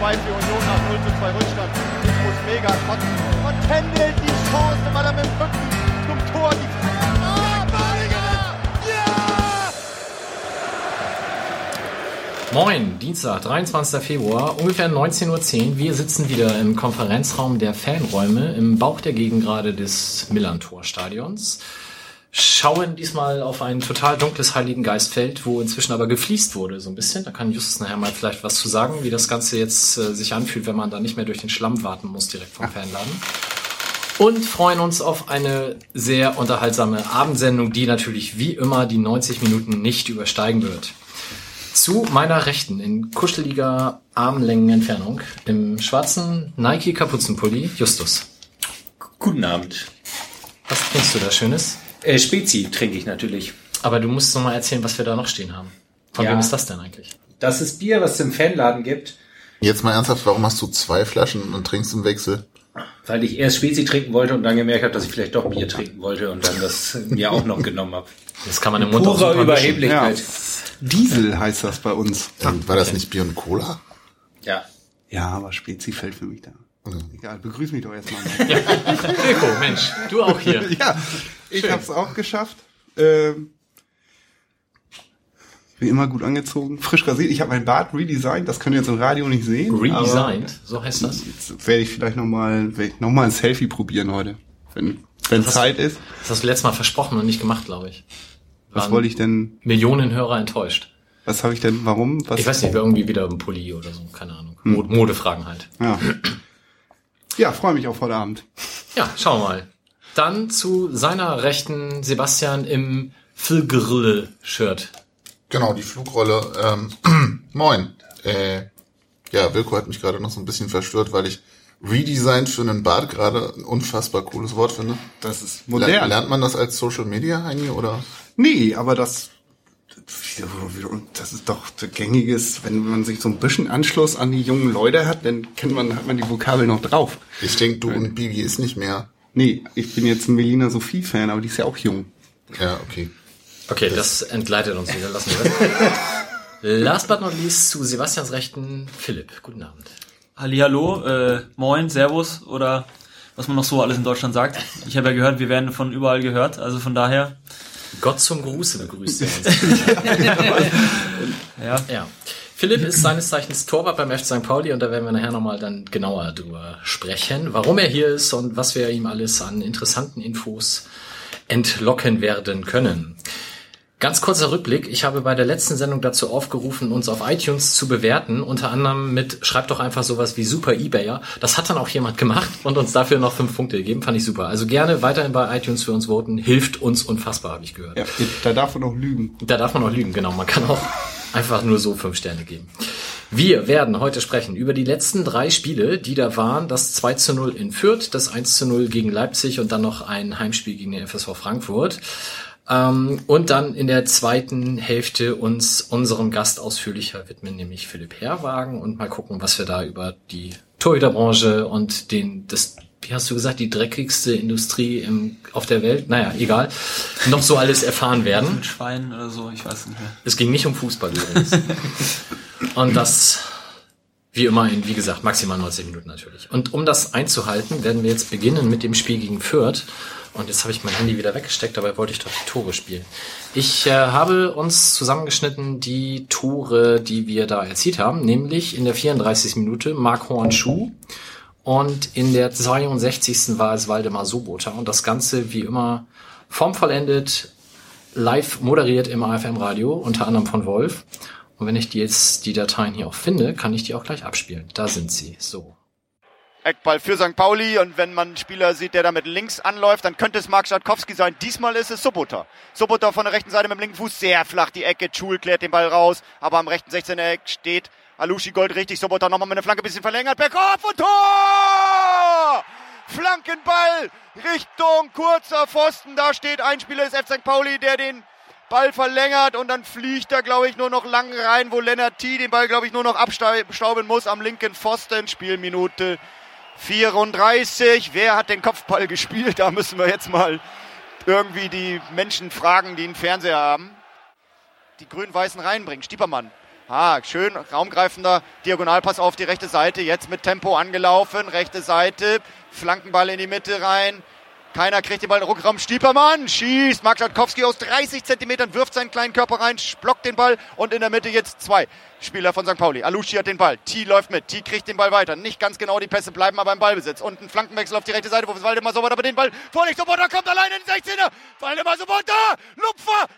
2 für Union nach 0:2 Rückstand. Ich muss mega kotzen. Und Tendel die Chance, weil er mit dem Rücken zum Tor die Moin, Dienstag, 23. Februar, ungefähr 19:10 Uhr. Wir sitzen wieder im Konferenzraum der Fanräume im Bauch der Gegengrade des Millern-Tor-Stadions. Schauen diesmal auf ein total dunkles Heiligengeistfeld, wo inzwischen aber gefliest wurde, so ein bisschen. Da kann Justus nachher mal vielleicht was zu sagen, wie das Ganze jetzt sich anfühlt, wenn man da nicht mehr durch den Schlamm warten muss, direkt vom Fanladen. Und freuen uns auf eine sehr unterhaltsame Abendsendung, die natürlich wie immer die 90 Minuten nicht übersteigen wird. Zu meiner Rechten in kuscheliger Armlängenentfernung im schwarzen Nike-Kapuzenpulli Justus. Guten Abend. Was trinkst du da Schönes? Spezi trinke ich natürlich. Aber du musst noch mal erzählen, was wir da noch stehen haben. Von wem ist das denn eigentlich? Das ist Bier, was es im Fanladen gibt. Jetzt mal ernsthaft, warum hast du 2 Flaschen und trinkst im Wechsel? Weil ich erst Spezi trinken wollte und dann gemerkt habe, dass ich vielleicht doch Bier trinken wollte und dann das mir auch noch genommen habe. Das kann man im Mund auch Pure super Überheblichkeit. Ja. Diesel heißt das bei uns. War das nicht Bier und Cola? Ja. Ja, aber Spezi fällt für mich da. Egal, begrüß mich doch erstmal. Ja. Wilko, Mensch, du auch hier. Ja, ich hab's auch geschafft. Bin immer gut angezogen, frisch rasiert. Ich habe mein Bart redesigned, das könnt ihr jetzt im Radio nicht sehen. Redesigned, so heißt das? Jetzt werde ich vielleicht nochmal ein Selfie probieren heute, wenn Zeit ist. Das hast du letztes Mal versprochen und nicht gemacht, glaube ich. Was wollte ich denn? Millionen Hörer enttäuscht. Was habe ich denn? Warum? Ich weiß nicht, irgendwie wieder ein Pulli oder so, keine Ahnung. Modefragen halt. Ja, freue mich auf heute Abend. Ja, schauen wir mal. Dann zu seiner Rechten Sebastian im Flgrille-Shirt. Genau, die Flugrolle. Moin. Ja, Wilko hat mich gerade noch so ein bisschen verstört, weil ich redesigned für einen Bart gerade ein unfassbar cooles Wort finde. Das ist modern. Lernt man das als Social Media, Heini, oder? Nee, aber das ist doch gängiges, wenn man sich so ein bisschen Anschluss an die jungen Leute hat, dann hat man die Vokabel noch drauf. Ich denke, du und Bibi ist nicht mehr. Nee, ich bin jetzt ein Melina Sophie-Fan, aber die ist ja auch jung. Ja, okay. Okay, das entgleitet uns wieder. Lassen wir das. Last but not least zu Sebastians Rechten Philipp. Guten Abend. Hallihallo, moin, servus oder was man noch so alles in Deutschland sagt. Ich habe ja gehört, wir werden von überall gehört, also von daher... Gott zum Gruße begrüßt er uns. Ja. Philipp ist seines Zeichens Torwart beim FC St. Pauli und da werden wir nachher nochmal dann genauer drüber sprechen, warum er hier ist und was wir ihm alles an interessanten Infos entlocken werden können. Ganz kurzer Rückblick. Ich habe bei der letzten Sendung dazu aufgerufen, uns auf iTunes zu bewerten. Unter anderem mit, schreibt doch einfach sowas wie Super eBayer. Das hat dann auch jemand gemacht und uns dafür noch 5 Punkte gegeben. Fand ich super. Also gerne weiterhin bei iTunes für uns voten. Hilft uns unfassbar, habe ich gehört. Ja, da darf man auch lügen. Da darf man auch lügen, genau. Man kann auch einfach nur so 5 Sterne geben. Wir werden heute sprechen über die letzten 3 Spiele, die da waren. Das 2:0 in Fürth, das 1:0 gegen Leipzig und dann noch ein Heimspiel gegen den FSV Frankfurt. Und dann in der zweiten Hälfte uns unserem Gast ausführlicher widmen, nämlich Philipp Herrwagen, und mal gucken, was wir da über die Torhüterbranche und wie hast du gesagt, die dreckigste Industrie auf der Welt, naja, egal, noch so alles erfahren werden. Mit Schweinen oder so, ich weiß nicht mehr. Es ging nicht um Fußball übrigens. Und das, wie immer, wie gesagt, maximal 90 Minuten natürlich. Und um das einzuhalten, werden wir jetzt beginnen mit dem Spiel gegen Fürth. Und jetzt habe ich mein Handy wieder weggesteckt, dabei wollte ich doch die Tore spielen. Ich habe uns zusammengeschnitten die Tore, die wir da erzielt haben, nämlich in der 34. Minute Marc Hornschuh und in der 62. war es Waldemar Sobota. Und das Ganze wie immer formvollendet, live moderiert im AFM-Radio, unter anderem von Wolf. Und wenn ich jetzt die Dateien hier auch finde, kann ich die auch gleich abspielen. Da sind sie. So. Eckball für St. Pauli und wenn man einen Spieler sieht, der da mit links anläuft, dann könnte es Marc Schatkowski sein. Diesmal ist es Sobota. Sobota von der rechten Seite mit dem linken Fuß sehr flach die Ecke. Schul klärt den Ball raus, aber am rechten 16er Eck steht Alushi Gold richtig. Sobota nochmal mit der Flanke ein bisschen verlängert. Berghoff und Tor! Flankenball Richtung kurzer Pfosten. Da steht ein Spieler des FC St. Pauli, der den Ball verlängert und dann fliegt er, glaube ich, nur noch lang rein, wo Lennart T. den Ball, glaube ich, nur noch abstauben muss am linken Pfosten. Spielminute 34. Wer hat den Kopfball gespielt? Da müssen wir jetzt mal irgendwie die Menschen fragen, die einen Fernseher haben. Die Grün-Weißen reinbringen. Stiepermann Schön raumgreifender Diagonalpass auf die rechte Seite. Jetzt mit Tempo angelaufen. Rechte Seite. Flankenball in die Mitte rein. Keiner kriegt den Ball. Rückraum. Stiepermann schießt. Marc Schatkowski aus 30 Zentimetern wirft seinen kleinen Körper rein, blockt den Ball und in der Mitte jetzt 2 Spieler von St. Pauli. Alushi hat den Ball. T läuft mit. T kriegt den Ball weiter. Nicht ganz genau die Pässe, bleiben aber im Ballbesitz. Und ein Flankenwechsel auf die rechte Seite, wo Waldemar Sobotta aber den Ball vorlegt. Sobotta kommt allein in den 16er. Waldemar Sobotta. Lupfer.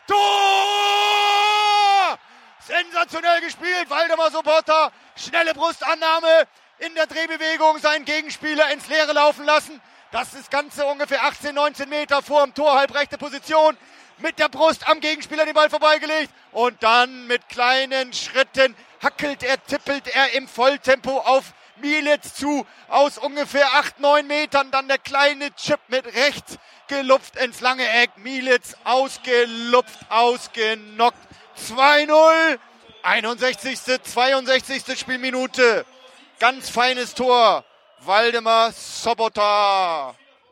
Tor! Sensationell gespielt. Waldemar Sobotta. Schnelle Brustannahme. In der Drehbewegung seinen Gegenspieler ins Leere laufen lassen. Das ist Ganze ungefähr 18, 19 Meter vor dem Tor, halbrechte Position. Mit der Brust am Gegenspieler den Ball vorbeigelegt. Und dann mit kleinen Schritten tippelt er im Volltempo auf Mielitz zu. Aus ungefähr 8, 9 Metern. Dann der kleine Chip mit rechts gelupft ins lange Eck. Mielitz ausgelupft, ausgenockt. 2-0. 61., 62. Spielminute. Ganz feines Tor. Waldemar Sobotta.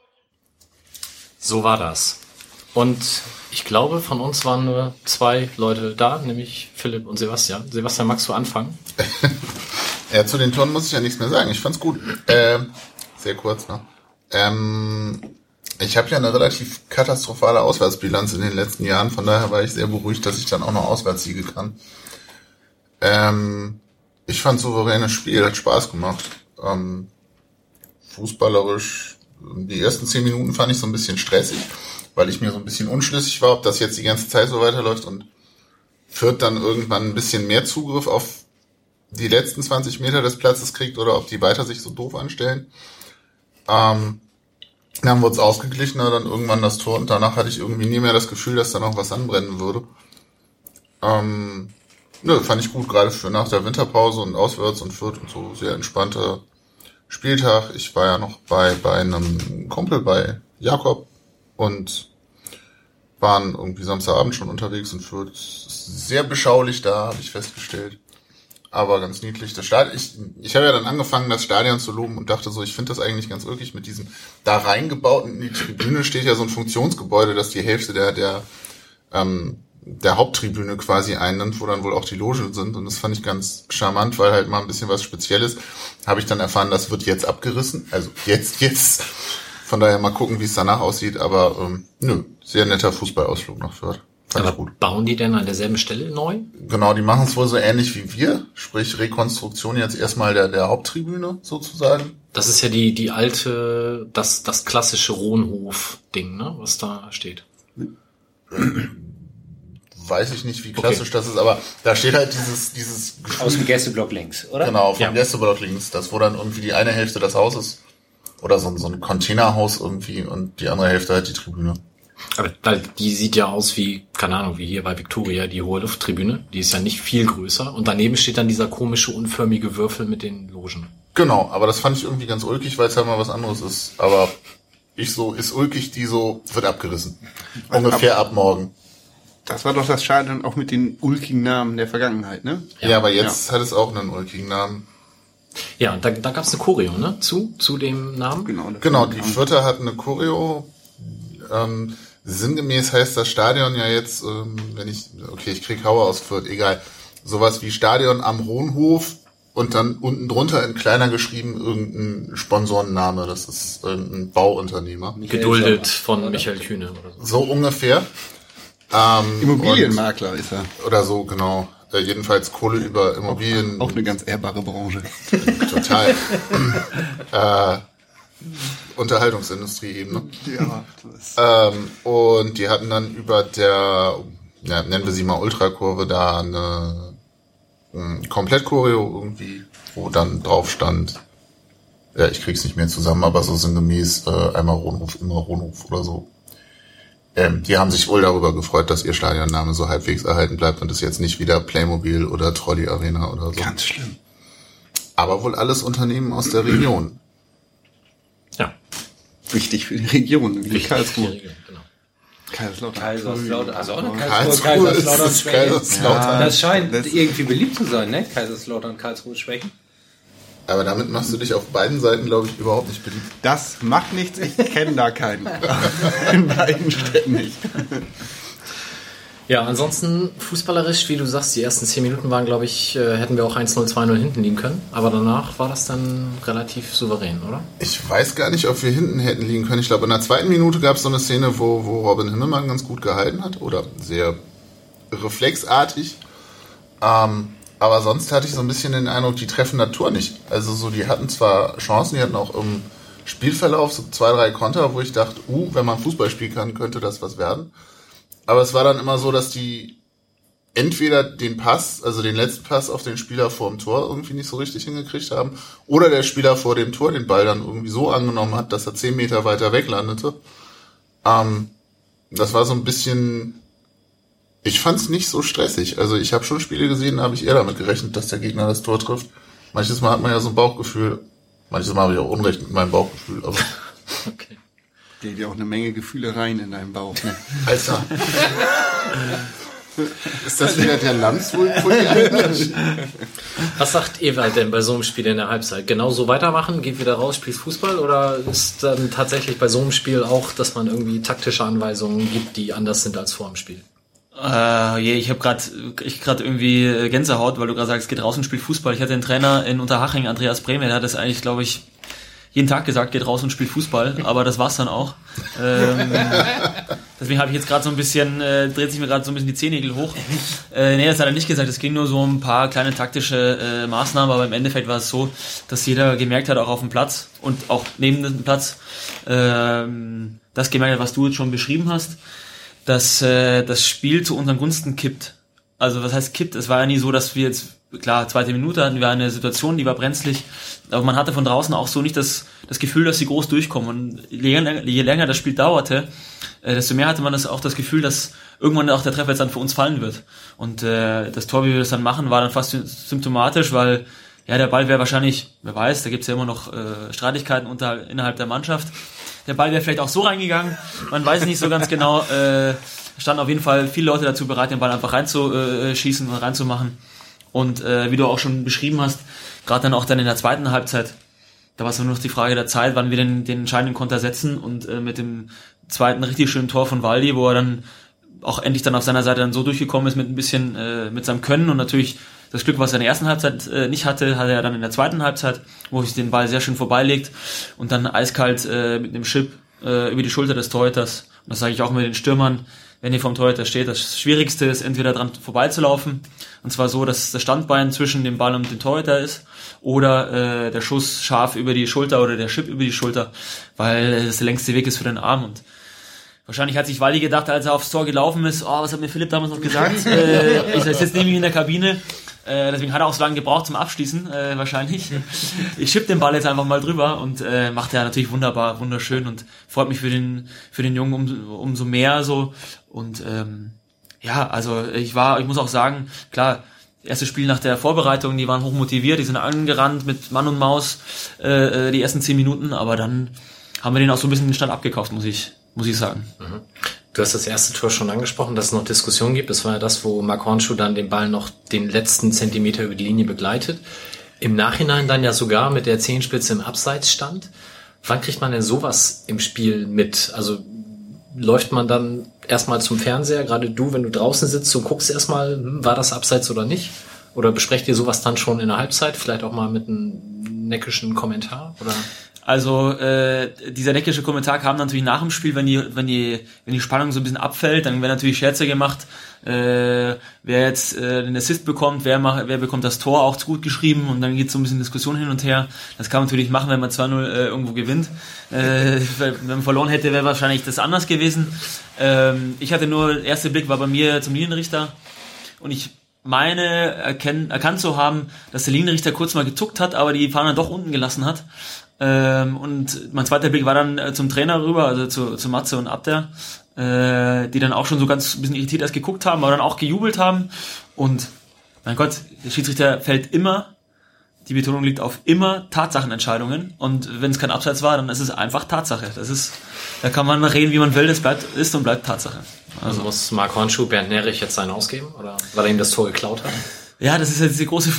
So war das. Und ich glaube, von uns waren nur 2 Leute da, nämlich Philipp und Sebastian. Sebastian, magst du anfangen? Ja, zu den Toren muss ich ja nichts mehr sagen. Ich fand's gut. Sehr kurz noch. Ich habe ja eine relativ katastrophale Auswärtsbilanz in den letzten Jahren. Von daher war ich sehr beruhigt, dass ich dann auch noch Auswärtssiege kann. Ich fand souveränes Spiel, hat Spaß gemacht. Fußballerisch, die ersten 10 Minuten fand ich so ein bisschen stressig, weil ich mir so ein bisschen unschlüssig war, ob das jetzt die ganze Zeit so weiterläuft und Fürth dann irgendwann ein bisschen mehr Zugriff auf die letzten 20 Meter des Platzes kriegt oder ob die weiter sich so doof anstellen. Dann wurde es ausgeglichener, dann irgendwann das Tor und danach hatte ich irgendwie nie mehr das Gefühl, dass da noch was anbrennen würde. Fand ich gut, gerade für nach der Winterpause und auswärts und Fürth und so, sehr entspannter Spieltag. Ich war ja noch bei einem Kumpel, bei Jakob, und waren irgendwie Samstagabend schon unterwegs in Fürth. Sehr beschaulich da, habe ich festgestellt. Aber ganz niedlich. Das Stadion, ich habe ja dann angefangen, das Stadion zu loben und dachte so, ich finde das eigentlich ganz ulkig mit diesem da reingebauten, in die Tribüne steht ja so ein Funktionsgebäude, das die Hälfte der Haupttribüne quasi einnimmt, wo dann wohl auch die Logen sind. Und das fand ich ganz charmant, weil halt mal ein bisschen was Spezielles. Habe ich dann erfahren, das wird jetzt abgerissen. Also jetzt. Von daher mal gucken, wie es danach aussieht. Aber sehr netter Fußballausflug nach Fürth. Fand ich gut. Bauen die denn an derselben Stelle neu? Genau, die machen es wohl so ähnlich wie wir. Sprich Rekonstruktion jetzt erstmal der Haupttribüne sozusagen. Das ist ja die alte, das klassische Rohnhof-Ding, ne, was da steht. Weiß ich nicht, wie klassisch das ist, aber da steht halt dieses Gefühl, aus dem Gästeblock links, oder? Genau, vom Gästeblock links, das wo dann irgendwie die eine Hälfte des Hauses oder so ein Containerhaus irgendwie und die andere Hälfte halt die Tribüne. Aber die sieht ja aus wie, keine Ahnung, wie hier bei Victoria, die hohe Lufttribüne. Die ist ja nicht viel größer. Und daneben steht dann dieser komische, unförmige Würfel mit den Logen. Genau, aber das fand ich irgendwie ganz ulkig, weil es halt mal was anderes ist. Aber ist ulkig, die so wird abgerissen. Ungefähr ab morgen. Das war doch das Stadion auch mit den ulkigen Namen der Vergangenheit, ne? Ja, aber jetzt hat es auch einen ulkigen Namen. Ja, und da gab's eine Choreo, ne? Zu dem Namen? Genau, die Fürther hatten eine Choreo. Sinngemäß heißt das Stadion ja jetzt, ich krieg Hauer aus Fürth, egal. Sowas wie Stadion am Rohnhof und dann unten drunter in kleiner geschrieben irgendein Sponsorenname. Das ist irgendein Bauunternehmer. Geduldet von Michael Kühne oder so. So ungefähr. Immobilienmakler ist er. Oder so, genau. Jedenfalls Kohle über Immobilien. Auch eine ganz ehrbare Branche. Total. Unterhaltungsindustrie eben, ne? Ja. Und die hatten dann über nennen wir sie mal Ultrakurve, da eine Komplett-Choreo irgendwie, wo dann drauf stand, ja, ich krieg's nicht mehr zusammen, aber so sinngemäß einmal Rohnhof, immer Rohnhof oder so. Die haben sich wohl darüber gefreut, dass ihr Stadionname so halbwegs erhalten bleibt und es jetzt nicht wieder Playmobil oder Trolley Arena oder so. Ganz schlimm. Aber wohl alles Unternehmen aus der Region. Ja. Wichtig für die Region, wie Karlsruhe. Genau. Kaiserslautern. Also auch eine Karlsruhe ist Kaiserslautern. Das scheint irgendwie beliebt zu sein, ne? Kaiserslautern, Karlsruhe schwächen. Aber damit machst du dich auf beiden Seiten, glaube ich, überhaupt nicht beliebt. Das macht nichts, ich kenne da keinen. In beiden Städten nicht. Ja, ansonsten fußballerisch, wie du sagst, die ersten 10 Minuten waren, glaube ich, hätten wir auch 1-0, 2-0 hinten liegen können. Aber danach war das dann relativ souverän, oder? Ich weiß gar nicht, ob wir hinten hätten liegen können. Ich glaube, in der zweiten Minute gab es so eine Szene, wo Robin Himmelmann ganz gut gehalten hat. Oder sehr reflexartig. Aber sonst hatte ich so ein bisschen den Eindruck, die treffen das Tor nicht. Also so, die hatten zwar Chancen, die hatten auch im Spielverlauf so 2, 3 Konter, wo ich dachte, wenn man Fußball spielen kann, könnte das was werden. Aber es war dann immer so, dass die entweder den Pass, also den letzten Pass auf den Spieler vor dem Tor irgendwie nicht so richtig hingekriegt haben, oder der Spieler vor dem Tor den Ball dann irgendwie so angenommen hat, dass er 10 Meter weiter weg landete. Das war so ein bisschen, ich fand es nicht so stressig. Also ich habe schon Spiele gesehen, da habe ich eher damit gerechnet, dass der Gegner das Tor trifft. Manches Mal hat man ja so ein Bauchgefühl, manches Mal habe ich auch Unrecht mit meinem Bauchgefühl, aber... Okay. Geht ja auch eine Menge Gefühle rein in deinen Bauch, ne? Alter. Ist das wieder der Landswohl von dir? Was sagt Ewald denn bei so einem Spiel in der Halbzeit? Genau so weitermachen, geht wieder raus, spielt Fußball? Oder ist dann tatsächlich bei so einem Spiel auch, dass man irgendwie taktische Anweisungen gibt, die anders sind als vor dem Spiel? Ich habe gerade irgendwie Gänsehaut, weil du gerade sagst, geht raus und spielt Fußball. Ich hatte einen Trainer in Unterhaching, Andreas Brehme, der hat das eigentlich, glaube ich, jeden Tag gesagt, geht raus und spielt Fußball, aber das war's dann auch. Deswegen habe ich jetzt gerade so ein bisschen, dreht sich mir gerade so ein bisschen die Zehennägel hoch. Das hat er nicht gesagt, es ging nur so ein paar kleine taktische Maßnahmen, aber im Endeffekt war es so, dass jeder gemerkt hat, auch auf dem Platz und auch neben dem Platz, das gemerkt hat, was du jetzt schon beschrieben hast, dass das Spiel zu unseren Gunsten kippt. Also was heißt kippt? Es war ja nie so, dass wir jetzt, klar, 2. Minute hatten wir eine Situation, die war brenzlig, aber man hatte von draußen auch so nicht das Gefühl, dass sie groß durchkommen. Und je länger das Spiel dauerte, desto mehr hatte man auch das Gefühl, dass irgendwann auch der Treffer jetzt dann für uns fallen wird. Und das Tor, wie wir das dann machen, war dann fast symptomatisch, weil ja der Ball wäre wahrscheinlich, wer weiß, da gibt's ja immer noch Streitigkeiten innerhalb der Mannschaft. Der Ball wäre vielleicht auch so reingegangen, man weiß nicht so ganz genau. Standen auf jeden Fall viele Leute dazu bereit, den Ball einfach reinzuschießen und reinzumachen. Und wie du auch schon beschrieben hast, gerade dann auch dann in der zweiten Halbzeit, da war es nur noch die Frage der Zeit, wann wir den entscheidenden Konter setzen, und mit dem zweiten richtig schönen Tor von Waldi, wo er dann auch endlich dann auf seiner Seite dann so durchgekommen ist mit ein bisschen mit seinem Können, und natürlich das Glück, was er in der ersten Halbzeit nicht hatte er dann in der zweiten Halbzeit, wo sich den Ball sehr schön vorbeilegt und dann eiskalt mit einem Chip über die Schulter des Torhüters. Und das sage ich auch mit den Stürmern, wenn ihr vom Torhüter steht, das Schwierigste ist, entweder dran vorbeizulaufen, und zwar so, dass das Standbein zwischen dem Ball und dem Torhüter ist, oder der Schuss scharf über die Schulter oder der Chip über die Schulter, weil das der längste Weg ist für den Arm. Und wahrscheinlich hat sich Waldi gedacht, als er aufs Tor gelaufen ist, was hat mir Philipp damals noch gesagt? Ich sitze neben ihm in der Kabine. Deswegen hat er auch so lange gebraucht zum Abschließen, wahrscheinlich. Ich schieb den Ball jetzt einfach mal drüber, und macht er natürlich wunderbar, wunderschön, und freut mich für den Jungen umso mehr so. Und also ich muss auch sagen, klar, erstes Spiel nach der Vorbereitung, die waren hochmotiviert, die sind angerannt mit Mann und Maus die ersten 10 Minuten, aber dann haben wir denen auch so ein bisschen den Stand abgekauft, muss ich sagen. Mhm. Du hast das erste Tor schon angesprochen, dass es noch Diskussionen gibt. Das war ja das, wo Marc Hornschuh dann den Ball noch den letzten Zentimeter über die Linie begleitet. Im Nachhinein dann ja sogar mit der Zehenspitze im Abseits stand. Wann kriegt man denn sowas im Spiel mit? Also läuft man dann erstmal zum Fernseher, gerade du, wenn du draußen sitzt und guckst erstmal, war das Abseits oder nicht? Oder besprecht ihr sowas dann schon in der Halbzeit? Vielleicht auch mal mit einem neckischen Kommentar? Oder? Also dieser neckische Kommentar kam natürlich nach dem Spiel, wenn die Spannung so ein bisschen abfällt, dann werden natürlich Scherze gemacht, wer jetzt den Assist bekommt, wer bekommt das Tor, auch gut geschrieben, und dann geht so ein bisschen Diskussion hin und her. Das kann man natürlich machen, wenn man 2-0 irgendwo gewinnt. Wenn man verloren hätte, wäre wahrscheinlich das anders gewesen. Ich hatte nur, erster Blick war bei mir zum Linienrichter, und ich meine erkannt zu haben, dass der Linienrichter kurz mal gezuckt hat, aber die Fahne doch unten gelassen hat. Und mein zweiter Blick war dann zum Trainer rüber, also zu Matze und Abder, die dann auch schon so ganz ein bisschen irritiert erst geguckt haben, aber dann auch gejubelt haben. Und mein Gott, der Schiedsrichter fällt immer, die Betonung liegt auf immer, Tatsachenentscheidungen. Und wenn es kein Abseits war, dann ist es einfach Tatsache. Da kann man reden, wie man will, das ist und bleibt Tatsache. Also muss Marc Hornschuh Bernd Nerich jetzt seinen ausgeben, oder weil er ihm das Tor geklaut hat? Ja, das ist jetzt die große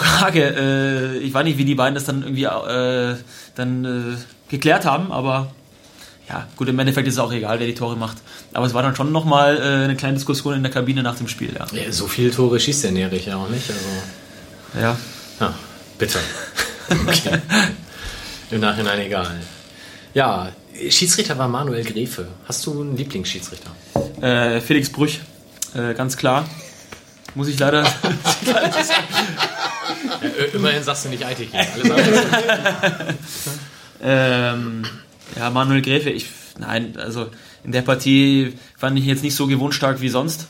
Frage. Ich weiß nicht, wie die beiden das dann irgendwie geklärt haben, aber ja, gut, im Endeffekt ist es auch egal, wer die Tore macht. Aber es war dann schon nochmal eine kleine Diskussion in der Kabine nach dem Spiel, ja. Ja, so viele Tore schießt der Nerich ja auch nicht. Also. Ja. Ja, bitte. Okay. Im Nachhinein egal. Ja, Schiedsrichter war Manuel Gräfe. Hast du einen Lieblingsschiedsrichter? Felix Brüch, ganz klar. Muss ich leider sagen. Ja, immerhin sagst du nicht Eitig hier. Alles andere. Ja, Manuel Gräfe, also in der Partie fand ich ihn jetzt nicht so gewohnstark wie sonst.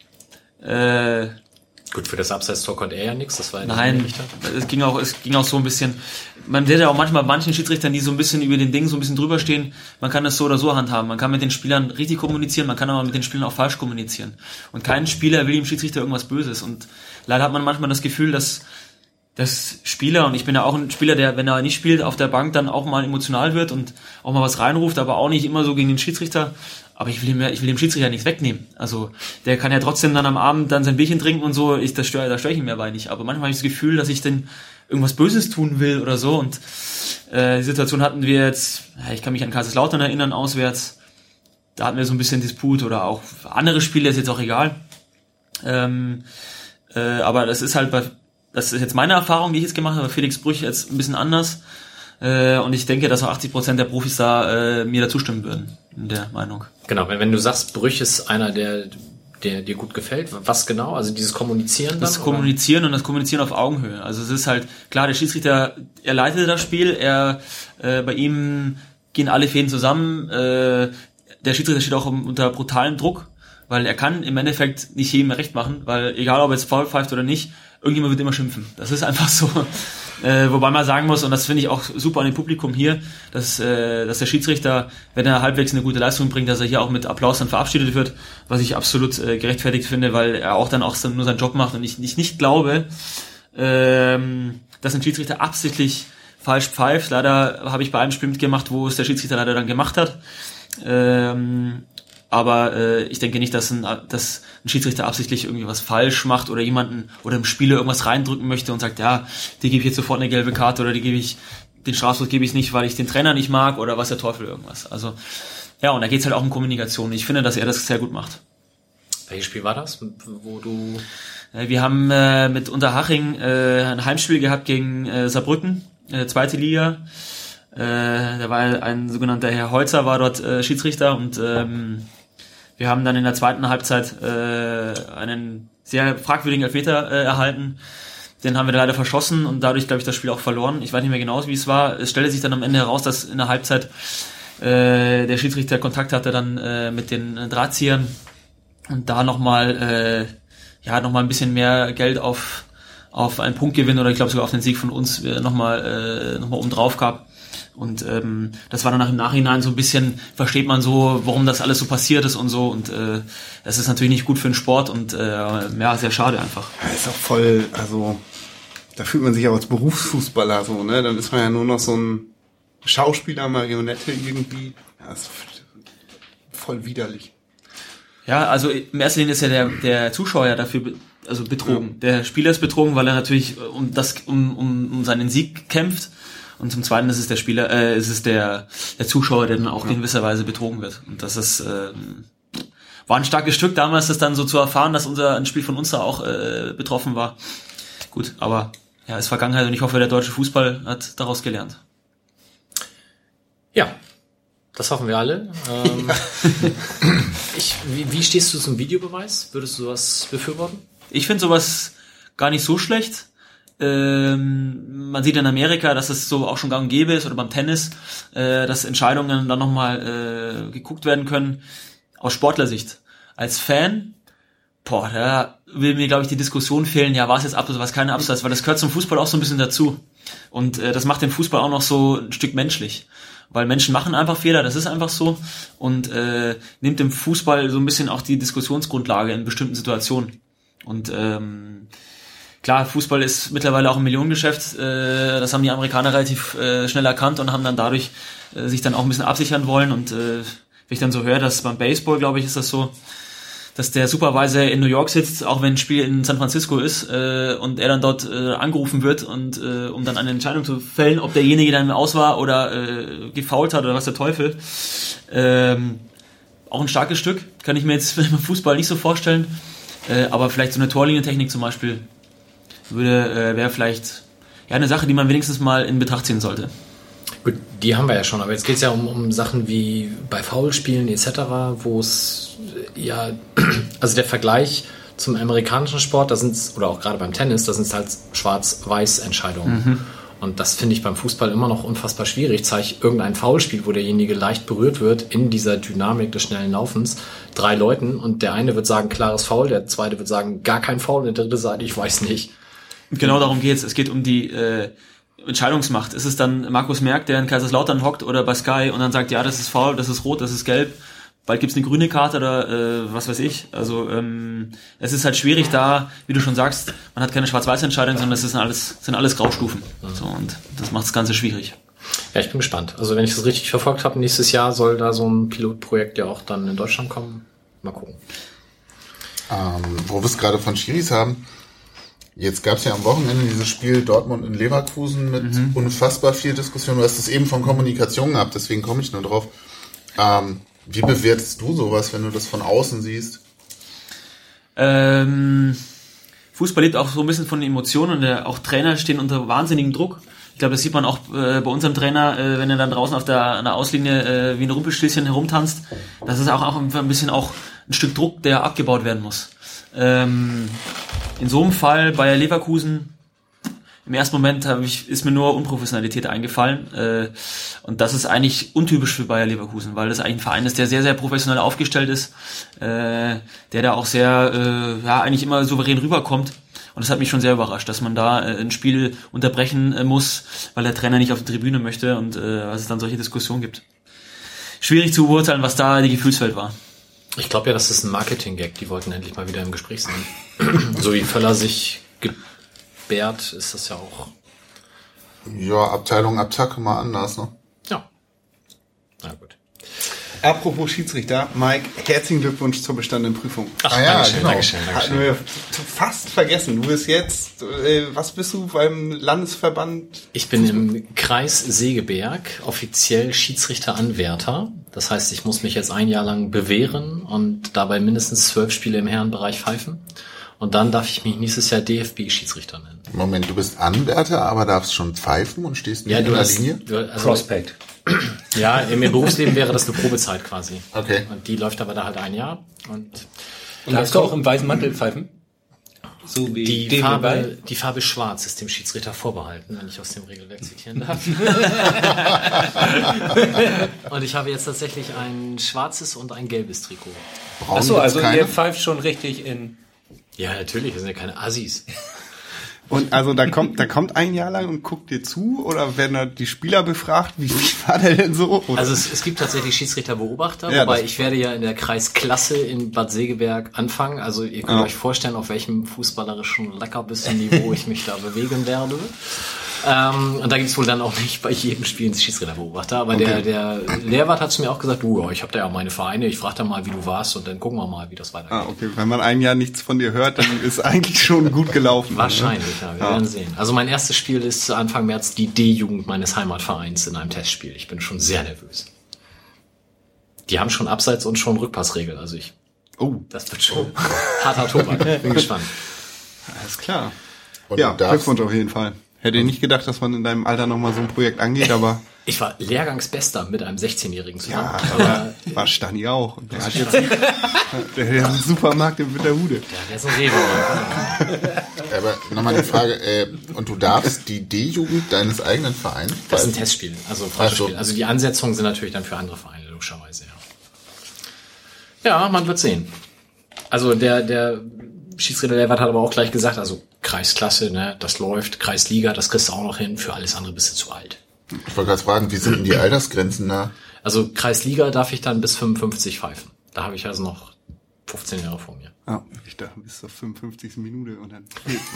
Gut, für das Abseits-Tor konnte er ja nichts, das war ja Nein, es ging auch so ein bisschen, man sieht ja auch manchmal manchen Schiedsrichtern, die so ein bisschen über den Ding so ein bisschen drüber stehen, man kann das so oder so handhaben, man kann mit den Spielern richtig kommunizieren, man kann aber mit den Spielern auch falsch kommunizieren. Und kein Spieler will dem Schiedsrichter irgendwas Böses und leider hat man manchmal das Gefühl, dass Spieler, und ich bin ja auch ein Spieler, der, wenn er nicht spielt, auf der Bank dann auch mal emotional wird und auch mal was reinruft, aber auch nicht immer so gegen den Schiedsrichter. Aber ich will dem Schiedsrichter nichts wegnehmen. Also der kann ja trotzdem dann am Abend dann sein Bierchen trinken und so. Da störe ich ihn mir bei nicht. Aber manchmal habe ich das Gefühl, dass ich denn irgendwas Böses tun will oder so. Und die Situation hatten wir jetzt, ich kann mich an Kaiserslautern erinnern, auswärts. Da hatten wir so ein bisschen Disput oder auch andere Spiele, ist jetzt auch egal. Aber das ist jetzt meine Erfahrung, die ich jetzt gemacht habe. Felix Brüch jetzt ein bisschen anders. Und ich denke, dass auch 80% der Profis da mir da zustimmen würden, in der Meinung. Genau, wenn du sagst, Brüch ist einer, der dir gut gefällt, was genau? Also dieses Kommunizieren dann? Das Kommunizieren und das Kommunizieren auf Augenhöhe. Also es ist halt, klar, der Schiedsrichter, er leitet das Spiel, bei ihm gehen alle Fäden zusammen, der Schiedsrichter steht auch unter brutalem Druck, weil er kann im Endeffekt nicht jedem recht machen, weil egal ob er jetzt Foul pfeift oder nicht, irgendjemand wird immer schimpfen. Das ist einfach so. Wobei man sagen muss, und das finde ich auch super an dem Publikum hier, dass der Schiedsrichter, wenn er halbwegs eine gute Leistung bringt, dass er hier auch mit Applaus dann verabschiedet wird, was ich absolut gerechtfertigt finde, weil er auch dann auch nur seinen Job macht und ich nicht glaube, dass ein Schiedsrichter absichtlich falsch pfeift. Leider habe ich bei einem Spiel mitgemacht, wo es der Schiedsrichter leider dann gemacht hat. Aber ich denke nicht, dass ein Schiedsrichter absichtlich irgendwie was falsch macht oder jemanden oder im Spieler irgendwas reindrücken möchte und sagt, ja, dir gebe ich jetzt sofort eine gelbe Karte oder den Strafstoß gebe ich nicht, weil ich den Trainer nicht mag oder was der Teufel irgendwas. Also ja, und da geht's halt auch um Kommunikation. Ich finde, dass er das sehr gut macht. Welches Spiel war das, wo du... Wir haben mit Unterhaching ein Heimspiel gehabt gegen Saarbrücken, zweite Liga. Da war ein sogenannter Herr Holzer, war dort Schiedsrichter und wir haben dann in der zweiten Halbzeit einen sehr fragwürdigen Elfmeter erhalten. Den haben wir leider verschossen und dadurch, glaube ich, das Spiel auch verloren. Ich weiß nicht mehr genau, wie es war. Es stellte sich dann am Ende heraus, dass in der Halbzeit der Schiedsrichter Kontakt hatte dann mit den Drahtziehern und da nochmal ein bisschen mehr Geld auf einen Punktgewinn oder ich glaube sogar auf den Sieg von uns nochmal oben drauf gab. Und das war dann im Nachhinein so ein bisschen, versteht man so, warum das alles so passiert ist und so. Und das ist natürlich nicht gut für den Sport und ja, sehr schade einfach. Ja, ist auch voll, also da fühlt man sich auch als Berufsfußballer so, ne? Dann ist man ja nur noch so ein Schauspieler, Marionette irgendwie. Ja, ist voll widerlich. Ja, also in erster Linie ist ja der Zuschauer ja dafür betrogen. Ja. Der Spieler ist betrogen, weil er natürlich um seinen Sieg kämpft. Und zum Zweiten ist es der Zuschauer, der dann auch in gewisser Weise betrogen wird. Und das ist war ein starkes Stück damals, das dann so zu erfahren, dass ein Spiel von uns da auch betroffen war. Gut, aber ja, ist Vergangenheit und ich hoffe, der deutsche Fußball hat daraus gelernt. Ja, das hoffen wir alle. Wie stehst du zum Videobeweis? Würdest du sowas befürworten? Ich finde sowas gar nicht so schlecht. Man sieht in Amerika, dass es so auch schon gang und gäbe ist oder beim Tennis, dass Entscheidungen dann nochmal geguckt werden können aus Sportlersicht. Als Fan, da will mir, glaube ich, die Diskussion fehlen, ja, war es jetzt Abseits, war es keine Abseits, weil das gehört zum Fußball auch so ein bisschen dazu. Und das macht den Fußball auch noch so ein Stück menschlich. Weil Menschen machen einfach Fehler, das ist einfach so. Und nimmt dem Fußball so ein bisschen auch die Diskussionsgrundlage in bestimmten Situationen. Und klar, Fußball ist mittlerweile auch ein Millionengeschäft. Das haben die Amerikaner relativ schnell erkannt und haben dann dadurch sich dann auch ein bisschen absichern wollen. Und wenn ich dann so höre, dass beim Baseball, glaube ich, ist das so, dass der Supervisor in New York sitzt, auch wenn ein Spiel in San Francisco ist, und er dann dort angerufen wird und um dann eine Entscheidung zu fällen, ob derjenige dann aus war oder gefoult hat oder was der Teufel. Auch ein starkes Stück, kann ich mir jetzt beim Fußball nicht so vorstellen, aber vielleicht so eine Torlinientechnik zum Beispiel wäre vielleicht eine Sache, die man wenigstens mal in Betracht ziehen sollte. Gut, die haben wir ja schon, aber jetzt geht es ja um Sachen wie bei Foulspielen etc., wo es also der Vergleich zum amerikanischen Sport, oder auch gerade beim Tennis, da sind es halt Schwarz-Weiß-Entscheidungen. Mhm. Und das finde ich beim Fußball immer noch unfassbar schwierig. Zeige ich irgendein Foulspiel, wo derjenige leicht berührt wird in dieser Dynamik des schnellen Laufens, 3 Leuten, und der eine wird sagen, klares Foul, der zweite wird sagen, gar kein Foul, und der dritte sagt, ich weiß nicht. Genau darum geht's. Es geht um die Entscheidungsmacht. Ist es dann Markus Merck, der in Kaiserslautern hockt, oder bei Sky und dann sagt, ja, das ist faul, das ist rot, das ist gelb, bald gibt's eine grüne Karte oder was weiß ich. Also es ist halt schwierig da, wie du schon sagst, man hat keine Schwarz-Weiß-Entscheidung, sondern es sind alles Graustufen. So, und das macht das Ganze schwierig. Ja, ich bin gespannt. Also wenn ich das richtig verfolgt habe, nächstes Jahr soll da so ein Pilotprojekt ja auch dann in Deutschland kommen. Mal gucken. Wo wir es gerade von Schiris haben, jetzt gab es ja am Wochenende dieses Spiel Dortmund in Leverkusen mit unfassbar viel Diskussion. Du hast es eben von Kommunikation gehabt, deswegen komme ich nur drauf. Wie bewertest du sowas, wenn du das von außen siehst? Fußball lebt auch so ein bisschen von den Emotionen, und auch Trainer stehen unter wahnsinnigem Druck. Ich glaube, das sieht man auch bei unserem Trainer, wenn er dann draußen an der Auslinie wie ein Rumpelstilzchen herumtanzt. Das ist auch ein bisschen auch ein Stück Druck, der abgebaut werden muss. In so einem Fall Bayer Leverkusen, im ersten Moment ist mir nur Unprofessionalität eingefallen, und das ist eigentlich untypisch für Bayer Leverkusen, weil das eigentlich ein Verein ist, der sehr, sehr professionell aufgestellt ist, der da auch sehr, eigentlich immer souverän rüberkommt, und das hat mich schon sehr überrascht, dass man da ein Spiel unterbrechen muss, weil der Trainer nicht auf die Tribüne möchte, und dass es dann solche Diskussionen gibt. Schwierig zu beurteilen, was da die Gefühlswelt war. Ich glaube ja, das ist ein Marketing-Gag, die wollten endlich mal wieder im Gespräch sein. So wie Völler sich gebärt, ist das ja auch. Ja, Abteilung Attack mal anders, ne? Ja. Na gut. Apropos Schiedsrichter, Mike, herzlichen Glückwunsch zur bestandenen Prüfung. Ach ja, Dankeschön, Dankeschön. Hatten wir fast vergessen. Du bist jetzt, was bist du beim Landesverband? Ich bin im Kreis Segeberg offiziell Schiedsrichteranwärter. Das heißt, ich muss mich jetzt 1 Jahr lang bewähren und dabei mindestens 12 Spiele im Herrenbereich pfeifen. Und dann darf ich mich nächstes Jahr DFB-Schiedsrichter nennen. Moment, du bist Anwärter, aber darfst schon pfeifen und stehst nicht in der Linie? Prospect. Ja, im Berufsleben wäre das eine Probezeit quasi. Okay. Und die läuft aber da halt 1 Jahr. Und darfst du auch im weißen Mantel pfeifen? So wie die Farbe Schwarz ist dem Schiedsrichter vorbehalten, wenn ich aus dem Regelwerk zitieren darf. Und ich habe jetzt tatsächlich ein schwarzes und ein gelbes Trikot. Achso, also ihr pfeift schon richtig in... Ja, natürlich, wir sind ja keine Assis. Und also da kommt 1 Jahr lang und guckt dir zu, oder werden da die Spieler befragt, wie war der denn so? Oder? Also es gibt tatsächlich Schiedsrichterbeobachter, ja, wobei ich werde ja in der Kreisklasse in Bad Segeberg anfangen. Also ihr könnt euch vorstellen, auf welchem fußballerischen Leckerbissen-Niveau ich mich da bewegen werde. Und da gibt's wohl dann auch nicht bei jedem Spiel einen Schiedsrichterbeobachter. Aber okay. Der Lehrwart hat zu mir auch gesagt, ich habe da ja meine Vereine, ich frage da mal, wie du warst, und dann gucken wir mal, wie das weitergeht. Okay. Wenn man 1 Jahr nichts von dir hört, dann ist eigentlich schon gut gelaufen. Wahrscheinlich, ja, wir werden sehen. Also mein erstes Spiel ist Anfang März die D-Jugend meines Heimatvereins in einem Testspiel. Ich bin schon sehr nervös. Die haben schon Abseits- und schon Rückpassregel. Also das wird schon harter Tobak. Bin gespannt. Alles klar. Und ja, Glückwunsch auf jeden Fall. Hätte ich nicht gedacht, dass man in deinem Alter nochmal so ein Projekt angeht, aber... Ich war Lehrgangsbester mit einem 16-Jährigen zusammen. Ja, aber war Stani auch. Und der hat jetzt der hat einen Supermarkt in Winterhude. Ja, der ist ein Rewe. Aber nochmal die Frage, und du darfst die D-Jugend deines eigenen Vereins? Das ist ein Testspiel, also Freundschaftsspiel. Also die Ansetzungen sind natürlich dann für andere Vereine, logischerweise, ja. Ja, man wird sehen. Also der Schiedsrichter Lehrwart hat aber auch gleich gesagt, also Kreisklasse, ne, das läuft, Kreisliga, das kriegst du auch noch hin, für alles andere bist du zu alt. Ich wollte gerade fragen, wie sind denn die Altersgrenzen da? Also Kreisliga darf ich dann bis 55 pfeifen. Da habe ich also noch 15 Jahre vor mir. Ja, ich dachte bis zur 55. Minute und dann...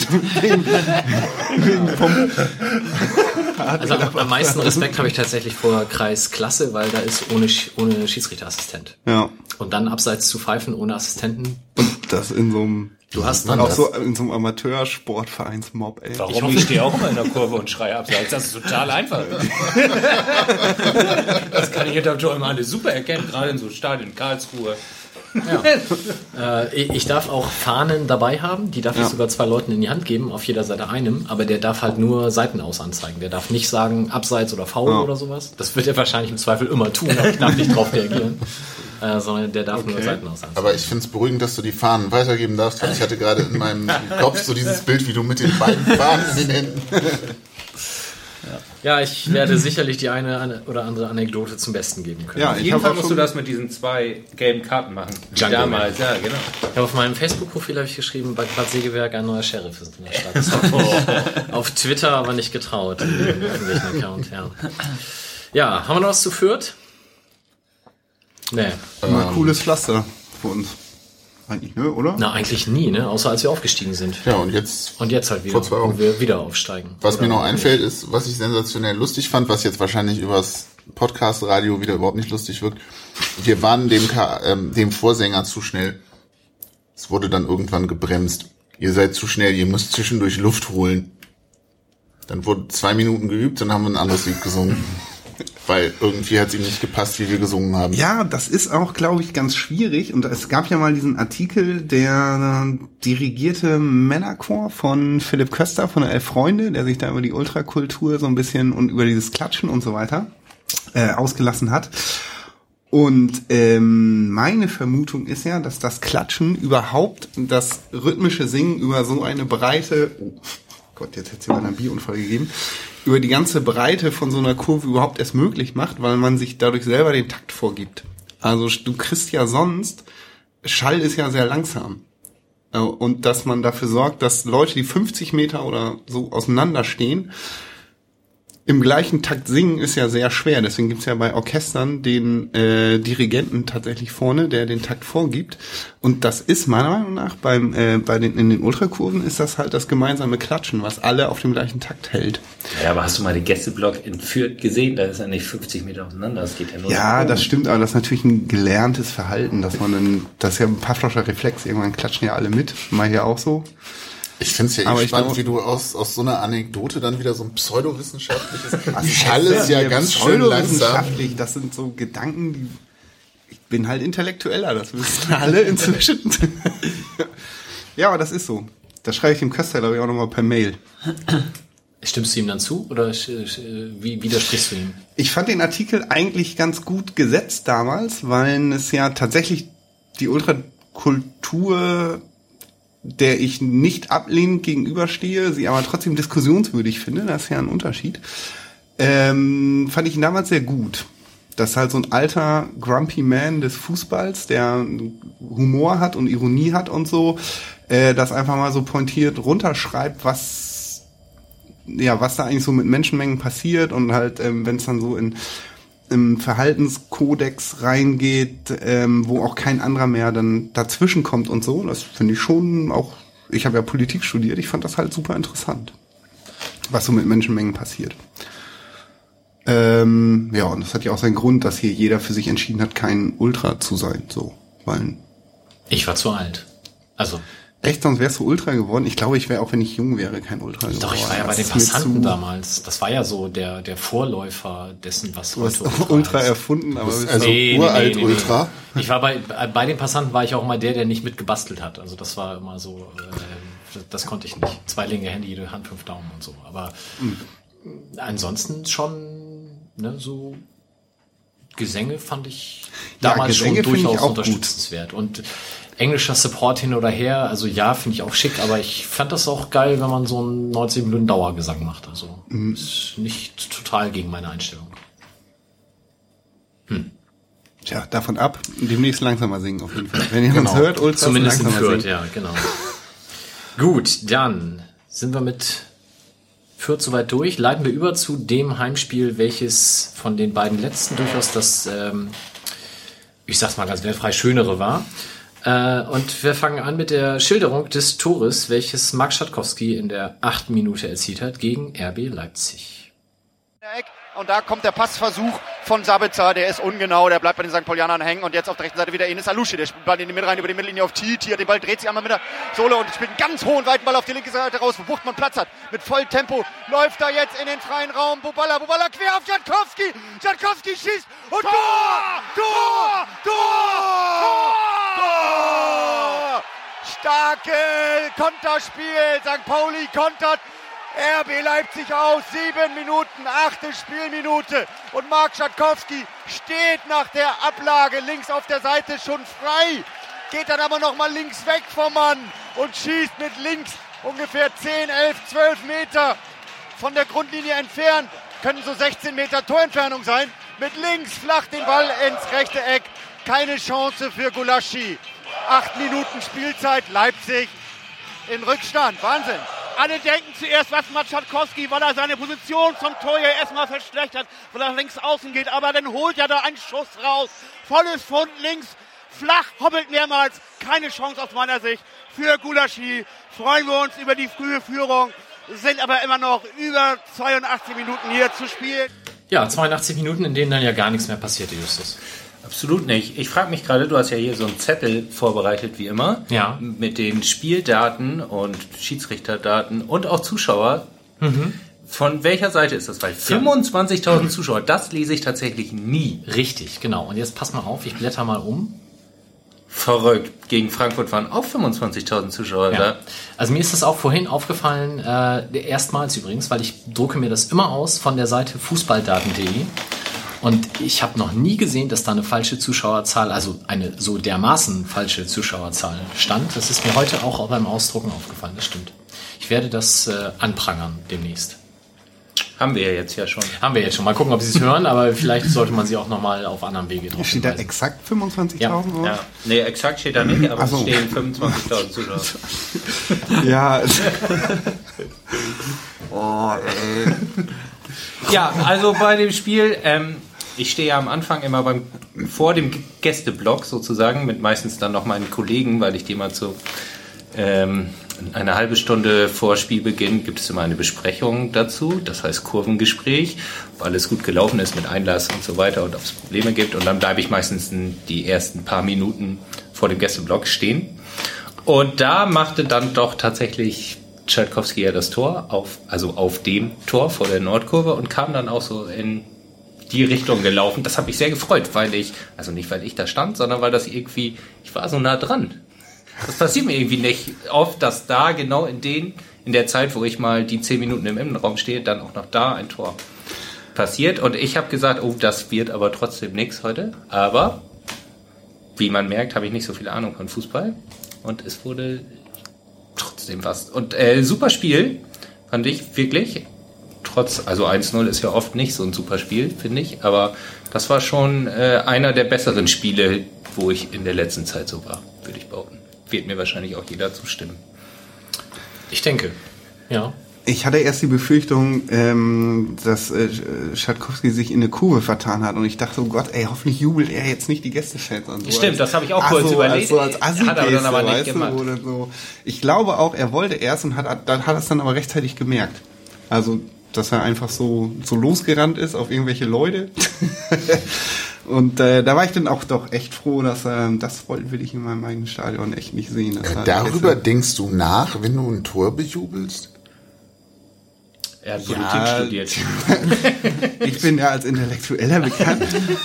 Also am meisten Respekt habe ich tatsächlich vor Kreisklasse, weil da ist ohne Schiedsrichterassistent. Ja. Und dann abseits zu pfeifen ohne Assistenten. Das in so einem, Du hast dann auch das. so in so einem Amateursportvereinsmob, ey. Warum? Ich stehe auch immer in der Kurve und schreie abseits. Das ist total einfach. Das kann ich hinterm Tor immer alle super erkennen, gerade in so Stadien Karlsruhe. Ja. Ich darf auch Fahnen dabei haben, die darf ich sogar 2 Leuten in die Hand geben, auf jeder Seite einem, aber der darf halt nur Seiten aus anzeigen. Der darf nicht sagen Abseits oder Foul oder sowas. Das wird er wahrscheinlich im Zweifel immer tun, aber ich darf nicht drauf reagieren. Sondern der darf nur Seiten aus anzeigen. Aber ich finde es beruhigend, dass du die Fahnen weitergeben darfst, weil ich hatte gerade in meinem Kopf so dieses Bild, wie du mit den beiden Fahnen in den Händen. Ja, ich werde sicherlich die eine oder andere Anekdote zum Besten geben können. Ja, Auf ich jeden habe Fall auch musst du schon, das mit diesen 2 gelben Karten machen. Wie Django damals, ja, genau. Ich habe auf meinem Facebook-Profil habe ich geschrieben, bei Bad Segeberg ein neuer Sheriff ist in der Stadt. Das hab ich auf Twitter aber nicht getraut, in irgendwelchen Account, Ja, haben wir noch was zu Fürth? Nee. mal cooles Pflaster für uns. Eigentlich, ne, oder? Na, eigentlich nie, ne? Außer als wir aufgestiegen sind. Ja, und jetzt halt wieder, vor 2 Wochen. wo wir wieder aufsteigen. Was mir Oder noch nicht. einfällt, ist, was ich sensationell lustig fand, was jetzt wahrscheinlich übers Podcast-Radio wieder überhaupt nicht lustig wirkt. Wir waren dem Vorsänger zu schnell. Es wurde dann irgendwann gebremst. Ihr seid zu schnell, ihr müsst zwischendurch Luft holen. Dann wurde 2 Minuten geübt, dann haben wir ein anderes Lied gesungen. Weil irgendwie hat es ihm nicht gepasst, wie wir gesungen haben. Ja, das ist auch, glaube ich, ganz schwierig. Und es gab ja mal diesen Artikel, der dirigierte Männerchor von Philipp Köster von der Elf Freunde, der sich da über die Ultrakultur so ein bisschen und über dieses Klatschen und so weiter ausgelassen hat. Und meine Vermutung ist ja, dass das Klatschen überhaupt, das rhythmische Singen über so eine breite, oh Gott, jetzt hätte es ja mal einen Bierunfall gegeben, über die ganze Breite von so einer Kurve überhaupt erst möglich macht, weil man sich dadurch selber den Takt vorgibt. Also du kriegst ja sonst, Schall ist ja sehr langsam. Und dass man dafür sorgt, dass Leute, die 50 Meter oder so auseinander stehen, im gleichen Takt singen, ist ja sehr schwer. Deswegen gibt's ja bei Orchestern den Dirigenten tatsächlich vorne, der den Takt vorgibt. Und das ist meiner Meinung nach in den Ultrakurven ist das halt das gemeinsame Klatschen, was alle auf dem gleichen Takt hält. Ja, aber hast du mal den Gästeblock in Fürth gesehen? Da ist ja nicht 50 Meter auseinander. Das geht ja nur. Ja, das stimmt, aber das ist natürlich ein gelerntes Verhalten, dass man dann, das ist ja ein Pavlovscher Reflex, irgendwann klatschen ja alle mit. Mal hier auch so. Ich finde es ja Aber spannend, wie du aus so einer Anekdote dann wieder so ein pseudowissenschaftliches... Schall ist ja ganz schön langsam. Pseudowissenschaftlich, das sind so Gedanken, die... Ich bin halt Intellektueller, das wissen alle inzwischen. Ja, aber das ist so. Das schreibe ich dem Köster, glaube ich, auch nochmal per Mail. Stimmst du ihm dann zu oder wie widersprichst du ihm? Ich fand den Artikel eigentlich ganz gut gesetzt damals, weil es ja tatsächlich die Ultrakultur, der ich nicht ablehnend gegenüberstehe, sie aber trotzdem diskussionswürdig finde, das ist ja ein Unterschied, fand ich ihn damals sehr gut. Das ist halt so ein alter Grumpy Man des Fußballs, der Humor hat und Ironie hat und so, das einfach mal so pointiert runterschreibt, was da eigentlich so mit Menschenmengen passiert und halt, wenn es dann so im Verhaltenskodex reingeht, wo auch kein anderer mehr dann dazwischen kommt und so. Das finde ich schon auch, ich habe ja Politik studiert, ich fand das halt super interessant, was so mit Menschenmengen passiert. Und das hat ja auch seinen Grund, dass hier jeder für sich entschieden hat, kein Ultra zu sein, so, weil... Ich war zu alt. Also... Echt, sonst wärst du Ultra geworden? Ich glaube, ich wäre, auch wenn ich jung wäre, kein Ultra geworden. Doch, ich war ja bei den Passanten damals. Das war ja so der Vorläufer dessen, was Du hast heute Ultra heißt. erfunden, aber... Also uralt Ultra. Ich war bei den Passanten war ich auch immer der nicht mitgebastelt hat. Also das war immer so, das konnte ich nicht. 2 linke Hände, jede Hand 5 Daumen und so. Aber ansonsten schon, ne, so Gesänge fand ich damals Gesänge schon finde ich durchaus auch unterstützenswert. Und englischer Support hin oder her, also ja, finde ich auch schick, aber ich fand das auch geil, wenn man so einen 90 Minuten Dauergesang macht. Also ist nicht total gegen meine Einstellung. Tja, davon ab, demnächst langsamer singen auf jeden Fall. Wenn ihr uns hört, Ultras zumindest in langsamer Fürth, singen. ja, genau. Gut, dann sind wir mit Fürth soweit durch. Leiten wir über zu dem Heimspiel, welches von den beiden letzten durchaus das, ich sag's mal ganz wertfrei, schönere war. Und wir fangen an mit der Schilderung des Tores, welches Marc Schatkowski in der 8. Minute erzielt hat gegen RB Leipzig. Und da kommt der Passversuch von Sabitzer, der ist ungenau, der bleibt bei den St. Paulianern hängen und jetzt auf der rechten Seite wieder Enis Alushi, der spielt Ball in die Mitte rein, über die Mittellinie auf Titi, den Ball dreht sich einmal mit der Sohle und spielt einen ganz hohen, weiten Ball auf die linke Seite raus, wo Buchtmann Platz hat, mit Volltempo, läuft er jetzt in den freien Raum, Bubala quer auf Jankowski schießt und Tor! Starke Konterspiel, St. Pauli kontert, RB Leipzig aus, 7 Minuten, 8. Spielminute und Marc Schatkowski steht nach der Ablage links auf der Seite schon frei, geht dann aber nochmal links weg vom Mann und schießt mit links ungefähr 10, 11, 12 Meter von der Grundlinie entfernt, können so 16 Meter Torentfernung sein, mit links flach den Ball ins rechte Eck, keine Chance für Gulaschi. 8 Minuten Spielzeit, Leipzig in Rückstand, Wahnsinn. Alle denken zuerst, was macht Schatkowski, weil er seine Position zum Tor ja erstmal verschlechtert, weil er links außen geht. Aber dann holt er da einen Schuss raus. Volles Pfund links, flach, hoppelt mehrmals. Keine Chance aus meiner Sicht für Gulaschi. Freuen wir uns über die frühe Führung, sind aber immer noch über 82 Minuten hier zu spielen. Ja, 82 Minuten, in denen dann ja gar nichts mehr passierte, Justus. Absolut nicht. Ich frage mich gerade, du hast ja hier so einen Zettel vorbereitet, wie immer, ja, mit den Spieldaten und Schiedsrichterdaten und auch Zuschauer. Von welcher Seite ist das? Weil 25.000 Zuschauer, das lese ich tatsächlich nie. Richtig, genau. Und jetzt pass mal auf, ich blätter mal um. Verrückt. Gegen Frankfurt waren auch 25.000 Zuschauer da. Also mir ist das auch vorhin aufgefallen, erstmals übrigens, weil ich drucke mir das immer aus von der Seite fußballdaten.de. Und ich habe noch nie gesehen, dass da eine falsche Zuschauerzahl, also eine so dermaßen falsche Zuschauerzahl stand. Das ist mir heute auch beim Ausdrucken aufgefallen, das stimmt. Ich werde das anprangern demnächst. Haben wir ja jetzt ja schon. Haben wir jetzt schon. Mal gucken, ob Sie es hören, aber vielleicht sollte man sie auch nochmal auf anderem Wege drauf Steht da exakt 25.000? Ja. Ja. Nee, exakt steht da nicht, aber so. es stehen 25.000 Zuschauer. Ja. Oh, ey. Ja, also bei dem Spiel, ich stehe ja am Anfang immer vor dem Gästeblock sozusagen, mit meistens dann noch meinen Kollegen, weil ich die mal zu eine halbe Stunde vor Spielbeginn gibt es immer eine Besprechung dazu, das heißt Kurvengespräch, ob alles gut gelaufen ist mit Einlass und so weiter und ob es Probleme gibt, und dann bleibe ich meistens die ersten paar Minuten vor dem Gästeblock stehen, und da machte dann doch tatsächlich Schatkowski ja das Tor, auf dem Tor vor der Nordkurve, und kam dann auch so in die Richtung gelaufen. Das hat mich sehr gefreut, also nicht weil ich da stand, sondern weil das irgendwie, ich war so nah dran. Das passiert mir irgendwie nicht oft, dass da genau in der Zeit, wo ich mal die 10 Minuten im Innenraum stehe, dann auch noch da ein Tor passiert. Und ich habe gesagt, oh, das wird aber trotzdem nichts heute. Aber, wie man merkt, habe ich nicht so viel Ahnung von Fußball. Und es wurde trotzdem was. Und super Spiel, fand ich wirklich. Also 1-0 ist ja oft nicht so ein super Spiel, finde ich. Aber das war schon einer der besseren Spiele, wo ich in der letzten Zeit so war, würde ich behaupten. Wird mir wahrscheinlich auch jeder zustimmen. Ich denke, ja. Ich hatte erst die Befürchtung, dass Schatkowski sich in eine Kurve vertan hat, und ich dachte, oh Gott, ey, hoffentlich jubelt er jetzt nicht die Gästefans an. So stimmt, das habe ich auch kurz überlegt. Als hat er dann aber nicht gemacht. Oder so. Ich glaube auch, er wollte erst und hat es dann aber rechtzeitig gemerkt. Also, dass er einfach so losgerannt ist auf irgendwelche Leute. Und da war ich dann auch doch echt froh, dass das will ich in meinem eigenen Stadion echt nicht sehen. Darüber denkst du nach, wenn du ein Tor bejubelst? Er hat Politik studiert. Ich bin ja als Intellektueller bekannt.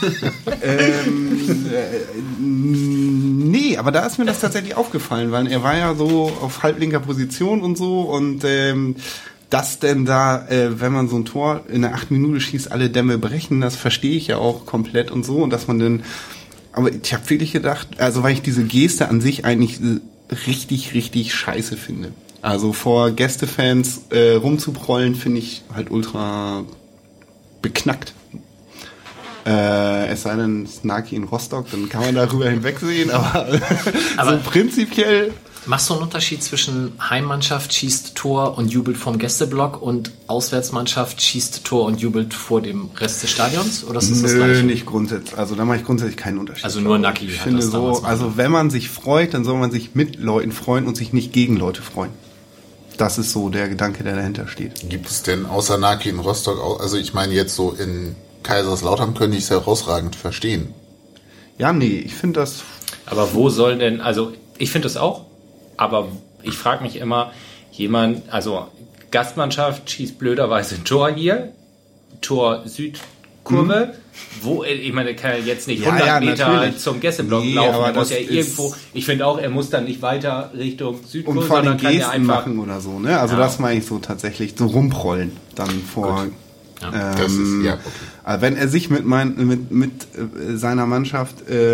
Nee, aber da ist mir das tatsächlich aufgefallen, weil er war ja so auf halblinker Position und so, und dass denn da, wenn man so ein Tor in der 8 Minute schießt, alle Dämme brechen, das verstehe ich ja auch komplett und so, und dass man dann, aber ich habe wirklich gedacht, also weil ich diese Geste an sich eigentlich richtig, richtig scheiße finde. Also vor Gästefans rumzuprollen, finde ich halt ultra beknackt. Es sei denn, es ist Naki in Rostock, dann kann man darüber hinwegsehen, aber so prinzipiell. Machst du einen Unterschied zwischen Heimmannschaft schießt Tor und jubelt vom Gästeblock und Auswärtsmannschaft schießt Tor und jubelt vor dem Rest des Stadions? Oder ist das das Gleiche? Nicht grundsätzlich. Also da mache ich grundsätzlich keinen Unterschied. Also nur Naki. Ich finde so, also wenn man sich freut, dann soll man sich mit Leuten freuen und sich nicht gegen Leute freuen. Das ist so der Gedanke, der dahinter steht. Gibt es denn außer Naki in Rostock auch, also ich meine jetzt so in Kaiserslautern könnte ich es herausragend verstehen. Ja, nee, ich finde das... Aber wo soll denn, also ich finde das auch, aber ich frage mich immer, Gastmannschaft schießt blöderweise ein Tor hier, Tor Südkurve, wo, ich meine, der kann ja jetzt nicht 100 Meter natürlich zum Gästeblock laufen, er muss ja irgendwo, ich finde auch, er muss dann nicht weiter Richtung Südkurve, und vor sondern den kann ja Gesten einfach machen oder so, ne? Also das meine ich so tatsächlich, so rumrollen dann vor... Das ist, ja, okay. Wenn er sich mit seiner Mannschaft,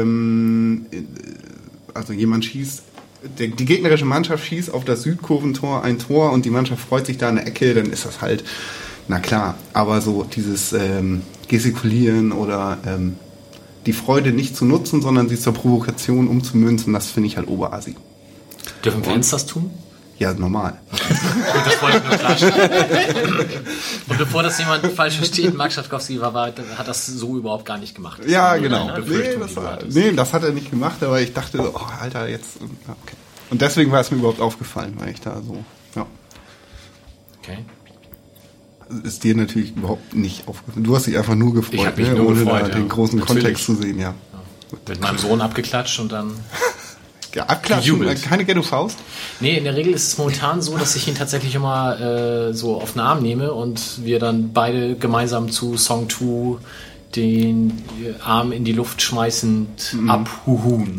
also jemand schießt, die gegnerische Mannschaft schießt auf das Südkurventor ein Tor und die Mannschaft freut sich da in der Ecke, dann ist das halt, na klar, aber so dieses Gestikulieren oder die Freude nicht zu nutzen, sondern sie zur Provokation umzumünzen, das finde ich halt Oberassi. Dürfen Fans das tun? Ja, normal. Gut, das wollte ich nur klarstellen. Und bevor das jemand falsch versteht, Marc Schatkowski hat das so überhaupt gar nicht gemacht. Ja, genau. Nee, das hat er nicht gemacht, aber ich dachte so, oh, Alter, jetzt... Okay. Und deswegen war es mir überhaupt aufgefallen, weil ich da so... Ja. Okay. Ist dir natürlich überhaupt nicht aufgefallen. Du hast dich einfach nur gefreut, Ich hab mich nur ohne gefreut, da den großen Natürlich. Kontext zu sehen, ja. Mit meinem Sohn abgeklatscht und dann... Ja, abklatschen, Gejubelt. keine Ghetto-Faust? Nee, in der Regel ist es momentan so, dass ich ihn tatsächlich immer so auf den Arm nehme und wir dann beide gemeinsam zu Song 2 den Arm in die Luft schmeißend abhuhun.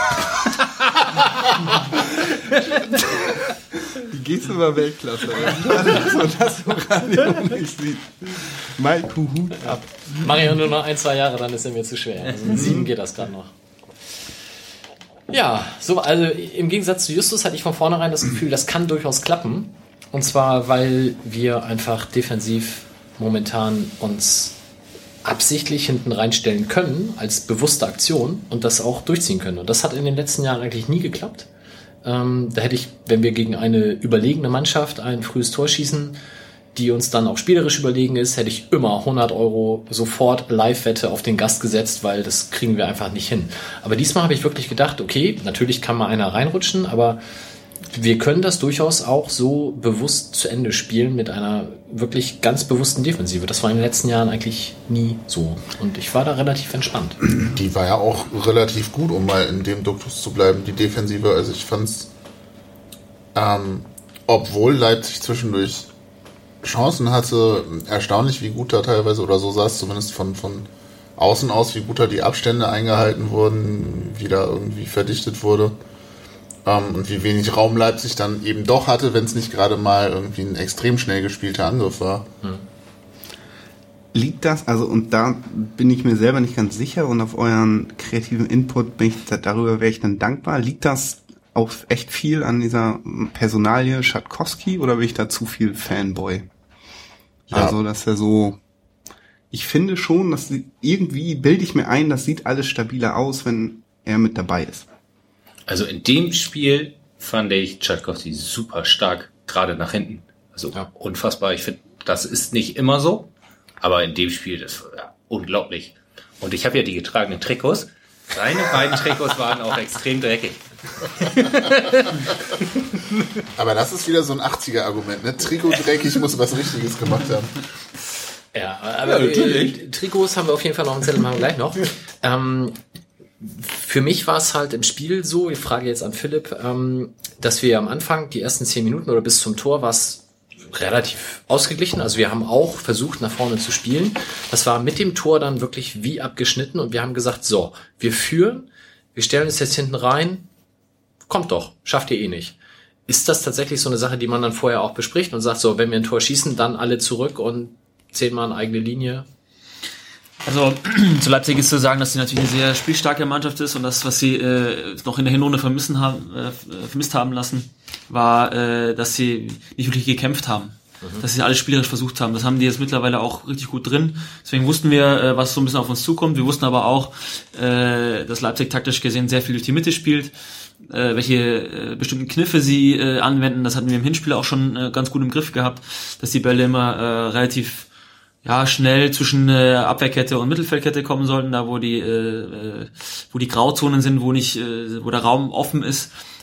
Die Geste war Weltklasse. das so Radio nicht sieht. Mike Hut ab. Mach ich nur noch 1-2 Jahre, dann ist er mir zu schwer. Also mit 7 geht das gerade noch. Ja, so, also im Gegensatz zu Justus hatte ich von vornherein das Gefühl, das kann durchaus klappen. Und zwar, weil wir einfach defensiv momentan uns absichtlich hinten reinstellen können, als bewusste Aktion und das auch durchziehen können. Und das hat in den letzten Jahren eigentlich nie geklappt. Da hätte ich, wenn wir gegen eine überlegene Mannschaft ein frühes Tor schießen, die uns dann auch spielerisch überlegen ist, hätte ich immer 100 € sofort Live-Wette auf den Gast gesetzt, weil das kriegen wir einfach nicht hin. Aber diesmal habe ich wirklich gedacht, okay, natürlich kann mal einer reinrutschen, aber wir können das durchaus auch so bewusst zu Ende spielen mit einer wirklich ganz bewussten Defensive. Das war in den letzten Jahren eigentlich nie so. Und ich war da relativ entspannt. Die war ja auch relativ gut, um mal in dem Duktus zu bleiben, die Defensive. Also ich fand's, obwohl Leipzig zwischendurch Chancen hatte, erstaunlich, wie gut da teilweise, oder so sah es zumindest von außen aus, wie gut da die Abstände eingehalten wurden, wie da irgendwie verdichtet wurde. Und wie wenig Raum Leipzig dann eben doch hatte, wenn es nicht gerade mal irgendwie ein extrem schnell gespielter Angriff war. Liegt das, also, und da bin ich mir selber nicht ganz sicher und auf euren kreativen Input darüber wäre ich dann dankbar, liegt das auch echt viel an dieser Personalie Schatkowski oder bin ich da zu viel Fanboy? Ja. Also, dass er so, ich finde schon, dass irgendwie bilde ich mir ein, das sieht alles stabiler aus, wenn er mit dabei ist. Also in dem Spiel fand ich Schatkowski super stark, gerade nach hinten. Also unfassbar. Ich finde, das ist nicht immer so, aber in dem Spiel, das war unglaublich. Und ich habe ja die getragenen Trikots. Seine beiden Trikots waren auch extrem dreckig. Aber das ist wieder so ein 80er-Argument, ne? Trikot dreckig, muss was Richtiges gemacht haben. Ja, aber Trikots haben wir auf jeden Fall noch einen Zettel, machen wir gleich noch. Für mich war es halt im Spiel so, ich frage jetzt an Philipp, dass wir am Anfang, die ersten 10 Minuten oder bis zum Tor, war es relativ ausgeglichen. Also wir haben auch versucht, nach vorne zu spielen. Das war mit dem Tor dann wirklich wie abgeschnitten und wir haben gesagt, so, wir führen, wir stellen uns jetzt hinten rein, kommt doch, schafft ihr eh nicht. Ist das tatsächlich so eine Sache, die man dann vorher auch bespricht und sagt, so, wenn wir ein Tor schießen, dann alle zurück und 10-mal eine eigene Linie? Also zu Leipzig ist zu sagen, dass sie natürlich eine sehr spielstarke Mannschaft ist und das, was sie noch in der Hinrunde vermisst haben lassen, war, dass sie nicht wirklich gekämpft haben. Dass sie alles spielerisch versucht haben. Das haben die jetzt mittlerweile auch richtig gut drin. Deswegen wussten wir, was so ein bisschen auf uns zukommt. Wir wussten aber auch, dass Leipzig taktisch gesehen sehr viel durch die Mitte spielt. Welche bestimmten Kniffe sie anwenden. Das hatten wir im Hinspiel auch schon ganz gut im Griff gehabt, dass die Bälle immer relativ schnell zwischen Abwehrkette und Mittelfeldkette kommen sollten, da wo die Grauzonen sind, wo der Raum offen ist.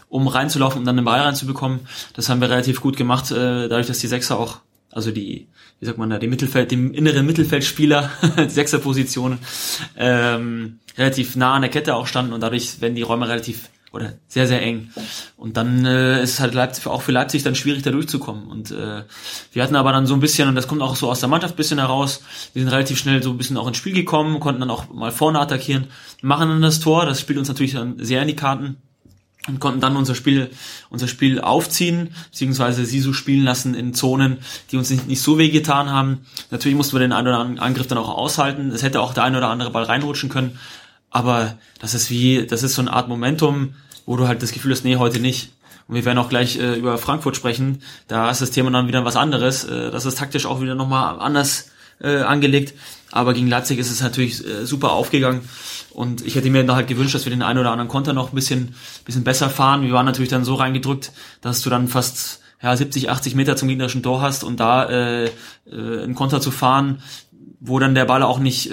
um reinzulaufen, um dann den Ball reinzubekommen. Das haben wir relativ gut gemacht, dadurch, dass die Sechser auch, also die inneren Mittelfeldspieler, die Sechserpositionen, relativ nah an der Kette auch standen und dadurch werden die Räume relativ oder sehr, sehr eng. Und dann ist es halt auch für Leipzig dann schwierig, da durchzukommen. Und wir hatten aber dann so ein bisschen, und das kommt auch so aus der Mannschaft ein bisschen heraus, wir sind relativ schnell so ein bisschen auch ins Spiel gekommen, konnten dann auch mal vorne attackieren, machen dann das Tor, das spielt uns natürlich dann sehr in die Karten und konnten dann unser Spiel aufziehen, beziehungsweise Sisu spielen lassen in Zonen, die uns nicht so weh getan haben. Natürlich mussten wir den einen oder anderen Angriff dann auch aushalten. Es hätte auch der ein oder andere Ball reinrutschen können. Aber das ist so eine Art Momentum, wo du halt das Gefühl hast, nee, heute nicht. Und wir werden auch gleich über Frankfurt sprechen. Da ist das Thema dann wieder was anderes. Das ist taktisch auch wieder nochmal anders angelegt. Aber gegen Leipzig ist es natürlich super aufgegangen. Und ich hätte mir da halt gewünscht, dass wir den einen oder anderen Konter noch ein bisschen besser fahren. Wir waren natürlich dann so reingedrückt, dass du dann fast 70, 80 Meter zum gegnerischen Tor hast und da einen Konter zu fahren, wo dann der Ball auch nicht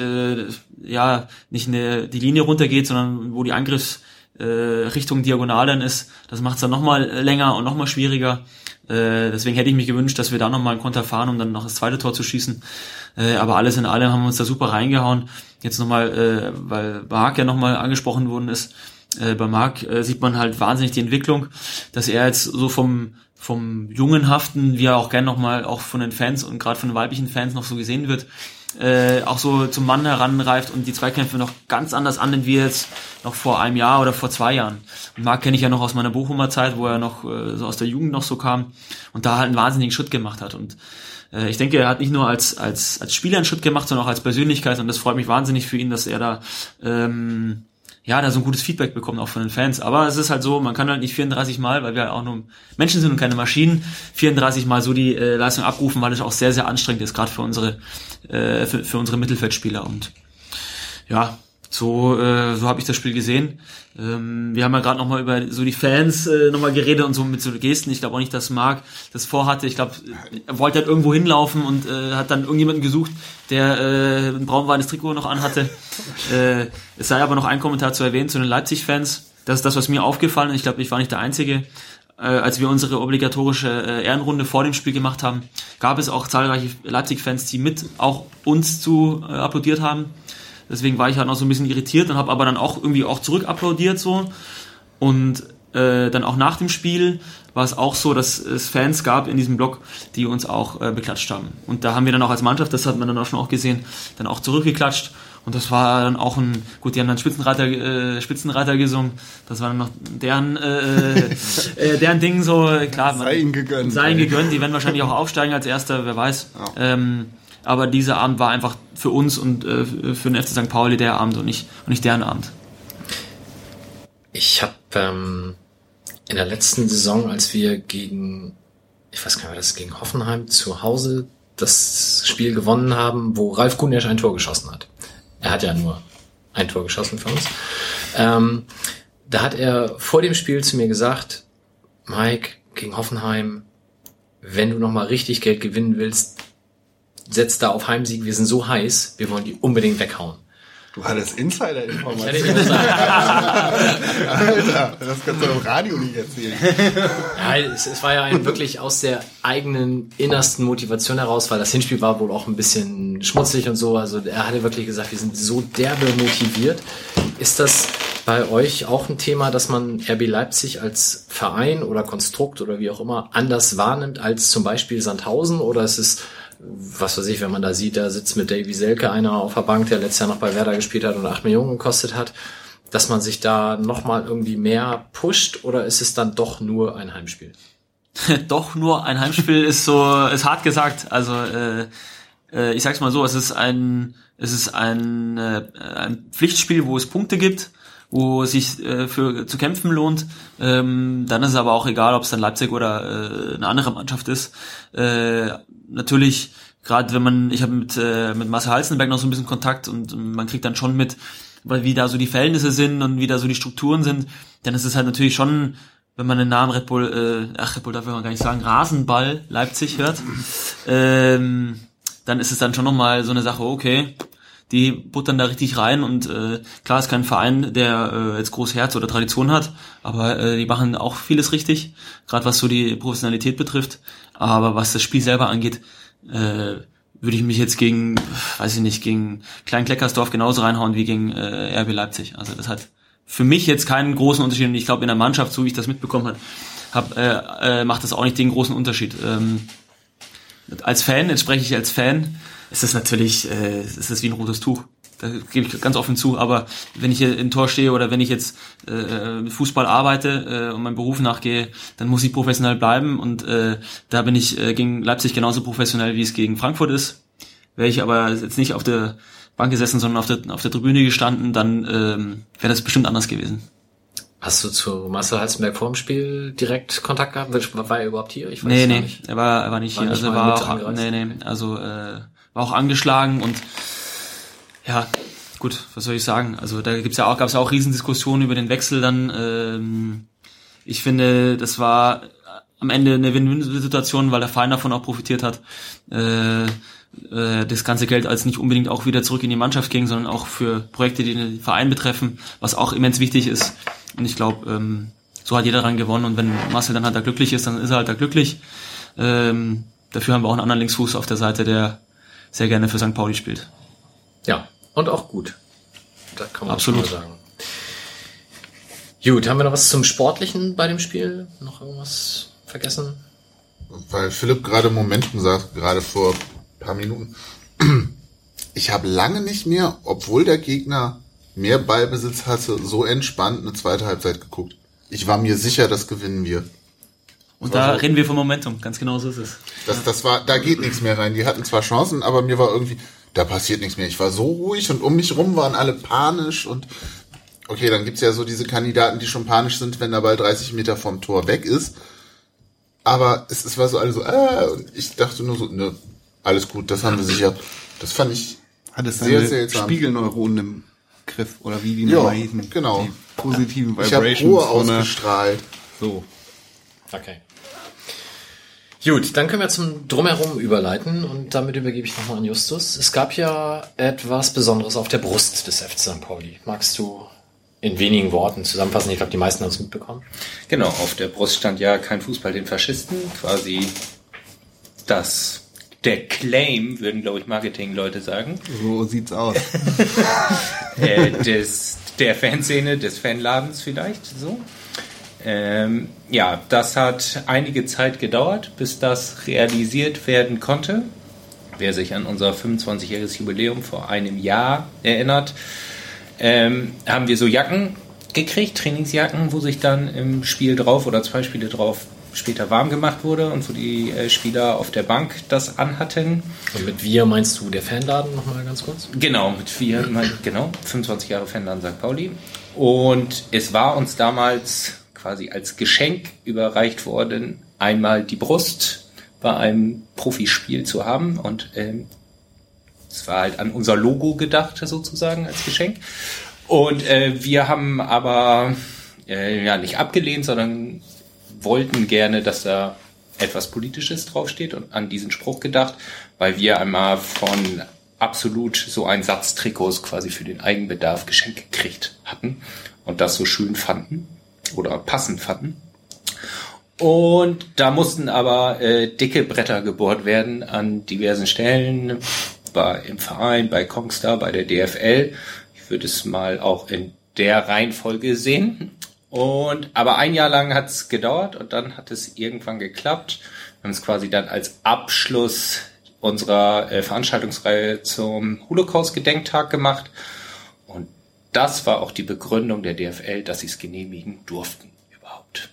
die Linie runtergeht, sondern wo die Angriffsrichtung diagonal dann ist. Das macht es dann nochmal länger und nochmal schwieriger. Deswegen hätte ich mir gewünscht, dass wir da nochmal einen Konter fahren, um dann noch das zweite Tor zu schießen. Aber alles in allem haben wir uns da super reingehauen. Jetzt nochmal, weil Marc ja nochmal angesprochen worden ist. Bei Marc sieht man halt wahnsinnig die Entwicklung, dass er jetzt so vom Jungenhaften, wie er auch gern nochmal auch von den Fans und gerade von den weiblichen Fans noch so gesehen wird, auch so zum Mann heranreift und die Zweikämpfe noch ganz anders annimmt, wie jetzt noch vor einem Jahr oder vor 2 Jahren. Und Marc kenne ich ja noch aus meiner Bochumer Zeit, wo er noch so aus der Jugend noch so kam und da halt einen wahnsinnigen Schritt gemacht hat. Und ich denke, er hat nicht nur als Spieler einen Schritt gemacht, sondern auch als Persönlichkeit und das freut mich wahnsinnig für ihn, dass er da da so ein gutes Feedback bekommen, auch von den Fans. Aber es ist halt so, man kann halt nicht 34 Mal, weil wir halt auch nur Menschen sind und keine Maschinen, 34 Mal so die Leistung abrufen, weil es auch sehr, sehr anstrengend ist, gerade für unsere Mittelfeldspieler. Und ja, so habe ich das Spiel gesehen. Wir haben ja gerade nochmal über so die Fans nochmal geredet und so mit so Gesten. Ich glaube auch nicht, dass Marc das vorhatte. Ich glaube, er wollte halt irgendwo hinlaufen und hat dann irgendjemanden gesucht, der ein braun-weißes Trikot noch anhatte. Es sei aber noch ein Kommentar zu erwähnen zu den Leipzig-Fans. Das ist das, was mir aufgefallen ist. Ich glaube, ich war nicht der Einzige. Als wir unsere obligatorische Ehrenrunde vor dem Spiel gemacht haben, gab es auch zahlreiche Leipzig-Fans, die mit auch uns zu applaudiert haben. Deswegen war ich halt noch so ein bisschen irritiert und habe aber dann auch irgendwie auch zurück applaudiert so. Und dann auch nach dem Spiel war es auch so, dass es Fans gab in diesem Block, die uns auch beklatscht haben. Und da haben wir dann auch als Mannschaft, das hat man dann auch schon auch gesehen, dann auch zurückgeklatscht. Und das war dann auch die haben dann Spitzenreiter gesungen. Das war dann noch deren Ding so, klar. Sei ihnen gegönnt. Die werden wahrscheinlich auch aufsteigen als Erster, wer weiß. Ja. Aber dieser Abend war einfach für uns und für den FC St. Pauli der Abend und nicht deren Abend. Ich habe in der letzten Saison, als wir gegen Hoffenheim zu Hause das Spiel gewonnen haben, wo Ralf Gunesch ein Tor geschossen hat. Er hat ja nur ein Tor geschossen für uns. Da hat er vor dem Spiel zu mir gesagt, Mike, gegen Hoffenheim, wenn du nochmal richtig Geld gewinnen willst, setz da auf Heimsieg, wir sind so heiß, wir wollen die unbedingt weghauen. Du hattest Insider-Informationen. Alter, das kannst du im Radio nicht erzählen. Ja, es war ja wirklich aus der eigenen innersten Motivation heraus, weil das Hinspiel war wohl auch ein bisschen schmutzig und so. Also er hatte wirklich gesagt, wir sind so derbe motiviert. Ist das bei euch auch ein Thema, dass man RB Leipzig als Verein oder Konstrukt oder wie auch immer anders wahrnimmt als zum Beispiel Sandhausen? Oder ist es, was weiß ich, wenn man da sieht, da sitzt mit Davy Selke einer auf der Bank, der letztes Jahr noch bei Werder gespielt hat und 8 Millionen gekostet hat, dass man sich da nochmal irgendwie mehr pusht, oder ist es dann doch nur ein Heimspiel? Doch nur ein Heimspiel ist hart gesagt. Also ich sag's mal so, es ist ein Pflichtspiel, wo es Punkte gibt, wo es sich zu kämpfen lohnt. Dann ist es aber auch egal, ob es dann Leipzig oder eine andere Mannschaft ist. Natürlich, gerade wenn ich habe mit Marcel Halzenberg noch so ein bisschen Kontakt und man kriegt dann schon mit, wie da so die Verhältnisse sind und wie da so die Strukturen sind, dann ist es halt natürlich schon, wenn man den Namen Red Bull darf man gar nicht sagen, Rasenball Leipzig hört, dann ist es dann schon nochmal so eine Sache, okay, die buttern da richtig rein und klar ist kein Verein, der jetzt groß Herz oder Tradition hat, aber die machen auch vieles richtig, gerade was so die Professionalität betrifft. Aber was das Spiel selber angeht, würde ich mich jetzt gegen Klein-Kleckersdorf genauso reinhauen wie gegen RB Leipzig. Also das hat für mich jetzt keinen großen Unterschied. Und ich glaube, in der Mannschaft, so wie ich das mitbekommen habe, macht das auch nicht den großen Unterschied. Als Fan, jetzt spreche ich als Fan, ist das natürlich, ist das wie ein rotes Tuch. Da gebe ich ganz offen zu. Aber wenn ich hier im Tor stehe oder wenn ich jetzt mit Fußball arbeite und meinem Beruf nachgehe, dann muss ich professionell bleiben. Und da bin ich gegen Leipzig genauso professionell, wie es gegen Frankfurt ist. Wäre ich aber jetzt nicht auf der Bank gesessen, sondern auf der Tribüne gestanden, dann wäre das bestimmt anders gewesen. Hast du zu Marcel Halstenberg vor dem Spiel direkt Kontakt gehabt? War er überhaupt hier? Ich weiß Nee, nicht. er war nicht hier. Also er war auch, war auch angeschlagen und ja, gut, was soll ich sagen? Also da gab's ja auch Riesendiskussionen über den Wechsel dann. Ich finde, das war am Ende eine Win-Win-Situation, weil der Verein davon auch profitiert hat. Das ganze Geld als nicht unbedingt auch wieder zurück in die Mannschaft ging, sondern auch für Projekte, die den Verein betreffen, was auch immens wichtig ist. Und ich glaube, so hat jeder daran gewonnen. Und wenn Marcel dann halt da glücklich ist, dann ist er halt da glücklich. Dafür haben wir auch einen anderen Linksfuß auf der Seite, der sehr gerne für St. Pauli spielt. Ja, und auch gut. Da kann man absolut schon mal sagen. Gut, haben wir noch was zum Sportlichen bei dem Spiel? Noch irgendwas vergessen? Weil Philipp gerade Momentum sagt, gerade vor ein paar Minuten. Ich habe lange nicht mehr, obwohl der Gegner mehr Ballbesitz hatte, so entspannt eine zweite Halbzeit geguckt. Ich war mir sicher, das gewinnen wir. Und da reden wir vom Momentum, ganz genau so ist es. Da geht nichts mehr rein. Die hatten zwar Chancen, aber mir war irgendwie, da passiert nichts mehr. Ich war so ruhig und um mich rum waren alle panisch und okay, dann gibt's ja so diese Kandidaten, die schon panisch sind, wenn der Ball 30 Meter vom Tor weg ist. Aber es war so alles so, und ich dachte nur so, ne, alles gut, das haben wir sicher. Das fand ich hat es sehr seine seltsam. Spiegelneuronen im Griff oder wie die Ja, nochmal hießen. genau. Die positiven Ich habe Vibrations. Ruhe ausgestrahlt. So. Okay. Gut, dann können wir zum Drumherum überleiten und damit übergebe ich nochmal an Justus. Es gab ja etwas Besonderes auf der Brust des FC St. Pauli. Magst du in wenigen Worten zusammenfassen? Ich glaube, die meisten haben es mitbekommen. Genau, auf der Brust stand ja kein Fußball den Faschisten, quasi der Claim, würden, glaube ich, Marketing-Leute sagen. So sieht's aus. Der Fanszene, des Fanladens vielleicht, so. Ja, das hat einige Zeit gedauert, bis das realisiert werden konnte. Wer sich an unser 25-jähriges Jubiläum vor einem Jahr erinnert, haben wir so Jacken gekriegt, Trainingsjacken, wo sich dann im Spiel drauf oder 2 Spiele drauf später warm gemacht wurde und wo die Spieler auf der Bank das anhatten. Und mit wir meinst du der Fanladen nochmal ganz kurz? Genau, mit wir, genau, 25 Jahre Fanladen St. Pauli. Und es war uns damals quasi als Geschenk überreicht worden, einmal die Brust bei einem Profispiel zu haben. Und es war halt an unser Logo gedacht, sozusagen, als Geschenk. Und wir haben aber nicht abgelehnt, sondern wollten gerne, dass da etwas Politisches draufsteht und an diesen Spruch gedacht, weil wir einmal von Absolut so einen Satz Trikots quasi für den Eigenbedarf geschenkt gekriegt hatten und das so schön fanden oder passend fanden. Und da mussten aber dicke Bretter gebohrt werden an diversen Stellen, im Verein, bei Kongstar, bei der DFL. Ich würde es mal auch in der Reihenfolge sehen. Aber ein Jahr lang hat es gedauert und dann hat es irgendwann geklappt. Wir haben es quasi dann als Abschluss unserer Veranstaltungsreihe zum Holocaust-Gedenktag gemacht. Und das war auch die Begründung der DFL, dass sie es genehmigen durften überhaupt.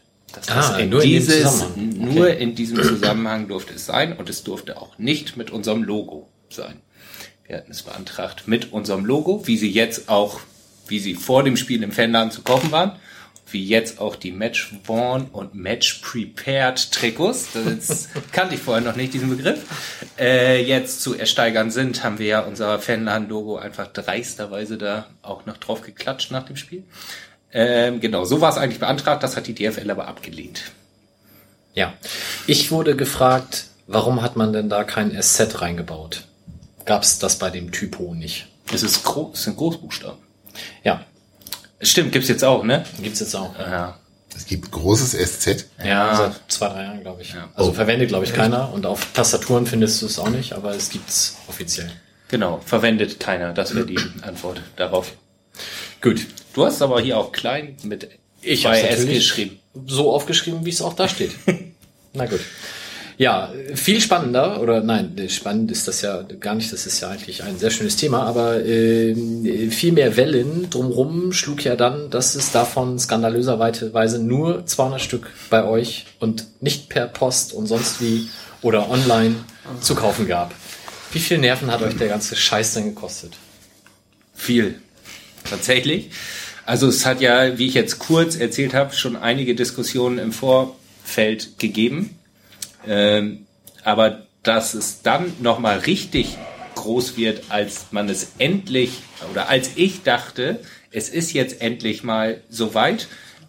Nur in diesem Zusammenhang durfte es sein und es durfte auch nicht mit unserem Logo sein. Wir hatten es beantragt mit unserem Logo, wie sie vor dem Spiel im Fanladen zu kaufen waren. Wie jetzt auch die Match-Worn und Match-Prepared-Trikots. Das kannte ich vorher noch nicht, diesen Begriff. Jetzt zu ersteigern sind, haben wir ja unser Fanladen-Logo einfach dreisterweise da auch noch drauf geklatscht nach dem Spiel. Genau, so war es eigentlich beantragt, das hat die DFL aber abgelehnt. Ja, ich wurde gefragt, warum hat man denn da kein SZ reingebaut? Gab es das bei dem Typo nicht? Es sind Großbuchstaben. Ja, Stimmt, gibt's jetzt auch, ne? gibt's jetzt auch. Ja. Es gibt großes SZ. Ja, seit 2-3 Jahren, glaube ich. Ja. Also verwendet, glaube ich, keiner. Und auf Tastaturen findest du es auch nicht, aber es gibt's offiziell. Genau, verwendet keiner. Das wäre die Antwort darauf. Gut. Du hast aber hier auch klein mit Ich 2 habe S natürlich geschrieben. so aufgeschrieben, wie es auch da steht. Na gut. Ja, viel spannender, oder nein, spannend ist das ja gar nicht, das ist ja eigentlich ein sehr schönes Thema, aber viel mehr Wellen drumherum schlug ja dann, dass es davon skandalöserweise nur 200 Stück bei euch und nicht per Post und sonst wie oder online zu kaufen gab. Wie viel Nerven hat euch der ganze Scheiß denn gekostet? Viel. Tatsächlich. Also es hat ja, wie ich jetzt kurz erzählt habe, schon einige Diskussionen im Vorfeld gegeben. Aber dass es dann nochmal richtig groß wird, als man es endlich, oder als ich dachte, es ist jetzt endlich mal soweit,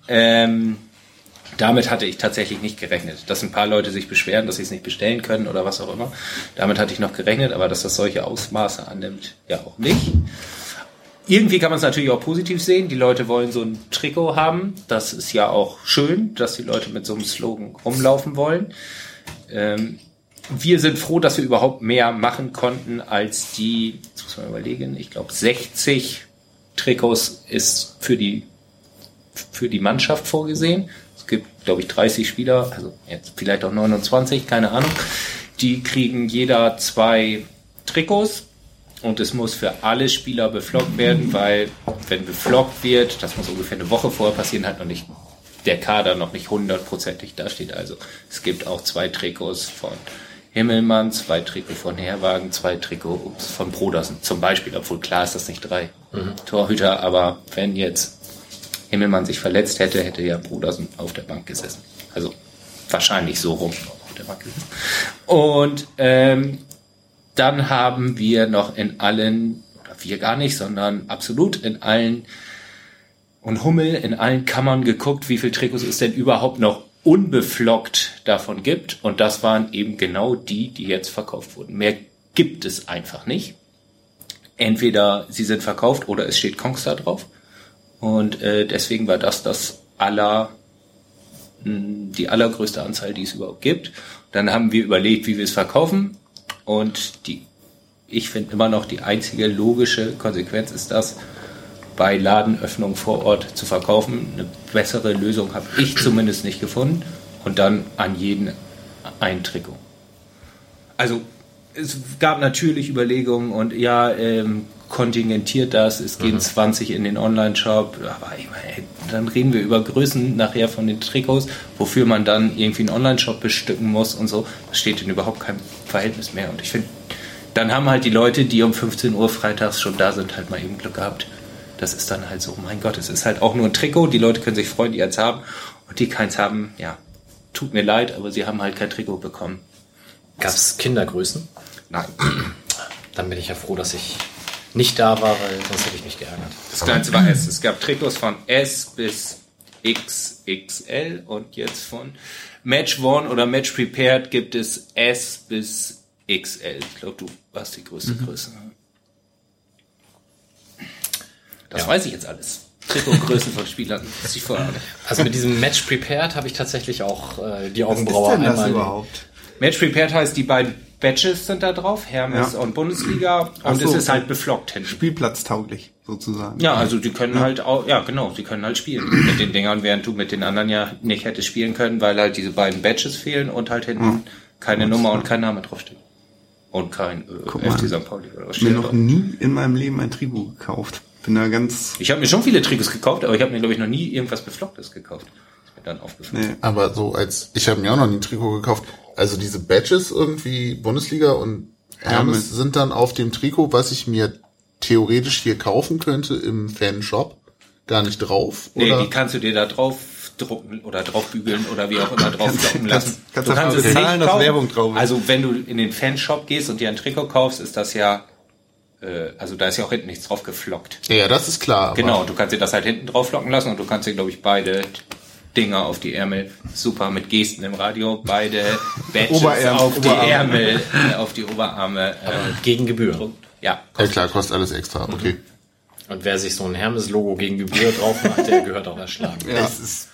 damit hatte ich tatsächlich nicht gerechnet. Dass ein paar Leute sich beschweren, dass sie es nicht bestellen können oder was auch immer. Damit hatte ich noch gerechnet, aber dass das solche Ausmaße annimmt, ja auch nicht. Irgendwie kann man es natürlich auch positiv sehen. Die Leute wollen so ein Trikot haben. Das ist ja auch schön, dass die Leute mit so einem Slogan rumlaufen wollen. Wir sind froh, dass wir überhaupt mehr machen konnten als die, jetzt muss man überlegen, ich glaube 60 Trikots ist für die Mannschaft vorgesehen. Es gibt, glaube ich, 30 Spieler, also jetzt vielleicht auch 29, keine Ahnung. Die kriegen jeder 2 Trikots. Und es muss für alle Spieler befloggt werden, weil wenn befloggt wird, das muss ungefähr eine Woche vorher passieren, halt noch nicht der Kader noch nicht 100%ig dasteht. Also es gibt auch 2 Trikots von Himmelmann, 2 Trikots von Herwagen, 2 Trikots von Brodersen zum Beispiel, obwohl klar ist das nicht 3 Torhüter, aber wenn jetzt Himmelmann sich verletzt hätte, hätte ja Brodersen auf der Bank gesessen. Also wahrscheinlich so rum auf der Bank gesessen. Und dann haben wir noch in allen, oder wir gar nicht, sondern absolut in allen und Hummel in allen Kammern geguckt, wie viel Trikots es denn überhaupt noch unbefloggt davon gibt. Und das waren eben genau die jetzt verkauft wurden. Mehr gibt es einfach nicht. Entweder sie sind verkauft oder es steht Kongstar drauf. Und deswegen war das die allergrößte Anzahl, die es überhaupt gibt. Dann haben wir überlegt, wie wir es verkaufen. Und ich finde immer noch die einzige logische Konsequenz ist das, bei Ladenöffnung vor Ort zu verkaufen. Eine bessere Lösung habe ich zumindest nicht gefunden. Und dann an jeden ein Trikot. Also es gab natürlich Überlegungen und ja, kontingentiert das, es gehen 20 in den Online-Shop, aber dann reden wir über Größen nachher von den Trikots, wofür man dann irgendwie einen Online-Shop bestücken muss und so. Das steht in überhaupt keinem Verhältnis mehr. Und ich finde, dann haben halt die Leute, die um 15 Uhr freitags schon da sind, halt mal eben Glück gehabt. Das ist dann halt so, mein Gott, es ist halt auch nur ein Trikot, die Leute können sich freuen, die eins haben und die keins haben, ja, tut mir leid, aber sie haben halt kein Trikot bekommen. Gab es Kindergrößen? Nein. Dann bin ich ja froh, dass ich nicht da war, weil sonst hätte ich mich geärgert. Das Ganze war S. Es gab Trikots von S bis XXL und jetzt von Match One oder Match Prepared gibt es S bis XL. Ich glaube, du warst die größte Größe. Das weiß ich jetzt alles. Trikotgrößen von Spielern. Das ich vorher nicht. Also mit diesem Match Prepared habe ich tatsächlich auch die Was Augenbraue ist denn das einmal. überhaupt? Match Prepared heißt, die beiden Badges sind da drauf, Hermes und Bundesliga. Ach Und so, es ist okay. halt beflockt hinten. Spielplatztauglich, sozusagen. Ja, also die können halt auch, ja genau, sie können halt spielen mit den Dingern, während du mit den anderen ja nicht hättest spielen können, weil halt diese beiden Badges fehlen und halt hinten keine Nummer und kein Name draufsteht. Und kein FC St. Pauli oder was Ich habe mir steht noch drauf. nie in meinem Leben ein Trikot gekauft. Bin da ganz... Ich habe mir schon viele Trikots gekauft, aber ich habe mir, glaube ich, noch nie irgendwas Beflocktes gekauft. Ist mir dann aufgefallen. Nee. Aber so ich habe mir auch noch nie ein Trikot gekauft. Also diese Badges irgendwie, Bundesliga und Hermes sind dann auf dem Trikot, was ich mir theoretisch hier kaufen könnte im Fanshop, gar nicht drauf. Nee, oder? die kannst du dir da drauf drucken oder drauf bügeln oder wie auch immer drauf blocken lassen. kannst Du das kannst mal es nicht bezahlen, dass kaufen. Werbung drauf ist. Also wenn du in den Fanshop gehst und dir ein Trikot kaufst, ist das ja, also da ist ja auch hinten nichts drauf geflockt. Ja, das ist klar. Aber Genau, du kannst dir das halt hinten drauf flocken lassen und du kannst dir, glaube ich, beide Dinger auf die Ärmel, super mit Gesten im Radio, beide Badges auf die Ärmel, auf die Oberarme. Gegen Gebühr. Ja. Ja klar, kostet alles extra, okay. Und wer sich so ein Hermes-Logo gegen Gebühr drauf macht, der gehört auch erschlagen. Ja.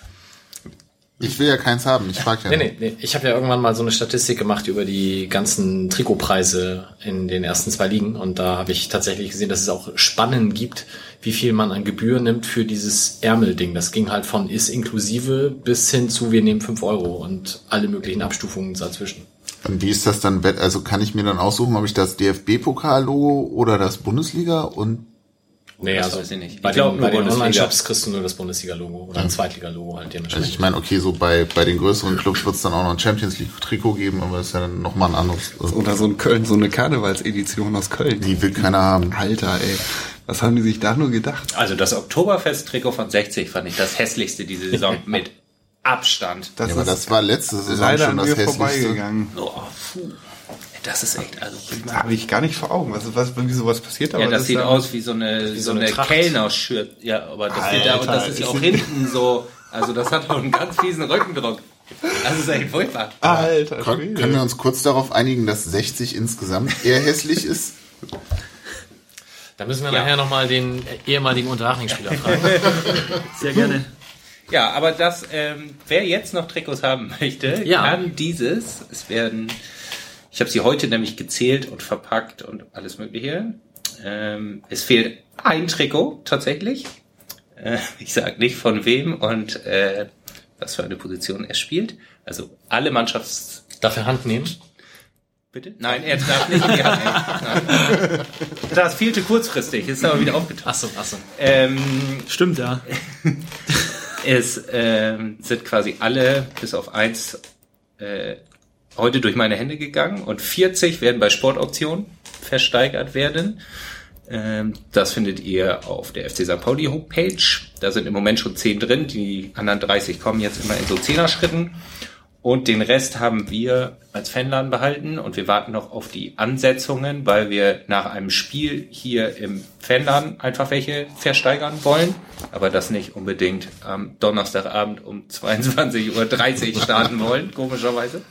Ich will ja keins haben, ich frage ja. Nee. Ich habe ja irgendwann mal so eine Statistik gemacht über die ganzen Trikotpreise in den ersten 2 Ligen. Und da habe ich tatsächlich gesehen, dass es auch Spannen gibt, wie viel man an Gebühr nimmt für dieses Ärmelding. Das ging halt von ist inklusive bis hin zu wir nehmen 5 Euro und alle möglichen Abstufungen dazwischen. Und wie ist das dann? Also kann ich mir dann aussuchen, ob ich das DFB-Pokal-Logo oder das Bundesliga und Nee, das also weiß ich nicht. bei Ich glaub, den, nur bei den Bundesliga. Online-Shops kriegst du nur das Bundesliga-Logo oder ein Zweitliga-Logo halt also dementsprechend. ich meine, okay, so bei den größeren Clubs wird es dann auch noch ein Champions League-Trikot geben, aber das ist ja dann nochmal ein anderes. Oder so in Köln, so eine Karnevalsedition aus Köln. Die will keiner haben. Alter, ey. Was haben die sich da nur gedacht? Also das Oktoberfest-Trikot von 60 fand ich das hässlichste diese Saison mit Abstand. Das Ja, aber ist das war letzte Saison leider schon an das mir hässlichste. vorbeigegangen. Oh, puh. Das ist echt, also Da habe ich gar nicht vor Augen. Wie sowas passiert? ja, das ist sieht ja- aus wie so eine Tracht. Kellnerschürt. Ja, aber das, sieht da, und das ist ja auch hinten so, also das hat auch einen ganz fiesen Rückendruck. Das ist echt furchtbar. Alter, Können Schwede. wir uns kurz darauf einigen, dass 60 insgesamt eher hässlich ist? Da müssen wir nachher nochmal den ehemaligen Unterhaching-Spieler fragen. Sehr gerne. Ja, aber das, wer jetzt noch Trikots haben möchte, Ja. kann dieses. Es werden, ich habe sie heute nämlich gezählt und verpackt und alles Mögliche. Es fehlt ein Trikot tatsächlich. Ich sage nicht von wem und was für eine Position er spielt. Also alle Dafür Hand nehmen? Bitte? Nein, er darf nicht in die Hand nehmen. Nein. Das fehlte kurzfristig, ist aber wieder aufgetaucht. Achso. Stimmt, ja. Es sind quasi alle bis auf 1 heute durch meine Hände gegangen und 40 werden bei Sportauktionen versteigert werden. Das findet ihr auf der FC St. Pauli Homepage. Da sind im Moment schon 10 drin. Die anderen 30 kommen jetzt immer in so 10er-Schritten. Und den Rest haben wir als Fanladen behalten und wir warten noch auf die Ansetzungen, weil wir nach einem Spiel hier im Fanladen einfach welche versteigern wollen, aber das nicht unbedingt am Donnerstagabend um 22:30 Uhr starten wollen, komischerweise.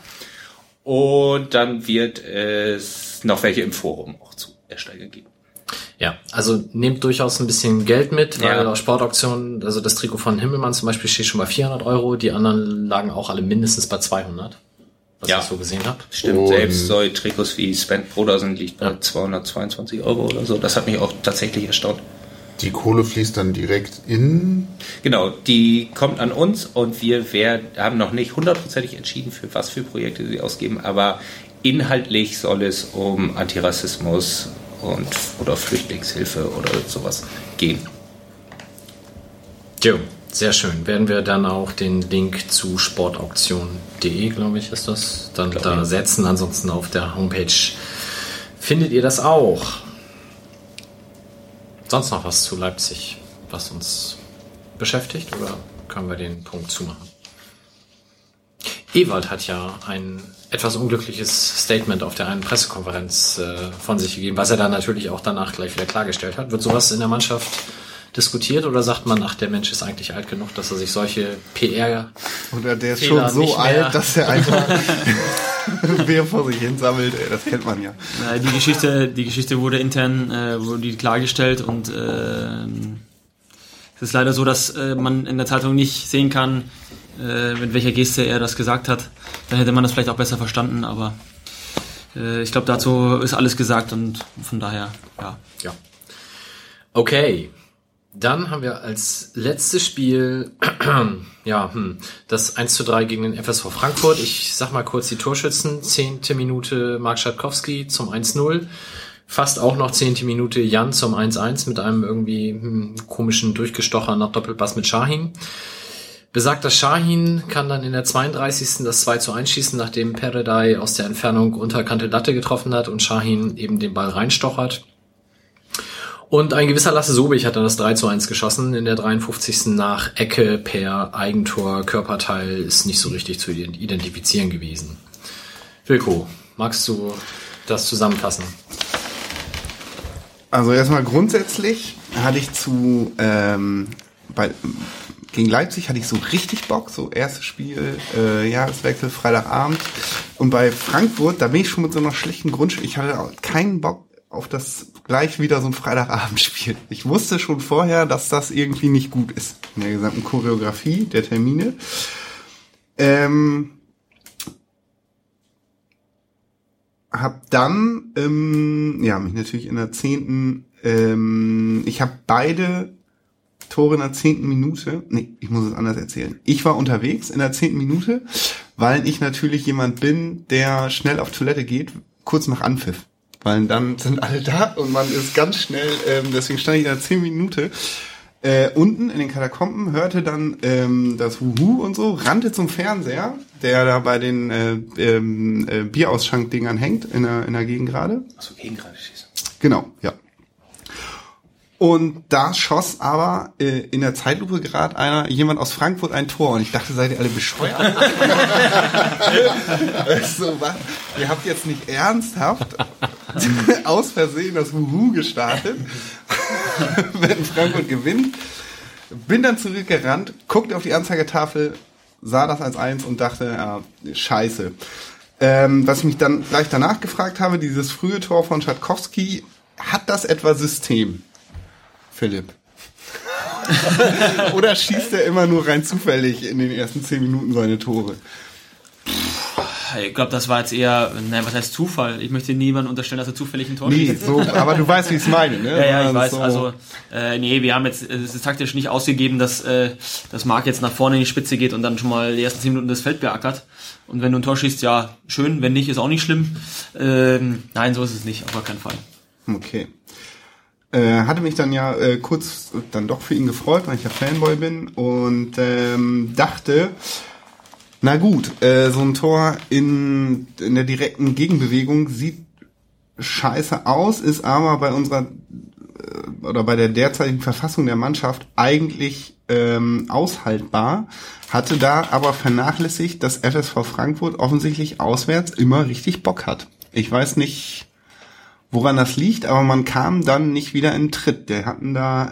Und dann wird es noch welche im Forum auch zu ersteigern geben. Ja, also nehmt durchaus ein bisschen Geld mit, weil Ja. auf Sportauktionen, also das Trikot von Himmelmann zum Beispiel steht schon bei 400 Euro, die anderen lagen auch alle mindestens bei 200, was Ja. ich so gesehen habe. Stimmt, Und- selbst so Trikots wie Sven Brodersen liegt bei 222 Euro oder so. Das hat mich auch tatsächlich erstaunt. Die Kohle fließt dann direkt in... Genau, die kommt an uns und wir haben noch nicht hundertprozentig entschieden, für was für Projekte sie ausgeben, aber inhaltlich soll es um Antirassismus oder Flüchtlingshilfe oder sowas gehen. Jo, sehr schön. Werden wir dann auch den Link zu sportauktion.de, glaube ich, ist das, dann da setzen. Ansonsten auf der Homepage findet ihr das auch. Sonst noch was zu Leipzig, was uns beschäftigt, oder können wir den Punkt zumachen? Ewald hat ja ein etwas unglückliches Statement auf der einen Pressekonferenz von sich gegeben, was er dann natürlich auch danach gleich wieder klargestellt hat. Wird sowas in der Mannschaft diskutiert oder sagt man, ach, der Mensch ist eigentlich alt genug, dass er sich solche PR... Oder der ist Fehler schon nicht so mehr. alt, dass er einfach Bier vor sich hin sammelt. Ey, das kennt man ja. Die Geschichte wurde intern wurde die klargestellt und es ist leider so, dass man in der Zeitung nicht sehen kann, mit welcher Geste er das gesagt hat. Dann hätte man das vielleicht auch besser verstanden, aber ich glaube, dazu ist alles gesagt und von daher, ja. Ja. Okay. Dann haben wir als letztes Spiel das 1:3 gegen den FSV Frankfurt. Ich sag mal kurz die Torschützen. 10. Minute Marc Schatkowski zum 1:0. Fast auch noch 10. Minute Jan zum 1:1 mit einem irgendwie komischen Durchgestocher nach Doppelpass mit Şahin. Besagter Şahin kann dann in der 32. das 2:1 schießen, nachdem Peredaj aus der Entfernung unterkante Latte getroffen hat und Şahin eben den Ball reinstochert. Und ein gewisser Lasse Sobich hat dann das 3:1 geschossen in der 53. nach Ecke per Eigentor. Körperteil ist nicht so richtig zu identifizieren gewesen. Wilko, magst du das zusammenfassen? Also erstmal grundsätzlich hatte ich gegen Leipzig hatte ich so richtig Bock, so erstes Spiel, Jahreswechsel, Freitagabend. Und bei Frankfurt, da bin ich schon mit so einer schlechten Grundstimmung. Ich hatte auch keinen Bock auf das gleich wieder so ein Freitagabendspiel. Ich wusste schon vorher, dass das irgendwie nicht gut ist in der gesamten Choreografie der Termine. Hab dann, mich natürlich in der 10. Ich habe beide Tore in der 10. Minute. Nee, ich muss es anders erzählen. Ich war unterwegs in der 10. Minute, weil ich natürlich jemand bin, der schnell auf Toilette geht, kurz nach Anpfiff. Weil dann sind alle da und man ist ganz schnell, deswegen stand ich in der 10. Minute unten in den Katakomben, hörte dann das Huhu und so, rannte zum Fernseher, der da bei den Bierausschank-Dingern hängt, in der Gegend gerade. Achso, Gegend gerade schießen. Genau, ja. Und da schoss aber in der Zeitlupe gerade jemand aus Frankfurt ein Tor und ich dachte, seid ihr alle bescheuert? So, was? Ihr habt jetzt nicht ernsthaft aus Versehen das Wuhu gestartet, wenn Frankfurt gewinnt. Bin dann zurückgerannt, guckte auf die Anzeigetafel, sah das als 1 und dachte, scheiße. Was ich mich dann gleich danach gefragt habe, dieses frühe Tor von Schatkowski, hat das etwa System? Philipp. Oder schießt er immer nur rein zufällig in den ersten 10 Minuten seine Tore? Ich glaube, das war jetzt eher, was heißt Zufall? Ich möchte niemandem unterstellen, dass er zufällig ein Tor schießt. So, aber du weißt, wie ich es meine, ne? Ja, ich weiß. So. Also, wir haben jetzt, es ist taktisch nicht ausgegeben, dass Marc jetzt nach vorne in die Spitze geht und dann schon mal die ersten 10 Minuten das Feld beackert. Und wenn du ein Tor schießt, ja, schön. Wenn nicht, ist auch nicht schlimm. Nein, so ist es nicht, auf gar keinen Fall. Okay. Hatte mich dann ja kurz dann doch für ihn gefreut, weil ich ja Fanboy bin und dachte, na gut, so ein Tor in der direkten Gegenbewegung sieht scheiße aus, ist aber bei unserer oder bei der derzeitigen Verfassung der Mannschaft eigentlich aushaltbar, hatte da aber vernachlässigt, dass FSV Frankfurt offensichtlich auswärts immer richtig Bock hat. Ich weiß nicht, woran das liegt, aber man kam dann nicht wieder in den Tritt. Der hatten da,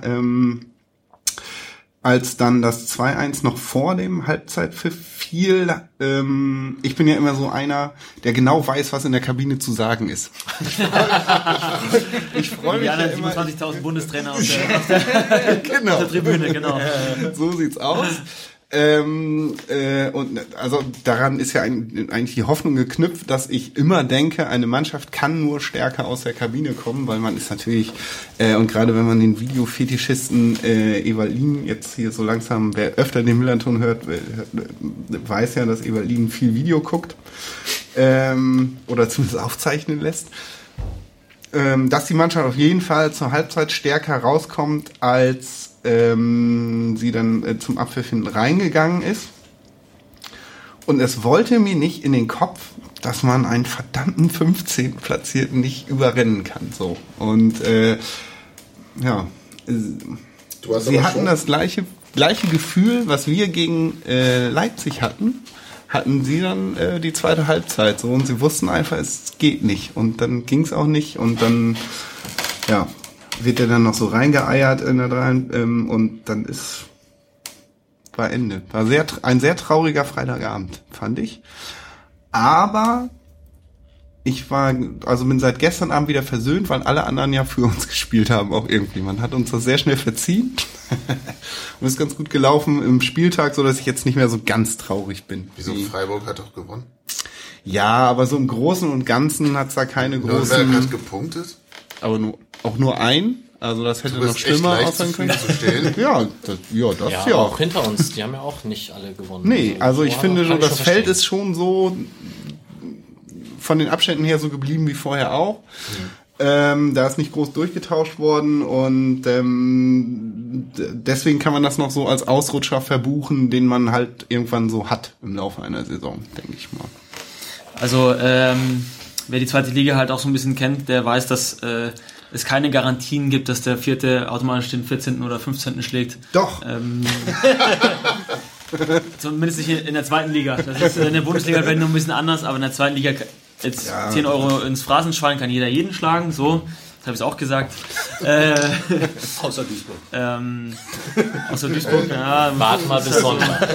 als dann das 2-1 noch vor dem Halbzeitpfiff fiel, ich bin ja immer so einer, der genau weiß, was in der Kabine zu sagen ist. Ich freue mich ja immer. 27.000 Bundestrainer aus der Tribüne, genau. So sieht's aus. Und also daran ist ja eigentlich die Hoffnung geknüpft, dass ich immer denke, eine Mannschaft kann nur stärker aus der Kabine kommen, weil man ist natürlich, und gerade wenn man den Videofetischisten Evalin jetzt hier so langsam, wer öfter den Millanton hört, weiß ja, dass Evalin viel Video guckt oder zumindest aufzeichnen lässt. Dass die Mannschaft auf jeden Fall zur Halbzeit stärker rauskommt, als sie dann zum Abpfiff hinten reingegangen ist. Und es wollte mir nicht in den Kopf, dass man einen verdammten 15. Platzierten nicht überrennen kann. So. Und sie hatten das gleiche Gefühl, was wir gegen Leipzig hatten sie dann die zweite Halbzeit. So, und sie wussten einfach, es geht nicht. Und dann ging es auch nicht. Und dann, wird er dann noch so reingeeiert in der 3 und dann war Ende. War ein sehr trauriger Freitagabend, fand ich. Aber ich bin seit gestern Abend wieder versöhnt, weil alle anderen ja für uns gespielt haben, auch irgendwie. Man hat uns das sehr schnell verziehen. Und ist ganz gut gelaufen im Spieltag, so dass ich jetzt nicht mehr so ganz traurig bin. Wieso? Freiburg hat doch gewonnen. Ja, aber so im Großen und Ganzen hat's da keine großen... Nürnberg hat gepunktet. Aber nur ein, also das hätte noch schlimmer aussehen können. Ja, das auch hinter uns, die haben ja auch nicht alle gewonnen. Nee, also ich finde so, das Feld ist schon so von den Abständen her so geblieben wie vorher auch. Da ist nicht groß durchgetauscht worden und deswegen kann man das noch so als Ausrutscher verbuchen, den man halt irgendwann so hat im Laufe einer Saison, denke ich mal. Also wer die zweite Liga halt auch so ein bisschen kennt, der weiß, dass es keine Garantien gibt, dass der 4. automatisch den 14. oder 15. schlägt. Doch. Zumindest nicht in der zweiten Liga. Das ist in der Bundesliga vielleicht noch ein bisschen anders, aber in der zweiten Liga jetzt 10 Euro ins Phrasenschwein kann jeder jeden schlagen. So, das habe ich auch gesagt. Außer Duisburg. Außer Duisburg, ja. Warten mal bis Sonntag.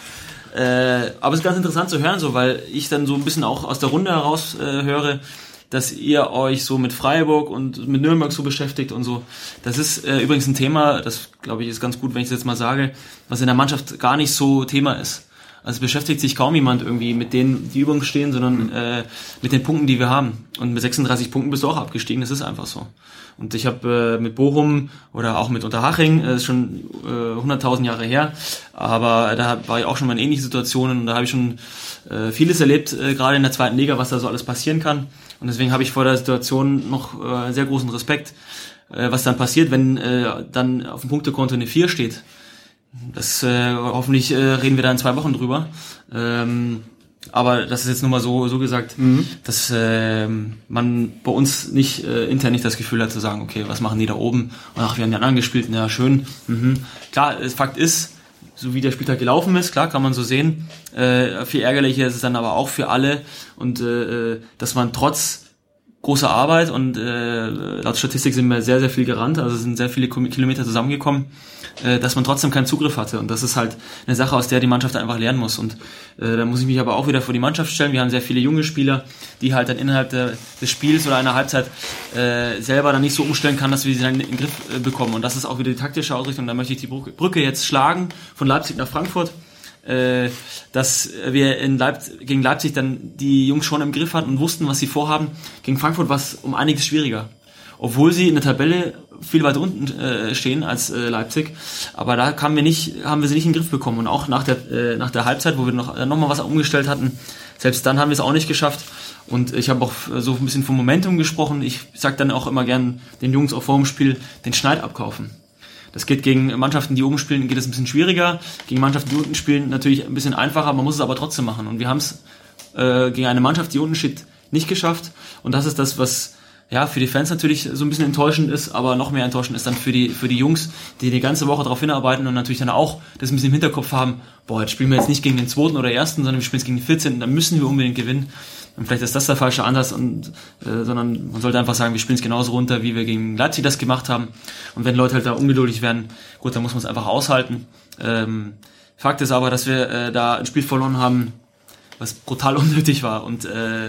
Aber es ist ganz interessant zu hören, so, weil ich dann so ein bisschen auch aus der Runde heraus höre, dass ihr euch so mit Freiburg und mit Nürnberg so beschäftigt und so. Das ist übrigens ein Thema, das glaube ich ist ganz gut, wenn ich das jetzt mal sage, was in der Mannschaft gar nicht so Thema ist. Also beschäftigt sich kaum jemand irgendwie mit denen, die über uns stehen, sondern mit den Punkten, die wir haben. Und mit 36 Punkten bist du auch abgestiegen, das ist einfach so. Und ich habe mit Bochum oder auch mit Unterhaching, ist schon 100.000 Jahre her, aber da war ich auch schon mal in ähnlichen Situationen und da habe ich schon vieles erlebt, gerade in der zweiten Liga, was da so alles passieren kann. Und deswegen habe ich vor der Situation noch sehr großen Respekt, was dann passiert, wenn dann auf dem Punktekonto eine 4 steht. Das hoffentlich reden wir da in 2 Wochen drüber. Aber das ist jetzt nur mal so gesagt, dass man bei uns nicht intern nicht das Gefühl hat zu sagen, okay, was machen die da oben? Und ach, wir haben die anderen gespielt, ja schön. Klar, Fakt ist, so wie der Spieltag gelaufen ist, klar, kann man so sehen. Viel ärgerlicher ist es dann aber auch für alle und dass man trotz großer Arbeit und laut Statistik sind wir sehr, sehr viel gerannt, also sind sehr viele Kilometer zusammengekommen, dass man trotzdem keinen Zugriff hatte und das ist halt eine Sache, aus der die Mannschaft einfach lernen muss und da muss ich mich aber auch wieder vor die Mannschaft stellen. Wir haben sehr viele junge Spieler, die halt dann innerhalb des Spiels oder einer Halbzeit selber dann nicht so umstellen kann, dass wir sie dann in den Griff bekommen und das ist auch wieder die taktische Ausrichtung. Da möchte ich die Brücke jetzt schlagen von Leipzig nach Frankfurt, dass wir gegen Leipzig dann die Jungs schon im Griff hatten und wussten, was sie vorhaben. Gegen Frankfurt war es um einiges schwieriger. Obwohl sie in der Tabelle viel weiter unten stehen als Leipzig. Aber da haben wir sie nicht in den Griff bekommen. Und auch nach der Halbzeit, wo wir noch mal was umgestellt hatten, selbst dann haben wir es auch nicht geschafft. Und ich habe auch so ein bisschen vom Momentum gesprochen. Ich sage dann auch immer gern den Jungs auch vor dem Spiel den Schneid abkaufen. Das geht gegen Mannschaften, die oben spielen, geht es ein bisschen schwieriger. Gegen Mannschaften, die unten spielen, natürlich ein bisschen einfacher. Man muss es aber trotzdem machen. Und wir haben es gegen eine Mannschaft, die unten steht, nicht geschafft. Und das ist das, was ja für die Fans natürlich so ein bisschen enttäuschend ist, aber noch mehr enttäuschend ist dann für die Jungs, die ganze Woche darauf hinarbeiten und natürlich dann auch das ein bisschen im Hinterkopf haben, jetzt spielen wir jetzt nicht gegen den 2. oder 1., sondern wir spielen jetzt gegen den 14., dann müssen wir unbedingt gewinnen. Und vielleicht ist das der falsche Ansatz, sondern man sollte einfach sagen, wir spielen es genauso runter, wie wir gegen Leipzig das gemacht haben. Und wenn Leute halt da ungeduldig werden, gut, dann muss man es einfach aushalten. Fakt ist aber, dass wir da ein Spiel verloren haben, was brutal unnötig war und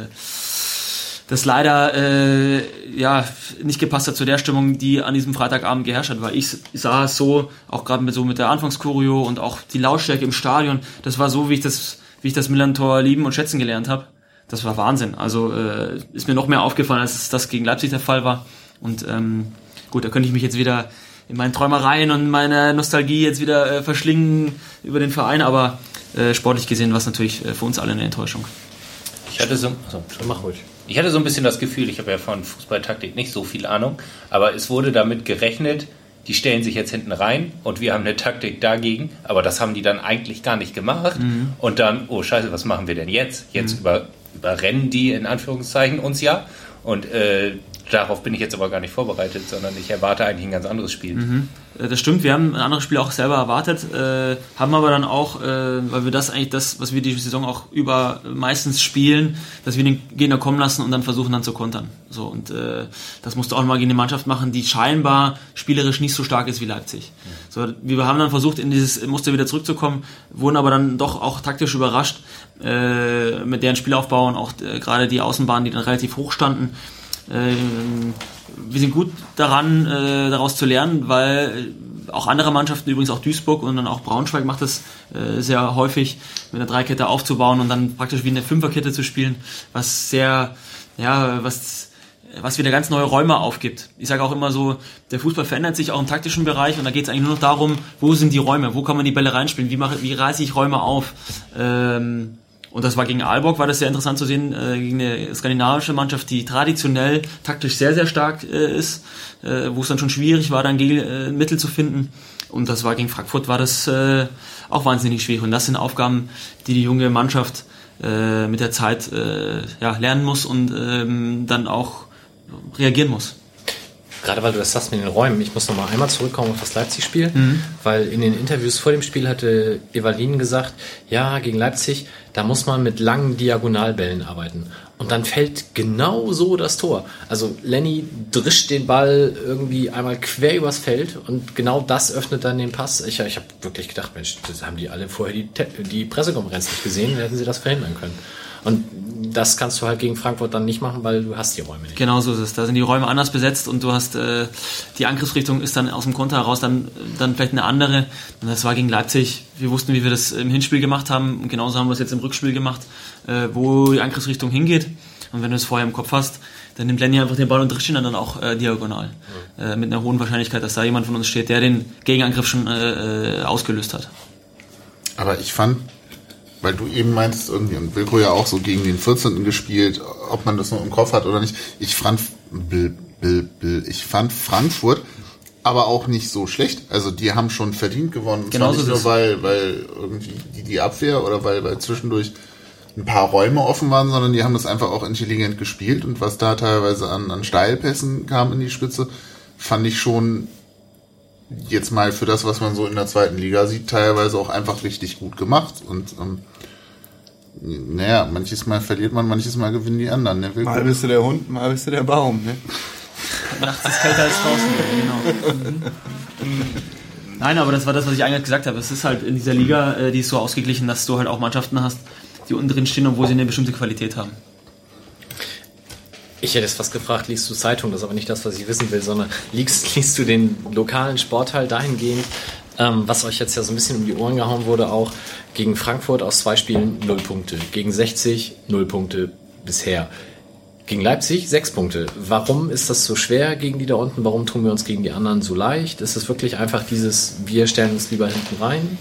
das leider nicht gepasst hat zu der Stimmung, die an diesem Freitagabend geherrscht hat, weil ich sah es so, auch gerade mit der Anfangschoreo und auch die Lautstärke im Stadion, das war so, wie ich das Millern-Tor lieben und schätzen gelernt habe. Das war Wahnsinn. Also ist mir noch mehr aufgefallen, als das gegen Leipzig der Fall war. Und gut, da könnte ich mich jetzt wieder in meinen Träumereien und meiner Nostalgie jetzt wieder verschlingen über den Verein, aber sportlich gesehen war es natürlich für uns alle eine Enttäuschung. Ich hatte so ein bisschen das Gefühl, ich habe ja von Fußballtaktik nicht so viel Ahnung, aber es wurde damit gerechnet, die stellen sich jetzt hinten rein und wir haben eine Taktik dagegen, aber das haben die dann eigentlich gar nicht gemacht. Und dann, oh scheiße, was machen wir denn jetzt? Jetzt überrennen die in Anführungszeichen uns ja und darauf bin ich jetzt aber gar nicht vorbereitet, sondern ich erwarte eigentlich ein ganz anderes Spiel. Das stimmt, wir haben ein anderes Spiel auch selber erwartet, haben aber dann auch, weil wir das eigentlich was wir die Saison auch über meistens spielen, dass wir den Gegner kommen lassen und dann versuchen dann zu kontern. So, und das musst du auch mal gegen eine Mannschaft machen, die scheinbar spielerisch nicht so stark ist wie Leipzig. So, wir haben dann versucht, in dieses Muster wieder zurückzukommen, wurden aber dann doch auch taktisch überrascht mit deren Spielaufbau und auch gerade die Außenbahnen, die dann relativ hoch standen. Wir sind gut daran, daraus zu lernen, weil auch andere Mannschaften, übrigens auch Duisburg und dann auch Braunschweig macht das sehr häufig, mit einer Dreikette aufzubauen und dann praktisch wie eine Fünferkette zu spielen, was wieder ganz neue Räume aufgibt. Ich sage auch immer so, der Fußball verändert sich auch im taktischen Bereich und da geht es eigentlich nur noch darum, wo sind die Räume, wo kann man die Bälle reinspielen, wie reiße ich Räume auf. Und das war gegen Aalborg, war das sehr interessant zu sehen, gegen eine skandinavische Mannschaft, die traditionell taktisch sehr, sehr stark ist, wo es dann schon schwierig war, dann Mittel zu finden. Und das war gegen Frankfurt, war das auch wahnsinnig schwierig. Und das sind Aufgaben, die junge Mannschaft mit der Zeit lernen muss und dann auch reagieren muss. Gerade weil du das sagst mit den Räumen, ich muss noch mal einmal zurückkommen auf das Leipzig-Spiel, weil in den Interviews vor dem Spiel hatte Evalin gesagt, ja, gegen Leipzig, da muss man mit langen Diagonalbällen arbeiten. Und dann fällt genau so das Tor. Also Lenny drischt den Ball irgendwie einmal quer übers Feld und genau das öffnet dann den Pass. Ich habe wirklich gedacht, Mensch, das haben die alle vorher die Pressekonferenz nicht gesehen, dann hätten sie das verhindern können. Und das kannst du halt gegen Frankfurt dann nicht machen, weil du hast die Räume nicht. Genau so ist es. Da sind die Räume anders besetzt und du hast die Angriffsrichtung ist dann aus dem Konter heraus dann vielleicht eine andere. Und das war gegen Leipzig. Wir wussten, wie wir das im Hinspiel gemacht haben und genauso haben wir es jetzt im Rückspiel gemacht, wo die Angriffsrichtung hingeht. Und wenn du es vorher im Kopf hast, dann nimmt Lenny einfach den Ball und trifft ihn dann auch diagonal. Mit einer hohen Wahrscheinlichkeit, dass da jemand von uns steht, der den Gegenangriff schon ausgelöst hat. Aber ich fand, weil du eben meintest, irgendwie, und Wilko ja auch so gegen den 14. gespielt, ob man das noch im Kopf hat oder nicht. Ich fand Frankfurt aber auch nicht so schlecht. Also die haben schon verdient gewonnen. Genau nicht so nur, weil irgendwie die Abwehr oder weil zwischendurch ein paar Räume offen waren, sondern die haben das einfach auch intelligent gespielt. Und was da teilweise an Steilpässen kam in die Spitze, fand ich schon jetzt mal für das, was man so in der zweiten Liga sieht, teilweise auch einfach richtig gut gemacht. Und manches Mal verliert man, manches Mal gewinnen die anderen. Ne? Mal bist du der Hund, mal bist du der Baum. Ne? Nachts ist kälter als draußen. Genau. Nein, aber das war das, was ich eigentlich gesagt habe. Es ist halt in dieser Liga, die ist so ausgeglichen, dass du halt auch Mannschaften hast, die unten drin stehen, obwohl sie eine bestimmte Qualität haben. Ich hätte es fast gefragt, liest du Zeitung? Das ist aber nicht das, was ich wissen will, sondern liest du den lokalen Sportteil dahingehend, was euch jetzt ja so ein bisschen um die Ohren gehauen wurde, auch gegen Frankfurt aus 2 Spielen 0 Punkte, gegen 60 0 Punkte bisher. Gegen Leipzig 6 Punkte. Warum ist das so schwer gegen die da unten? Warum tun wir uns gegen die anderen so leicht? Ist es wirklich einfach dieses, wir stellen uns lieber hinten rein?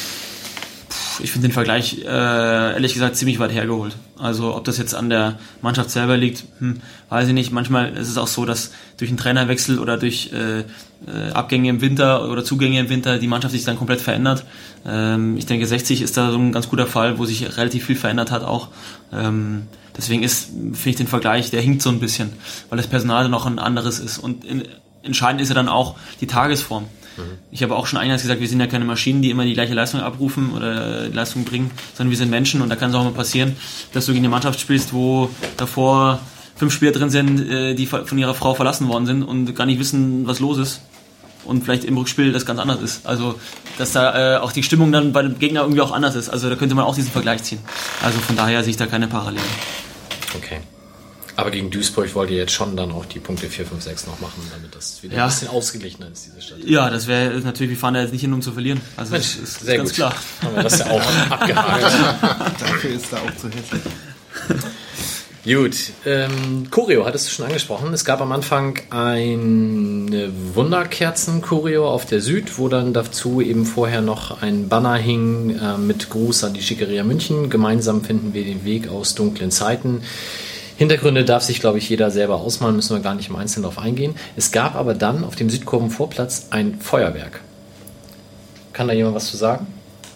Ich finde den Vergleich, ehrlich gesagt, ziemlich weit hergeholt. Also ob das jetzt an der Mannschaft selber liegt, weiß ich nicht. Manchmal ist es auch so, dass durch einen Trainerwechsel oder durch Abgänge im Winter oder Zugänge im Winter die Mannschaft sich dann komplett verändert. Ich denke, 60 ist da so ein ganz guter Fall, wo sich relativ viel verändert hat auch. Deswegen finde ich den Vergleich, der hinkt so ein bisschen, weil das Personal dann noch ein anderes ist. Und entscheidend ist ja dann auch die Tagesform. Ich habe auch schon eingangs gesagt, wir sind ja keine Maschinen, die immer die gleiche Leistung abrufen oder die Leistung bringen, sondern wir sind Menschen und da kann es auch mal passieren, dass du gegen eine Mannschaft spielst, wo davor 5 Spieler drin sind, die von ihrer Frau verlassen worden sind und gar nicht wissen, was los ist und vielleicht im Rückspiel das ganz anders ist. Also, dass da auch die Stimmung dann bei dem Gegner irgendwie auch anders ist. Also da könnte man auch diesen Vergleich ziehen. Also von daher sehe ich da keine Parallelen. Okay. Aber gegen Duisburg wollt ihr jetzt schon dann auch die Punkte 4, 5, 6 noch machen, damit das wieder ein bisschen ausgeglichener ist, diese Stadt. Ja, das wäre natürlich, wir fahren da jetzt nicht hin, um zu verlieren. Also Mensch, das ist sehr ganz gut. klar. Haben wir das ja auch abgehakt. Dafür ist da auch zu hässlich. Gut, Choreo hattest du schon angesprochen. Es gab am Anfang eine Wunderkerzen-Choreo auf der Süd, wo dann dazu eben vorher noch ein Banner hing mit Gruß an die Schickeria München. Gemeinsam finden wir den Weg aus dunklen Zeiten. Hintergründe darf sich, glaube ich, jeder selber ausmalen, müssen wir gar nicht im Einzelnen darauf eingehen. Es gab aber dann auf dem Südkurvenvorplatz ein Feuerwerk. Kann da jemand was zu sagen?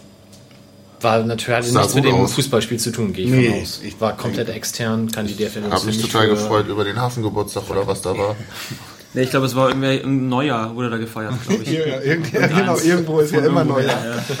War natürlich, hatte nichts mit dem Fußballspiel zu tun, gehe ich von aus. War komplett extern, kann die DFL Habe mich total gefreut über den Hafengeburtstag oder was da war. Nee, ich glaube, es war irgendwie ein Neujahr, wurde da gefeiert, glaube ich. Genau, irgendwo ist ja immer Neujahr.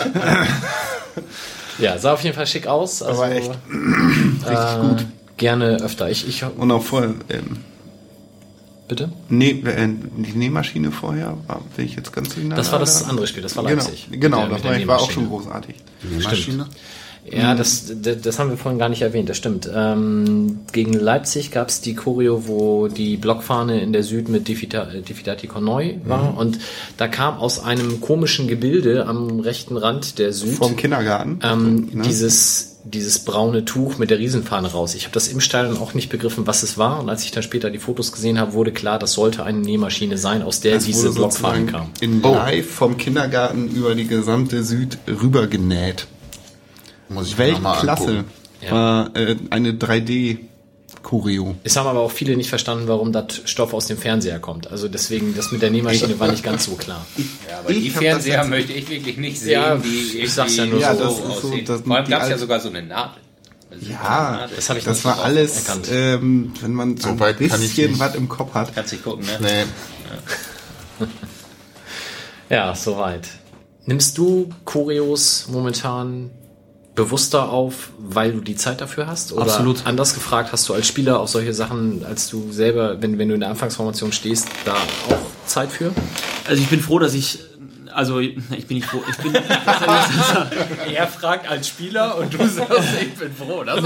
Ja, sah auf jeden Fall schick aus. Also, aber echt richtig gut. Gerne öfter. Und auch voll. Bitte? Die Nähmaschine vorher bin ich jetzt ganz durcheinander. Das war das andere Spiel, das war Leipzig. Genau, das war auch schon großartig. Die Nähmaschine? Ja, das haben wir vorhin gar nicht erwähnt, das stimmt. Gegen Leipzig gab es die Choreo, wo die Blockfahne in der Süd mit Diffidati Cornoi war und da kam aus einem komischen Gebilde am rechten Rand der Süd vom Kindergarten dieses braune Tuch mit der Riesenfahne raus. Ich habe das im Stadion auch nicht begriffen, was es war. Und als ich dann später die Fotos gesehen habe, wurde klar, das sollte eine Nähmaschine sein, aus der diese Blockfahne kam. In live vom Kindergarten über die gesamte Süd rüber genäht. Muss ich Weltklasse. War eine 3D-Choreo. Es haben aber auch viele nicht verstanden, warum das Stoff aus dem Fernseher kommt. Also deswegen, das mit der Nähmaschine war nicht ganz so klar. Ja, aber die Fernseher möchte ich wirklich nicht sehen, ja, die ich sag's ja nur so so aussehen. Das Vor allem gab es ja sogar so eine Nadel. Ja, das habe ich das war alles, erkannt. wenn man so ein bisschen was im Kopf hat. Kannst nicht gucken, ne? Nee. Ja, soweit. Nimmst du Choreos momentan bewusster auf, weil du die Zeit dafür hast? Oder absolut. Anders gefragt, hast du als Spieler auch solche Sachen, als du selber, wenn du in der Anfangsformation stehst, da auch Zeit für? Also ich bin froh, dass ich Also, ich bin nicht froh. Er fragt als Spieler und du sagst, ich bin froh. Das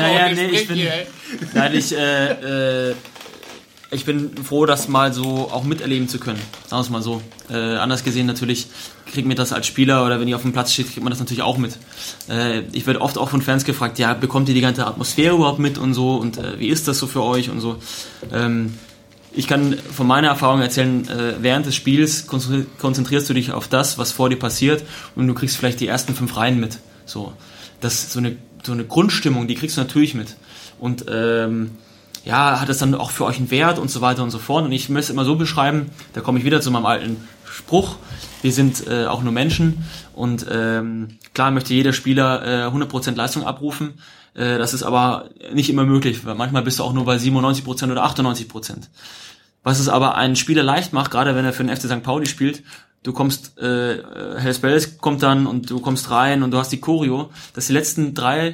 ich bin froh, das mal so auch miterleben zu können. Sagen wir es mal so. Anders gesehen natürlich kriegt mir das als Spieler oder wenn ihr auf dem Platz steht, kriegt man das natürlich auch mit. Ich werde oft auch von Fans gefragt, ja, bekommt ihr die ganze Atmosphäre überhaupt mit und so und wie ist das so für euch und so. Ich kann von meiner Erfahrung erzählen, während des Spiels konzentrierst du dich auf das, was vor dir passiert und du kriegst vielleicht die ersten 5 Reihen mit. So eine Grundstimmung, die kriegst du natürlich mit. Und hat es dann auch für euch einen Wert und so weiter und so fort. Und ich möchte es immer so beschreiben, da komme ich wieder zu meinem alten Spruch, wir sind auch nur Menschen und klar möchte jeder Spieler 100% Leistung abrufen, das ist aber nicht immer möglich, weil manchmal bist du auch nur bei 97% oder 98%. Was es aber einen Spieler leicht macht, gerade wenn er für den FC St. Pauli spielt, du kommst, Hells Bells kommt dann und du kommst rein und du hast die Choreo, dass die letzten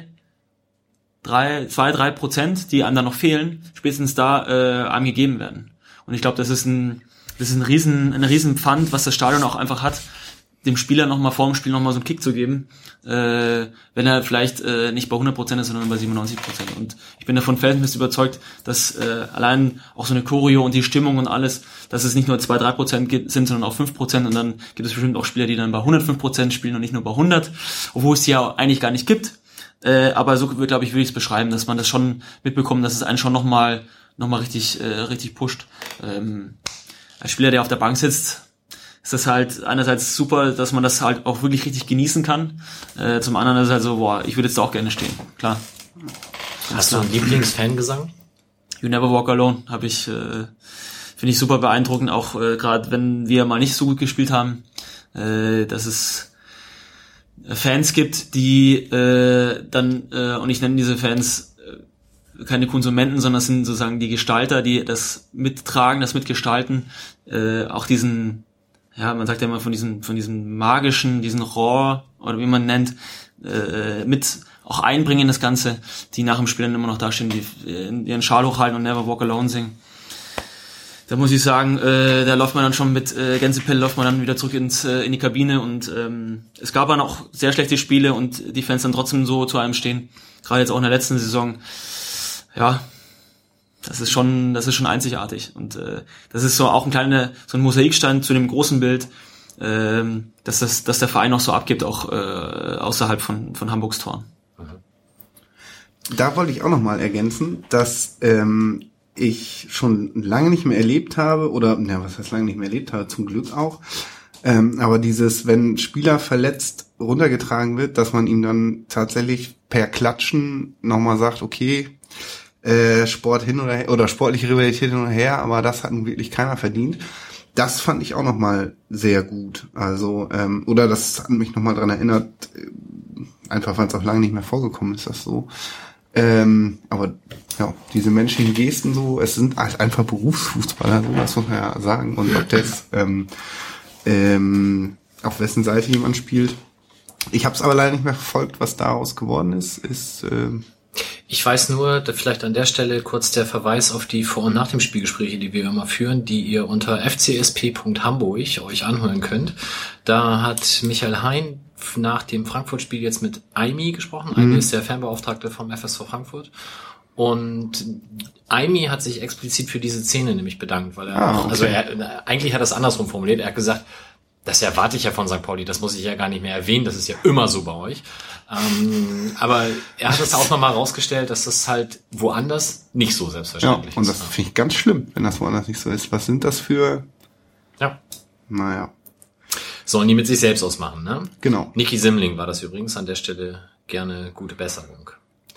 2-3%, die einem dann noch fehlen, spätestens da einem gegeben werden. Und ich glaube, das ist ein riesen Pfand, was das Stadion auch einfach hat, dem Spieler nochmal vor dem Spiel nochmal so einen Kick zu geben, wenn er vielleicht nicht bei 100% ist, sondern bei 97%. Und ich bin davon felsenfest überzeugt, dass allein auch so eine Choreo und die Stimmung und alles, dass es nicht nur 2-3% sind, sondern auch 5%. Und dann gibt es bestimmt auch Spieler, die dann bei 105% spielen und nicht nur bei 100, obwohl es die ja eigentlich gar nicht gibt. Aber so, glaube ich, würde ich es beschreiben, dass man das schon mitbekommt, dass es einen schon nochmal richtig pusht. Als Spieler, der auf der Bank sitzt, ist das halt einerseits super, dass man das halt auch wirklich richtig genießen kann. Zum anderen ist es halt so, ich würde jetzt da auch gerne stehen, klar. Hast du einen Lieblingsfangesang? You Never Walk Alone finde ich super beeindruckend, auch gerade wenn wir mal nicht so gut gespielt haben, dass es Fans gibt, die und ich nenne diese Fans keine Konsumenten, sondern das sind sozusagen die Gestalter, die das mittragen, das mitgestalten, auch diesen, man sagt ja immer von diesem magischen, diesen Roar, oder wie man nennt, mit auch einbringen in das Ganze, die nach dem Spiel dann immer noch dastehen, die ihren Schal hochhalten und Never Walk Alone singen. Da muss ich sagen, da läuft man dann schon mit Gänsepelle, läuft man dann wieder zurück in die Kabine und es gab dann auch sehr schlechte Spiele und die Fans dann trotzdem so zu einem stehen. Gerade jetzt auch in der letzten Saison. Ja, das ist schon einzigartig und das ist so auch so ein Mosaikstein zu dem großen Bild, dass der Verein auch so abgibt, auch außerhalb von Hamburgs Toren. Da wollte ich auch nochmal ergänzen, dass ich schon lange nicht mehr erlebt habe, was heißt lange nicht mehr erlebt habe, zum Glück auch, aber wenn Spieler verletzt runtergetragen wird, dass man ihm dann tatsächlich per Klatschen nochmal sagt, okay, Sport hin oder her, oder sportliche Rivalität hin oder her, aber das hat nun wirklich keiner verdient. Das fand ich auch nochmal sehr gut. Also, oder das hat mich nochmal dran erinnert, einfach weil es auch lange nicht mehr vorgekommen ist, das so. Aber ja, diese menschlichen Gesten so, es sind einfach Berufsfußballer, so, das muss man ja sagen. Und ob das auf wessen Seite jemand spielt. Ich habe es aber leider nicht mehr verfolgt, was daraus geworden ist. Ich weiß nur, vielleicht an der Stelle kurz der Verweis auf die Vor- und Nach dem Spielgespräche, die wir immer führen, die ihr unter fcsp.hamburg euch anhören könnt. Da hat Michael Hein nach dem Frankfurt-Spiel jetzt mit Aimi gesprochen. Aimi ist der Fanbeauftragte vom FSV Frankfurt. Und Aimi hat sich explizit für diese Szene nämlich bedankt, weil eigentlich hat er es andersrum formuliert. Er hat gesagt, das erwarte ich ja von St. Pauli, das muss ich ja gar nicht mehr erwähnen, das ist ja immer so bei euch. Aber er hat es auch nochmal rausgestellt, dass das halt woanders nicht so selbstverständlich ist. Und das finde ich ganz schlimm, wenn das woanders nicht so ist. Was sind das für... Ja. Naja. Sollen die mit sich selbst ausmachen, ne? Genau. Niki Simling war das übrigens, an der Stelle gerne gute Besserung.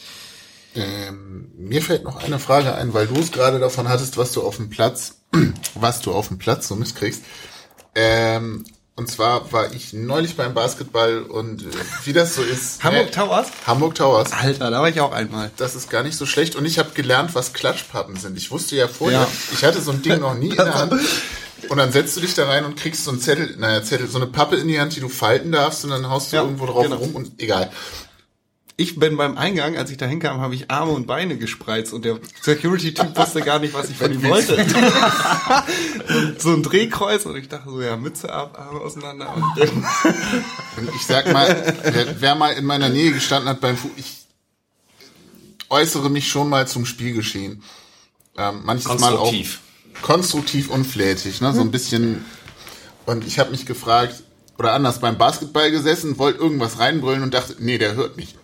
Mir fällt noch eine Frage ein, weil du es gerade davon hattest, was du auf dem Platz so mitkriegst. Und zwar war ich neulich beim Basketball und wie das so ist. Hamburg Towers? Hamburg Towers. Alter, da war ich auch einmal. Das ist gar nicht so schlecht und ich habe gelernt, was Klatschpappen sind. Ich wusste ja vorher, ich hatte so ein Ding noch nie in der Hand. Und dann setzt du dich da rein und kriegst so einen Zettel, so eine Pappe in die Hand, die du falten darfst und dann haust du irgendwo drauf rum und egal. Ich bin beim Eingang, als ich da hinkam, habe ich Arme und Beine gespreizt und der Security-Typ wusste gar nicht, was ich von ihm wollte. Und so ein Drehkreuz und ich dachte so, ja, Mütze ab, Arme auseinander. Und ich sag mal, wer mal in meiner Nähe gestanden hat ich äußere mich schon mal zum Spielgeschehen. Manches Mal auch konstruktiv unflätig, ne? So ein bisschen. Und ich habe mich gefragt, oder anders, beim Basketball gesessen, wollte irgendwas reinbrüllen und dachte, nee, der hört mich.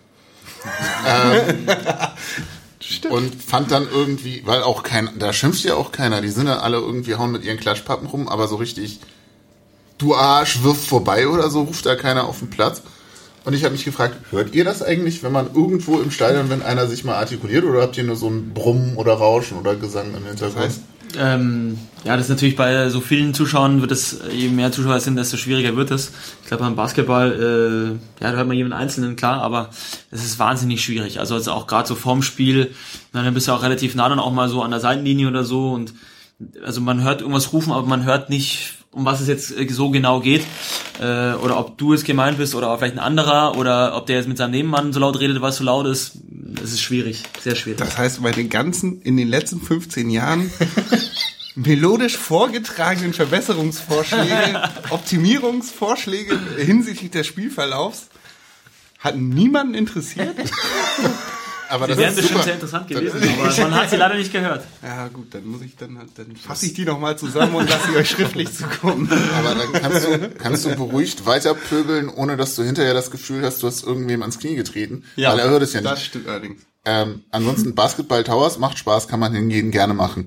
Und fand dann irgendwie, weil auch da schimpft ja auch keiner, die sind dann alle irgendwie, hauen mit ihren Klatschpappen rum, aber so richtig, du Arsch, wirf vorbei oder so, ruft da keiner auf den Platz. Und ich habe mich gefragt, hört ihr das eigentlich, wenn man irgendwo im Stadion, wenn einer sich mal artikuliert, oder habt ihr nur so ein Brummen oder Rauschen oder Gesang im Hintergrund? Ja, das ist natürlich bei so vielen Zuschauern je mehr Zuschauer es sind, desto schwieriger wird es. Ich glaube, beim Basketball, da hört man jeden Einzelnen, klar, aber es ist wahnsinnig schwierig. Also auch gerade so vorm Spiel, dann bist du auch relativ nah dann auch mal so an der Seitenlinie oder so und also man hört irgendwas rufen, aber man hört nicht, um was es jetzt so genau geht, oder ob du es gemeint bist oder vielleicht ein anderer oder ob der jetzt mit seinem Nebenmann so laut redet, weil es so laut ist. Es ist schwierig, sehr schwierig. Das heißt, in den letzten 15 Jahren melodisch vorgetragenen Verbesserungsvorschläge, Optimierungsvorschläge hinsichtlich des Spielverlaufs hat niemanden interessiert. Aber die wären bestimmt sehr interessant gewesen, aber man hat sie leider nicht gehört. Ja gut, dann fasse ich die nochmal zusammen und lasse sie euch schriftlich zukommen. Aber dann kannst du beruhigt weiter pöbeln, ohne dass du hinterher das Gefühl hast, du hast irgendwem ans Knie getreten. Ja, weil er hört es ja nicht. Das stimmt allerdings. Ansonsten Basketball Towers macht Spaß, kann man hingehen, gerne machen.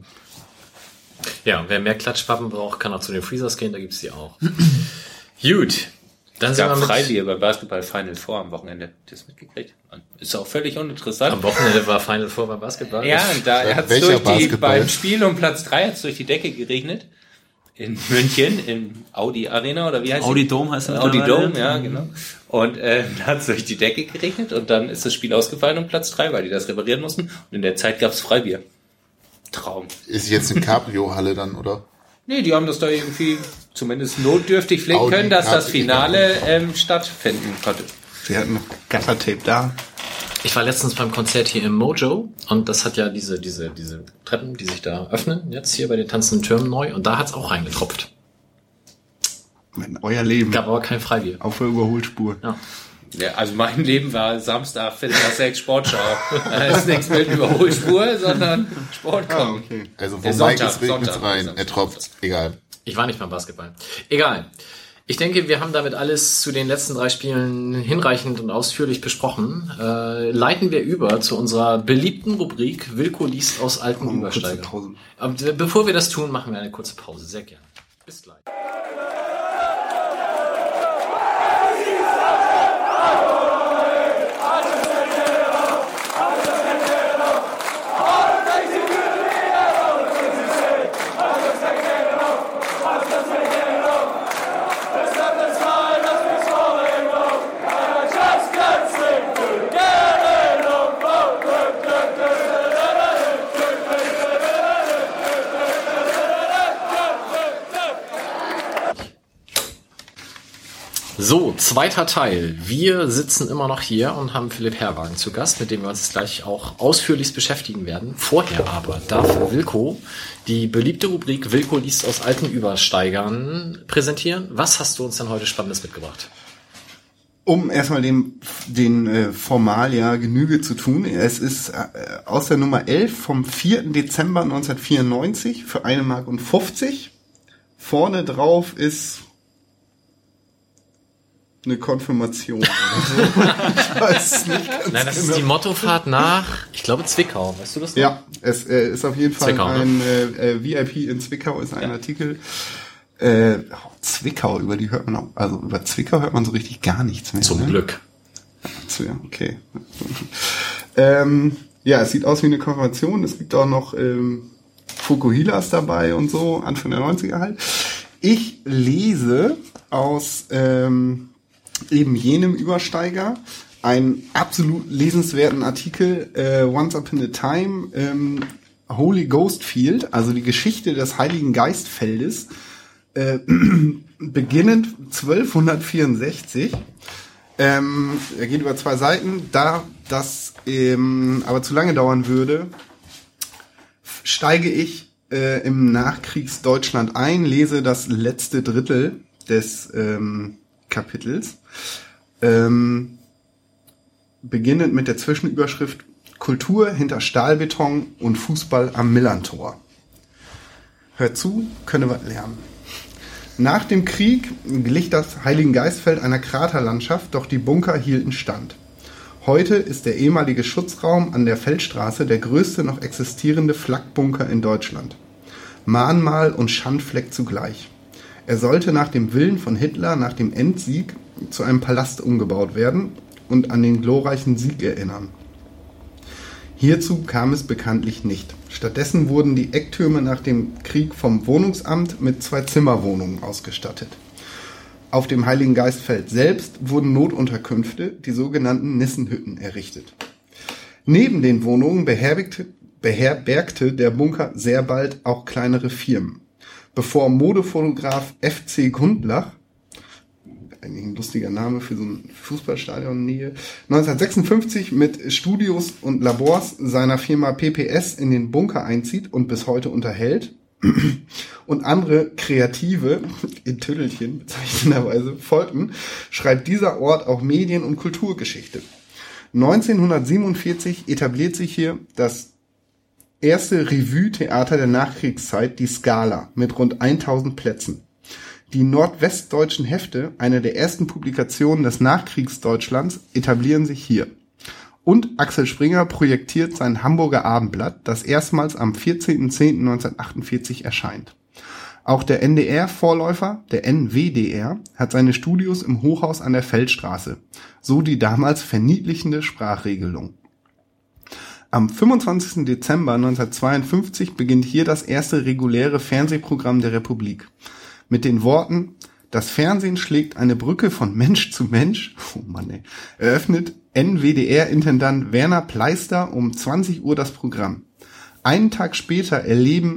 Ja, wer mehr Klatschpappen braucht, kann auch zu den Freezers gehen, da gibt's die auch. Gut. Dann Es sind wir gab mit Freibier bei Basketball Final Four am Wochenende. Das mitgekriegt? Ist auch völlig uninteressant. Am Wochenende war Final Four beim Basketball. Ja, und da hat's beim Spiel um Platz 3 hat's durch die Decke geregnet. In München, im Audi Arena, oder wie heißt Audi Dome heißt das. Audi Dome, ja, genau. Und da hat's durch die Decke geregnet und dann ist das Spiel ausgefallen um Platz 3, weil die das reparieren mussten. Und in der Zeit gab's Freibier. Traum. Ist jetzt eine Cabrio-Halle dann, oder? Nee, die haben das da irgendwie zumindest notdürftig pflegen können, dass das Finale stattfinden konnte. Sie hatten noch Gaffertape da. Ich war letztens beim Konzert hier im Mojo und das hat ja diese Treppen, die sich da öffnen, jetzt hier bei den tanzenden Türmen neu und da hat's auch reingetropft. Euer Leben. Gab aber kein Freibier. Auf der Überholspur. Ja. Ja, also mein Leben war Samstag, 5:06 Sportschau. Da ist nichts mit Überholspur, sondern Sport kommt. Okay. Also wo Mike ist, regnet rein. Er tropft. Egal. Ich war nicht beim Basketball. Egal. Ich denke, wir haben damit alles zu den letzten 3 Spielen hinreichend und ausführlich besprochen. Leiten wir über zu unserer beliebten Rubrik Wilko liest aus alten Übersteigern. Bevor wir das tun, machen wir eine kurze Pause. Sehr gerne. Bis gleich. So, zweiter Teil. Wir sitzen immer noch hier und haben Philipp Herrwagen zu Gast, mit dem wir uns gleich auch ausführlichst beschäftigen werden. Vorher aber darf Wilko die beliebte Rubrik Wilko liest aus alten Übersteigern präsentieren. Was hast du uns denn heute Spannendes mitgebracht? Um erstmal den Formalia Genüge zu tun. Es ist aus der Nummer 11 vom 4. Dezember 1994 für 1,50 Mark. Vorne drauf ist eine Konfirmation oder so. Ich weiß es nicht ganz Nein, das ist die Mottofahrt nach, ich glaube, Zwickau. Weißt du das noch? Ja, es ist auf jeden Fall Zwickau, ein VIP in Zwickau ist ein Artikel. Zwickau, über Zwickau hört man so richtig gar nichts mehr. Zum Glück. So, ja, okay. Ja, es sieht aus wie eine Konfirmation. Es gibt auch noch Fukuhilas dabei und so, Anfang der 90er halt. Ich lese aus eben jenem Übersteiger einen absolut lesenswerten Artikel, Once Upon a Time, Holy Ghost Field, also die Geschichte des Heiligen Geistfeldes, beginnend 1264. Er geht über 2 Seiten. Da das aber zu lange dauern würde, steige ich im Nachkriegsdeutschland ein, lese das letzte Drittel des Kapitels, beginnend mit der Zwischenüberschrift Kultur hinter Stahlbeton und Fußball am Millantor. Hört zu, könne was lernen. Nach dem Krieg glich das Heiligengeistfeld einer Kraterlandschaft, doch die Bunker hielten stand. Heute ist der ehemalige Schutzraum an der Feldstraße der größte noch existierende Flakbunker in Deutschland. Mahnmal und Schandfleck zugleich. Er sollte nach dem Willen von Hitler nach dem Endsieg zu einem Palast umgebaut werden und an den glorreichen Sieg erinnern. Hierzu kam es bekanntlich nicht. Stattdessen wurden die Ecktürme nach dem Krieg vom Wohnungsamt mit 2 Zimmerwohnungen ausgestattet. Auf dem Heiligengeistfeld selbst wurden Notunterkünfte, die sogenannten Nissenhütten, errichtet. Neben den Wohnungen beherbergte der Bunker sehr bald auch kleinere Firmen. Bevor Modefotograf FC Gundlach, eigentlich ein lustiger Name für so ein Fußballstadion in Nähe, 1956 mit Studios und Labors seiner Firma PPS in den Bunker einzieht und bis heute unterhält und andere Kreative in Tüdelchen bezeichnenderweise folgten, schreibt dieser Ort auch Medien- und Kulturgeschichte. 1947 etabliert sich hier das erste Revue-Theater der Nachkriegszeit, die Scala, mit rund 1000 Plätzen. Die nordwestdeutschen Hefte, eine der ersten Publikationen des Nachkriegsdeutschlands, etablieren sich hier. Und Axel Springer projektiert sein Hamburger Abendblatt, das erstmals am 14.10.1948 erscheint. Auch der NDR-Vorläufer, der NWDR, hat seine Studios im Hochhaus an der Feldstraße, so die damals verniedlichende Sprachregelung. Am 25. Dezember 1952 beginnt hier das erste reguläre Fernsehprogramm der Republik. Mit den Worten, das Fernsehen schlägt eine Brücke von Mensch zu Mensch, eröffnet NWDR-Intendant Werner Pleister um 20 Uhr das Programm. Einen Tag später erleben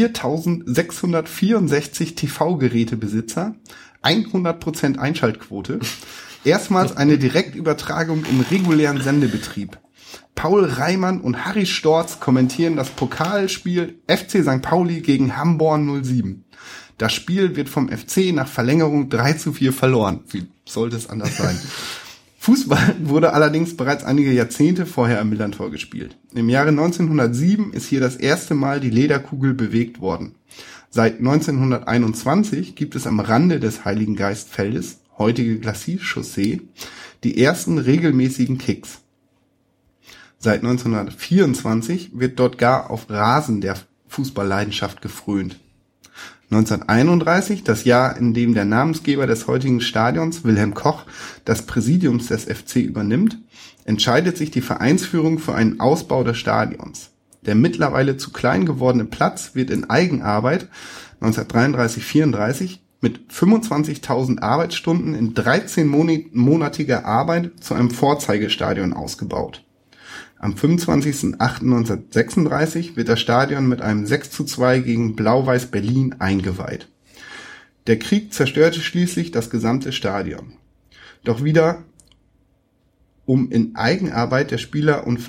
4.664 TV-Gerätebesitzer, 100% Einschaltquote, erstmals eine Direktübertragung im regulären Sendebetrieb. Paul Reimann und Harry Storz kommentieren das Pokalspiel FC St. Pauli gegen Hamborn 07. Das Spiel wird vom FC nach Verlängerung 3:4 verloren. Wie sollte es anders sein? Fußball wurde allerdings bereits einige Jahrzehnte vorher am Millantor gespielt. Im Jahre 1907 ist hier das erste Mal die Lederkugel bewegt worden. Seit 1921 gibt es am Rande des Heiligengeistfeldes, heutige Glacis-Chaussee, die ersten regelmäßigen Kicks. Seit 1924 wird dort gar auf Rasen der Fußballleidenschaft gefrönt. 1931, das Jahr, in dem der Namensgeber des heutigen Stadions, Wilhelm Koch, das Präsidium des FC übernimmt, entscheidet sich die Vereinsführung für einen Ausbau des Stadions. Der mittlerweile zu klein gewordene Platz wird in Eigenarbeit 1933/34 mit 25.000 Arbeitsstunden in 13-monatiger Arbeit zu einem Vorzeigestadion ausgebaut. Am 25.08.1936 wird das Stadion mit einem 6:2 gegen Blau-Weiß Berlin eingeweiht. Der Krieg zerstörte schließlich das gesamte Stadion. Doch wieder in Eigenarbeit der Spieler und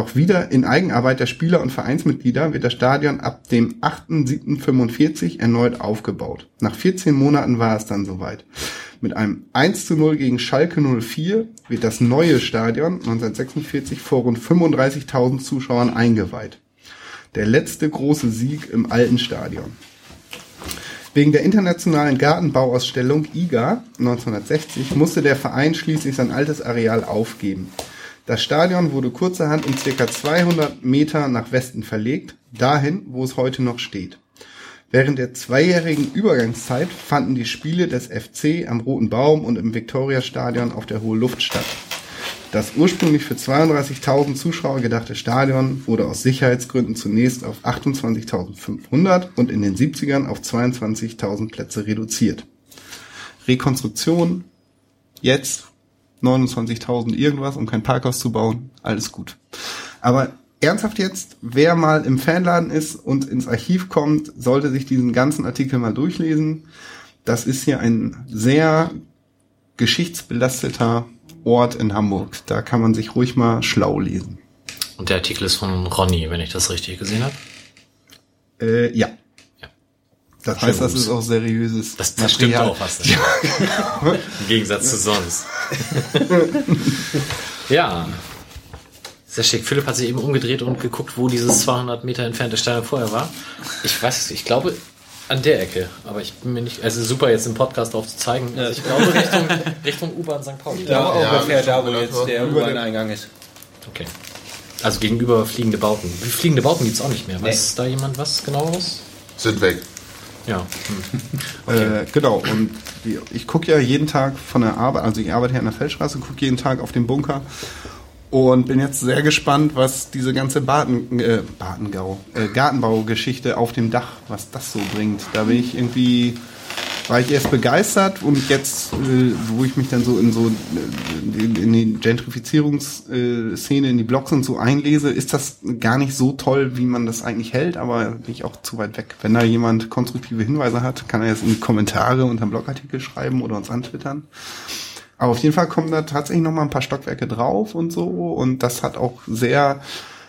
Vereinsmitglieder wird das Stadion ab dem 8.07.45 erneut aufgebaut. Nach 14 Monaten war es dann soweit. Mit einem 1:0 gegen Schalke 04 wird das neue Stadion 1946 vor rund 35.000 Zuschauern eingeweiht. Der letzte große Sieg im alten Stadion. Wegen der internationalen Gartenbauausstellung IGA 1960 musste der Verein schließlich sein altes Areal aufgeben. Das Stadion wurde kurzerhand um ca. 200 Meter nach Westen verlegt, dahin, wo es heute noch steht. Während der 2-jährigen Übergangszeit fanden die Spiele des FC am Roten Baum und im Viktoriastadion auf der Hohe Luft statt. Das ursprünglich für 32.000 Zuschauer gedachte Stadion wurde aus Sicherheitsgründen zunächst auf 28.500 und in den 70ern auf 22.000 Plätze reduziert. Rekonstruktion, jetzt 29.000 irgendwas, um kein Parkhaus zu bauen, alles gut. Aber ernsthaft jetzt, wer mal im Fanladen ist und ins Archiv kommt, sollte sich diesen ganzen Artikel mal durchlesen. Das ist hier ein sehr geschichtsbelasteter Ort in Hamburg. Da kann man sich ruhig mal schlau lesen. Und der Artikel ist von Ronny, wenn ich das richtig gesehen habe. Ja. Das Schön heißt, das Gruß. ist auch seriöses Das stimmt Material. auch fast. Im Gegensatz zu sonst. Ja. Sehr schick. Philipp hat sich eben umgedreht und geguckt, wo dieses 200 Meter entfernte Stadion vorher war. Ich weiß es, ich glaube an der Ecke, aber ich bin mir nicht, also super jetzt im Podcast drauf zu zeigen. Also ich glaube Richtung U-Bahn St. Pauli. Da Ja, ungefähr da, wo schon jetzt gehört. der U-Bahn-Eingang ist. Okay. Also gegenüber fliegende Bauten. Fliegende Bauten gibt's auch nicht mehr. Weiß da jemand was genaueres? Sind weg. Ja. Genau, und ich gucke ja jeden Tag von der Arbeit, also ich arbeite hier an der Feldstraße, gucke jeden Tag auf den Bunker und bin jetzt sehr gespannt, was diese ganze Gartenbaugeschichte auf dem Dach, was das so bringt. Da war ich erst begeistert und jetzt, wo ich mich dann so in die Gentrifizierungsszene, in die Blogs und so einlese, ist das gar nicht so toll, wie man das eigentlich hält, aber bin ich auch zu weit weg. Wenn da jemand konstruktive Hinweise hat, kann er jetzt in die Kommentare unter dem Blogartikel schreiben oder uns antwittern. Aber auf jeden Fall kommen da tatsächlich noch mal ein paar Stockwerke drauf und so und das hat auch sehr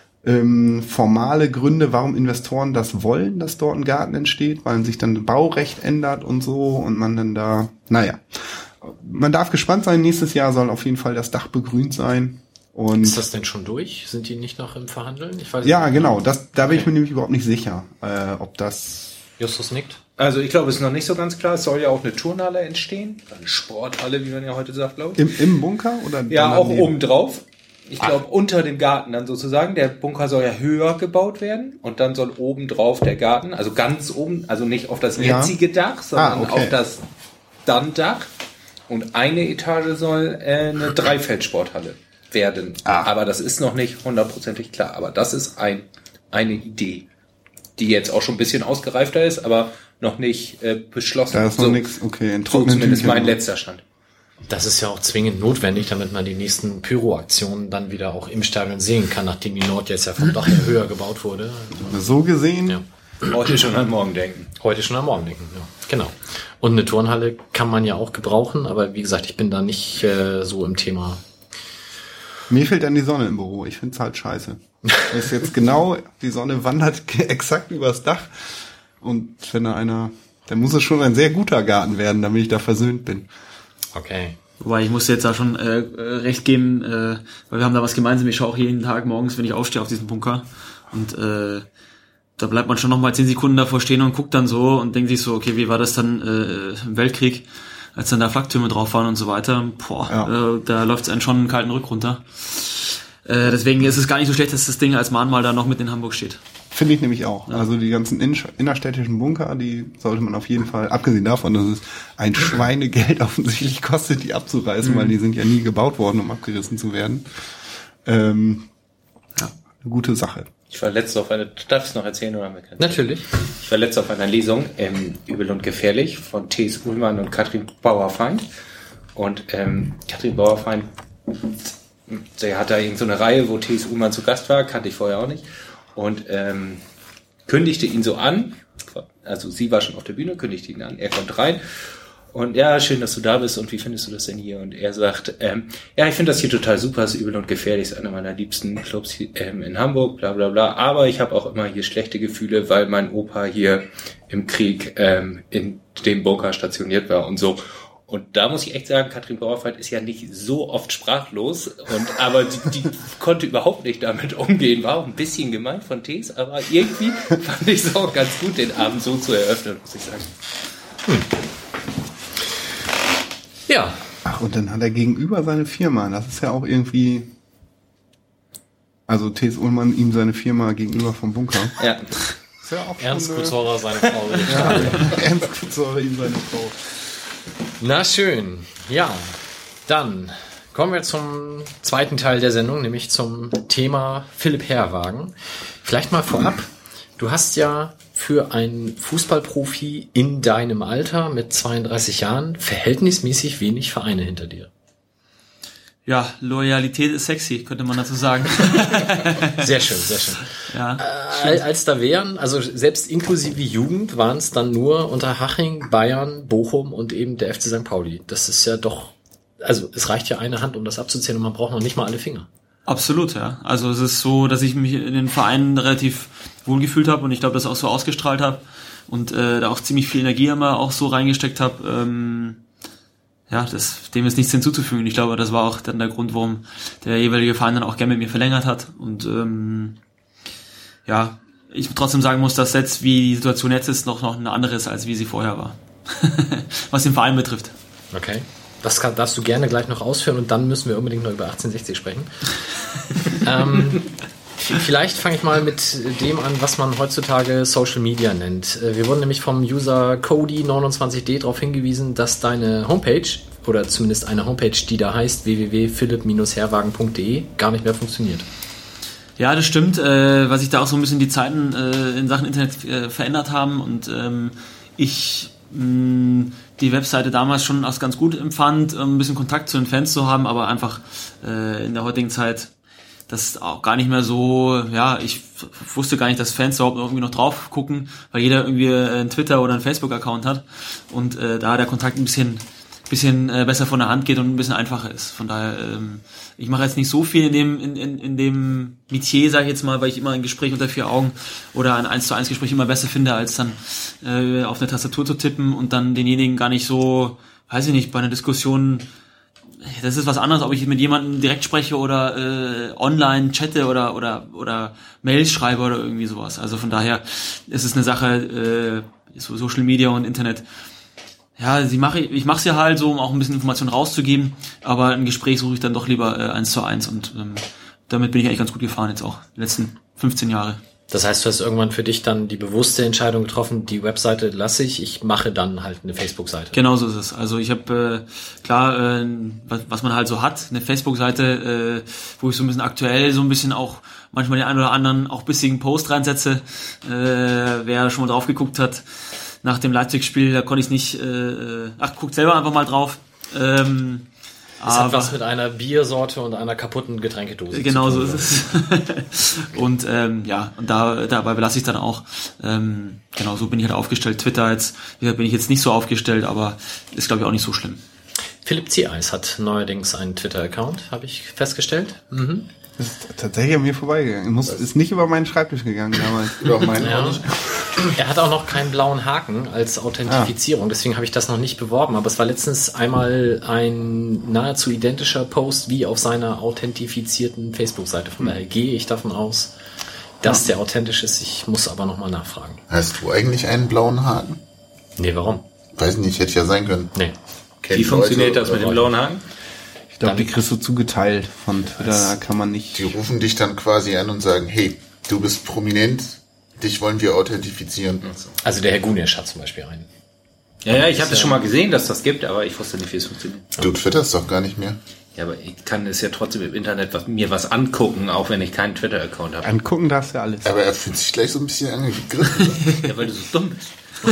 formale Gründe, warum Investoren das wollen, dass dort ein Garten entsteht, weil sich dann Baurecht ändert und so und man dann da, naja. Man darf gespannt sein, nächstes Jahr soll auf jeden Fall das Dach begrünt sein. Und Ist das denn schon durch? Sind die nicht noch im Verhandeln? Ich weiß ja, nicht. genau, da bin ich mir nämlich überhaupt nicht sicher, ob das... Justus nickt. Also ich glaube, es ist noch nicht so ganz klar. Es soll ja auch eine Turnhalle entstehen. Eine Sporthalle, wie man ja heute sagt, glaube ich. Im Bunker? Oder Ja, dann auch daneben? oben drauf. Ich glaube, unter dem Garten dann sozusagen. Der Bunker soll ja höher gebaut werden. Und dann soll oben drauf der Garten, also ganz oben, also nicht auf das Ja. jetzige Dach, sondern okay. auf das Dann-Dach. Und eine Etage soll eine Dreifeldsporthalle werden. Aber das ist noch nicht hundertprozentig klar. Aber das ist eine Idee, die jetzt auch schon ein bisschen ausgereifter ist, aber noch nicht beschlossen. Da ist noch nichts, okay, in So trockenen zumindest Tüchern. mein letzter Stand. Das ist ja auch zwingend notwendig, damit man die nächsten Pyro-Aktionen dann wieder auch im Stadion sehen kann, nachdem die Nord jetzt ja vom Dach her höher gebaut wurde. So gesehen, Ja. Heute schon an morgen denken. Heute schon am Morgen denken, ja. Genau. Und eine Turnhalle kann man ja auch gebrauchen, aber wie gesagt, ich bin da nicht so im Thema. mir fehlt dann die Sonne im Büro. Ich find's halt scheiße. Ist jetzt genau, die Sonne wandert exakt übers Dach. Und wenn da dann muss es schon ein sehr guter Garten werden, damit ich da versöhnt bin. Okay. Wobei, ich muss jetzt da schon recht geben, weil wir haben da was gemeinsam. Ich schaue auch jeden Tag morgens, wenn ich aufstehe, auf diesen Bunker. Und da bleibt man schon noch mal 10 Sekunden davor stehen und guckt dann so und denkt sich so, okay, wie war das dann im Weltkrieg, als dann da Flaktürme drauf waren und so weiter. Da läuft es einen schon einen kalten Rück runter. Deswegen ist es gar nicht so schlecht, dass das Ding als Mahnmal da noch mit in Hamburg steht. Finde ich nämlich auch. Ja. Also die ganzen innerstädtischen Bunker, die sollte man auf jeden Fall, abgesehen davon, dass es ein Schweinegeld offensichtlich kostet, die abzureißen, weil die sind ja nie gebaut worden, um abgerissen zu werden. Eine gute Sache. Ich war letztens auf einer, darf ich es noch erzählen oder? Natürlich. Ich war letztens auf einer Lesung, Übel und Gefährlich, von T.S. Ullmann und Katrin Bauerfeind. Und Katrin Bauerfeind, sie hat da irgend so eine Reihe, wo T.S. Ullmann zu Gast war, kannte ich vorher auch nicht. Und kündigte ihn so an, also sie war schon auf der Bühne, kündigte ihn an, er kommt rein und ja, schön, dass du da bist und wie findest du das denn hier? Und er sagt, ja, ich finde das hier total super, ist Übel und Gefährlich, ist einer meiner liebsten Clubs hier, in Hamburg, bla bla bla, aber ich habe auch immer hier schlechte Gefühle, weil mein Opa hier im Krieg in dem Bunker stationiert war und so. Und da muss ich echt sagen, Katrin Bauerfeind ist ja nicht so oft sprachlos, aber die konnte überhaupt nicht damit umgehen. War auch ein bisschen gemein von Tees, aber irgendwie fand ich es auch ganz gut, den Abend so zu eröffnen, muss ich sagen. Ja. Ach, und dann hat er gegenüber seine Firma. Das ist ja auch irgendwie, also T.S. Ullmann ihm seine Firma gegenüber vom Bunker. Ja. Ist ja auch Ernst schon, Kutzhauer, seine Frau. Ernst Kutzhauer ihm seine Frau. Na schön. Ja, dann kommen wir zum zweiten Teil der Sendung, nämlich zum Thema Philipp Herrwagen. Vielleicht mal vorab. Du hast ja für einen Fußballprofi in deinem Alter mit 32 Jahren verhältnismäßig wenig Vereine hinter dir. Ja, Loyalität ist sexy, könnte man dazu sagen. Sehr schön, sehr schön. Ja. Als da wären, also selbst inklusive Jugend, waren es dann nur Unterhaching, Bayern, Bochum und eben der FC St. Pauli. Das ist ja doch also es reicht ja eine Hand, um das abzuzählen und man braucht noch nicht mal alle Finger. Absolut, ja. Also es ist so, dass ich mich in den Vereinen relativ wohl gefühlt habe und ich glaube, das auch so ausgestrahlt habe und da auch ziemlich viel Energie immer auch so reingesteckt habe. Dem ist nichts hinzuzufügen. Ich glaube, das war auch dann der Grund, warum der jeweilige Verein dann auch gerne mit mir verlängert hat. Und ich trotzdem sagen muss, dass jetzt, wie die Situation jetzt ist, noch eine andere ist, als wie sie vorher war. Was den Verein betrifft. Okay. Das darfst du gerne gleich noch ausführen und dann müssen wir unbedingt noch über 1860 sprechen. Vielleicht fange ich mal mit dem an, was man heutzutage Social Media nennt. Wir wurden nämlich vom User Cody29D darauf hingewiesen, dass deine Homepage, oder zumindest eine Homepage, die da heißt www.philipp-herwagen.de, gar nicht mehr funktioniert. Ja, das stimmt, weil sich da auch so ein bisschen die Zeiten in Sachen Internet verändert haben und ich die Webseite damals schon als ganz gut empfand, ein bisschen Kontakt zu den Fans zu haben, aber einfach in der heutigen Zeit das auch gar nicht mehr so, ich wusste gar nicht, dass Fans überhaupt irgendwie noch drauf gucken, weil jeder irgendwie einen Twitter- oder einen Facebook-Account hat und da der Kontakt ein bisschen besser von der Hand geht und ein bisschen einfacher ist. Von daher, ich mache jetzt nicht so viel in dem Metier, sage ich jetzt mal, weil ich immer ein Gespräch unter 4 Augen oder ein 1:1 Gespräch immer besser finde, als dann auf eine Tastatur zu tippen und dann denjenigen gar nicht so, weiß ich nicht, bei einer Diskussion, das ist was anderes, ob ich mit jemandem direkt spreche oder online chatte oder Mails schreibe oder irgendwie sowas. Also von daher ist es eine Sache, so Social Media und Internet. Ja, ich mache es ja halt so, um auch ein bisschen Informationen rauszugeben, aber ein Gespräch suche ich dann doch lieber 1:1 und damit bin ich eigentlich ganz gut gefahren jetzt auch die letzten 15 Jahre. Das heißt, du hast irgendwann für dich dann die bewusste Entscheidung getroffen, die Webseite lasse ich mache dann halt eine Facebook-Seite. Genau so ist es. Also ich habe was man halt so hat, eine Facebook-Seite, wo ich so ein bisschen aktuell so ein bisschen auch manchmal den einen oder anderen auch bissigen Post reinsetze. Wer schon mal drauf geguckt hat, nach dem Leipzig-Spiel, da konnte ich nicht, guckt selber einfach mal drauf. Es hat was mit einer Biersorte und einer kaputten Getränkedose. Genau so ist es. Und und dabei belasse ich dann auch. Genau, so bin ich halt aufgestellt. Twitter jetzt, bin ich jetzt nicht so aufgestellt, aber ist, glaube ich, auch nicht so schlimm. Philipp Ziereis hat neuerdings einen Twitter-Account, habe ich festgestellt. Mhm. Das ist tatsächlich an mir vorbeigegangen. Ist nicht über meinen Schreibtisch gegangen damals. Über meinen Er hat auch noch keinen blauen Haken als Authentifizierung, deswegen habe ich das noch nicht beworben. Aber es war letztens einmal ein nahezu identischer Post wie auf seiner authentifizierten Facebook-Seite. Von daher gehe ich davon aus, dass der authentisch ist. Ich muss aber nochmal nachfragen. Hast du eigentlich einen blauen Haken? Nee, warum? Weiß nicht, hätte ja sein können. Nee. Wie funktioniert das mit dem blauen Haken? Ich glaube, die kriegst du zugeteilt von Twitter, da kann man nicht... Die rufen dich dann quasi an und sagen, hey, du bist prominent, dich wollen wir authentifizieren. Also der Herr Gunesch hat zum Beispiel einen. Ja, ich habe das schon mal gesehen, dass das gibt, aber ich wusste nicht, wie es funktioniert. Du twitterst doch gar nicht mehr. Ja, aber ich kann es ja trotzdem im Internet mir was angucken, auch wenn ich keinen Twitter-Account habe. Angucken darfst du ja alles. Aber er fühlt sich gleich so ein bisschen angegriffen. Ja, weil du so dumm bist.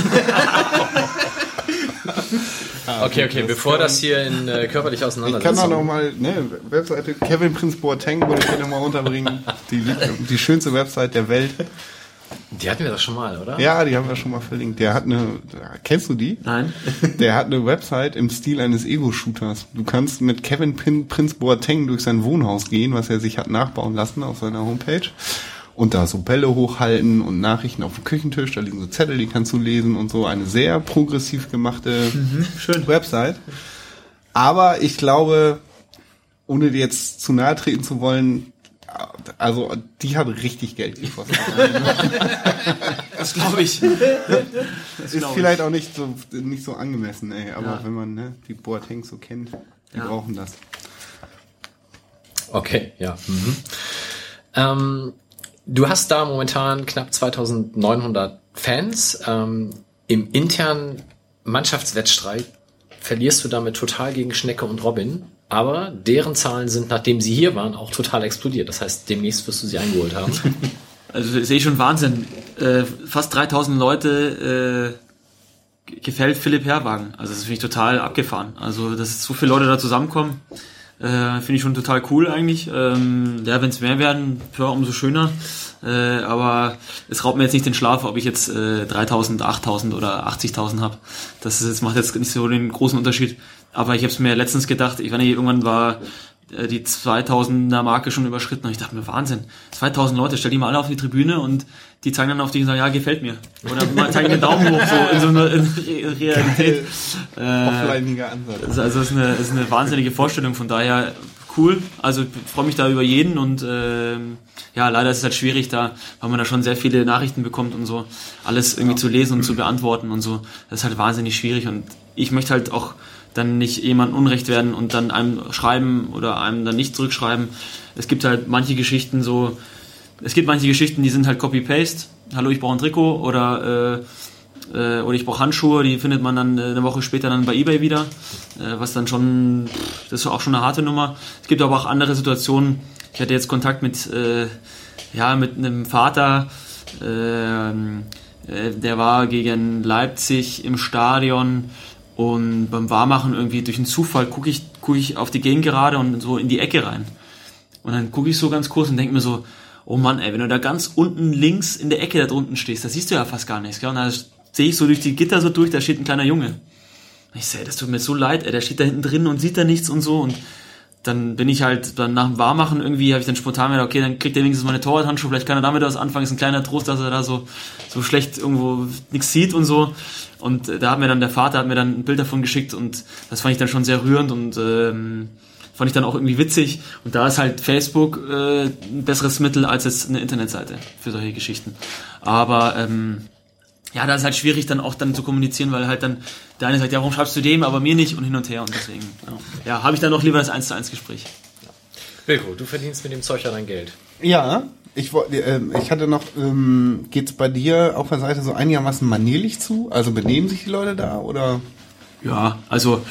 Okay, bevor das hier in körperlich auseinandersetzt. Ich kann auch noch mal, Webseite Kevin Prince Boateng würde ich hier nochmal unterbringen. Die schönste Website der Welt. Die hatten wir doch schon mal, oder? Ja, die haben wir schon mal verlinkt. Der hat kennst du die? Nein. Der hat eine Website im Stil eines Ego-Shooters. Du kannst mit Kevin Prince Boateng durch sein Wohnhaus gehen, was er sich hat nachbauen lassen auf seiner Homepage. Und da so Bälle hochhalten und Nachrichten auf dem Küchentisch, da liegen so Zettel, die kannst du lesen und so. Eine sehr progressiv gemachte Website. Aber ich glaube, ohne dir jetzt zu nahe treten zu wollen, also die hat richtig Geld gekostet. Das glaube ich. Ist vielleicht auch nicht so angemessen, aber wenn man die Boatengs so kennt, die brauchen das. Okay, ja. Du hast da momentan knapp 2900 Fans. Im internen Mannschaftswettstreit verlierst du damit total gegen Schnecke und Robin. Aber deren Zahlen sind, nachdem sie hier waren, auch total explodiert. Das heißt, demnächst wirst du sie eingeholt haben. Also das sehe ich schon Wahnsinn. Fast 3000 Leute gefällt Philipp Herwagen. Also das finde ich total abgefahren. Also dass so viele Leute da zusammenkommen, Finde ich schon total cool eigentlich. Ja, wenn es mehr werden, umso schöner. Aber es raubt mir jetzt nicht den Schlaf, ob ich jetzt 3.000, 8.000 oder 80.000 habe. Macht jetzt nicht so den großen Unterschied. Aber ich habe es mir letztens gedacht, irgendwann war die 2.000er Marke schon überschritten und ich dachte mir, Wahnsinn, 2.000 Leute, stell die mal alle auf die Tribüne und die zeigen dann auf dich und sagen, ja, gefällt mir. Oder mal zeigen den Daumen hoch, so in so einer Realität. Offlineiger Ansatz. Also es ist eine wahnsinnige Vorstellung, von daher cool. Also ich freue mich da über jeden und ja, leider ist es halt schwierig da, weil man da schon sehr viele Nachrichten bekommt und so, alles irgendwie zu lesen und zu beantworten und so. Das ist halt wahnsinnig schwierig und ich möchte halt auch dann nicht jemandem Unrecht werden und dann einem schreiben oder einem dann nicht zurückschreiben. Es gibt halt manche Geschichten die sind halt Copy-Paste. Hallo, ich brauche ein Trikot oder ich brauche Handschuhe, die findet man dann eine Woche später dann bei eBay wieder, was dann schon, das ist auch schon eine harte Nummer. Es gibt aber auch andere Situationen. Ich hatte jetzt Kontakt mit einem Vater, der war gegen Leipzig im Stadion und beim Warmachen irgendwie durch einen Zufall gucke ich auf die Gegend gerade und so in die Ecke rein. Und dann gucke ich so ganz kurz und denke mir so, oh Mann, ey, wenn du da ganz unten links in der Ecke da drunten stehst, da siehst du ja fast gar nichts. Gell? Und da sehe ich so durch die Gitter so durch, da steht ein kleiner Junge. Und ich sage, das tut mir so leid, ey, der steht da hinten drin und sieht da nichts und so. Und dann bin ich halt, dann nach dem Warmachen irgendwie, habe ich dann spontan gedacht, okay, dann kriegt er wenigstens meine Torwarthandschuhe, vielleicht kann er damit was anfangen, ist ein kleiner Trost, dass er da so schlecht irgendwo nichts sieht und so. Und da der Vater hat mir dann ein Bild davon geschickt und das fand ich dann schon sehr rührend und fand ich dann auch irgendwie witzig. Und da ist halt Facebook ein besseres Mittel als jetzt eine Internetseite für solche Geschichten. Aber ja, da ist halt schwierig dann auch dann zu kommunizieren, weil halt dann der eine sagt, ja, warum schreibst du dem, aber mir nicht und hin und her und deswegen, ja, habe ich dann noch lieber das 1:1 Gespräch. Wilko, du verdienst mit dem Zeug ja dein Geld. Ja, ich hatte noch, geht's bei dir auf der Seite so einigermaßen manierlich zu? Also benehmen sich die Leute da oder? Ja, also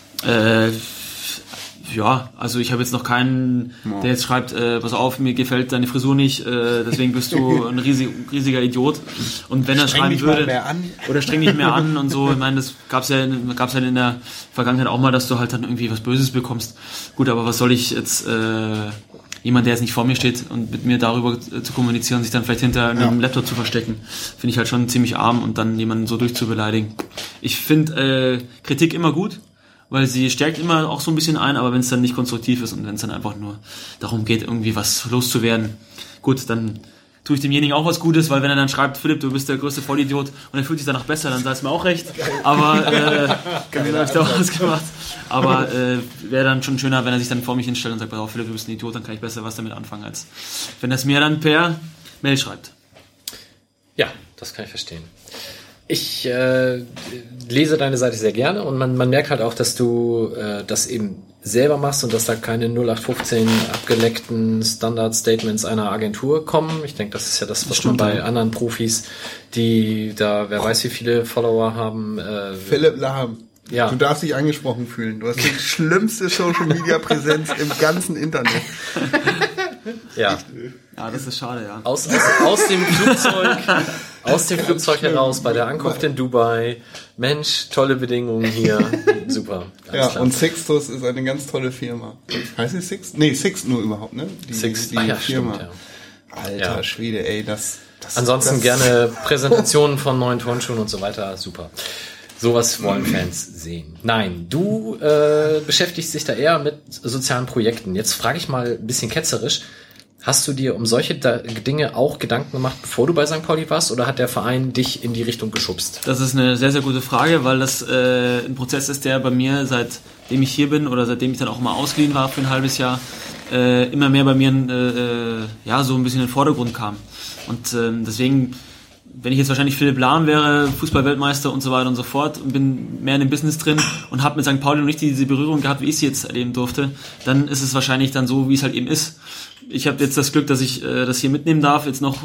ich habe jetzt noch keinen, der jetzt schreibt, pass auf, mir gefällt deine Frisur nicht, deswegen bist du ein riesiger Idiot. Und wenn er schreiben würde, oder streng dich mehr an und so, ich meine, das gab's ja in der Vergangenheit auch mal, dass du halt dann irgendwie was Böses bekommst. Gut, aber was soll ich jetzt, jemand, der jetzt nicht vor mir steht und mit mir darüber zu kommunizieren, sich dann vielleicht hinter einem Laptop zu verstecken, finde ich halt schon ziemlich arm und dann jemanden so durchzubeleidigen. Ich finde Kritik immer gut, weil sie stärkt immer auch so ein bisschen ein, aber wenn es dann nicht konstruktiv ist und wenn es dann einfach nur darum geht, irgendwie was loszuwerden, gut, dann tue ich demjenigen auch was Gutes, weil wenn er dann schreibt, Philipp, du bist der größte Vollidiot und er fühlt sich danach besser, dann sei es mir auch recht, aber dann habe ich da auch was gemacht. Aber wäre dann schon schöner, wenn er sich dann vor mich hinstellt und sagt, pass auf, Philipp, du bist ein Idiot, dann kann ich besser was damit anfangen, als wenn er es mir dann per Mail schreibt. Ja, das kann ich verstehen. Ich lese deine Seite sehr gerne und man merkt halt auch, dass du das eben selber machst und dass da keine 0815 abgeleckten Standard-Statements einer Agentur kommen. Ich denke, das ist ja das, was man bei anderen Profis, die da, wer weiß wie viele Follower haben. Philipp Lahm. Ja. Du darfst dich angesprochen fühlen. Du hast die schlimmste Social-Media-Präsenz im ganzen Internet. Ja. Ja, das ist schade, ja. Aus dem Flugzeug heraus, bei der Ankunft in Dubai. Mensch, tolle Bedingungen hier. Super. Ja, klar. Und Sixtus ist eine ganz tolle Firma. Heißt sie Six? Nee, Six nur überhaupt, ne? Die ja, Firma. Stimmt, ja. Alter Schwede, ey, das ansonsten gerne Präsentationen von neuen Turnschuhen und so weiter. Super. Sowas wollen Fans sehen. Nein, du beschäftigst dich da eher mit sozialen Projekten. Jetzt frage ich mal ein bisschen ketzerisch. Hast du dir um solche Dinge auch Gedanken gemacht, bevor du bei St. Pauli warst, oder hat der Verein dich in die Richtung geschubst? Das ist eine sehr, sehr gute Frage, weil das ein Prozess ist, der bei mir, seitdem ich hier bin oder seitdem ich dann auch mal ausgeliehen war für ein halbes Jahr, immer mehr bei mir so ein bisschen in den Vordergrund kam. Und deswegen, wenn ich jetzt wahrscheinlich Philipp Lahm wäre, Fußball-Weltmeister und so weiter und so fort und bin mehr in dem Business drin und habe mit St. Pauli noch nicht diese Berührung gehabt, wie ich sie jetzt erleben durfte, dann ist es wahrscheinlich dann so, wie es halt eben ist. Ich habe jetzt das Glück, dass ich das hier mitnehmen darf, jetzt noch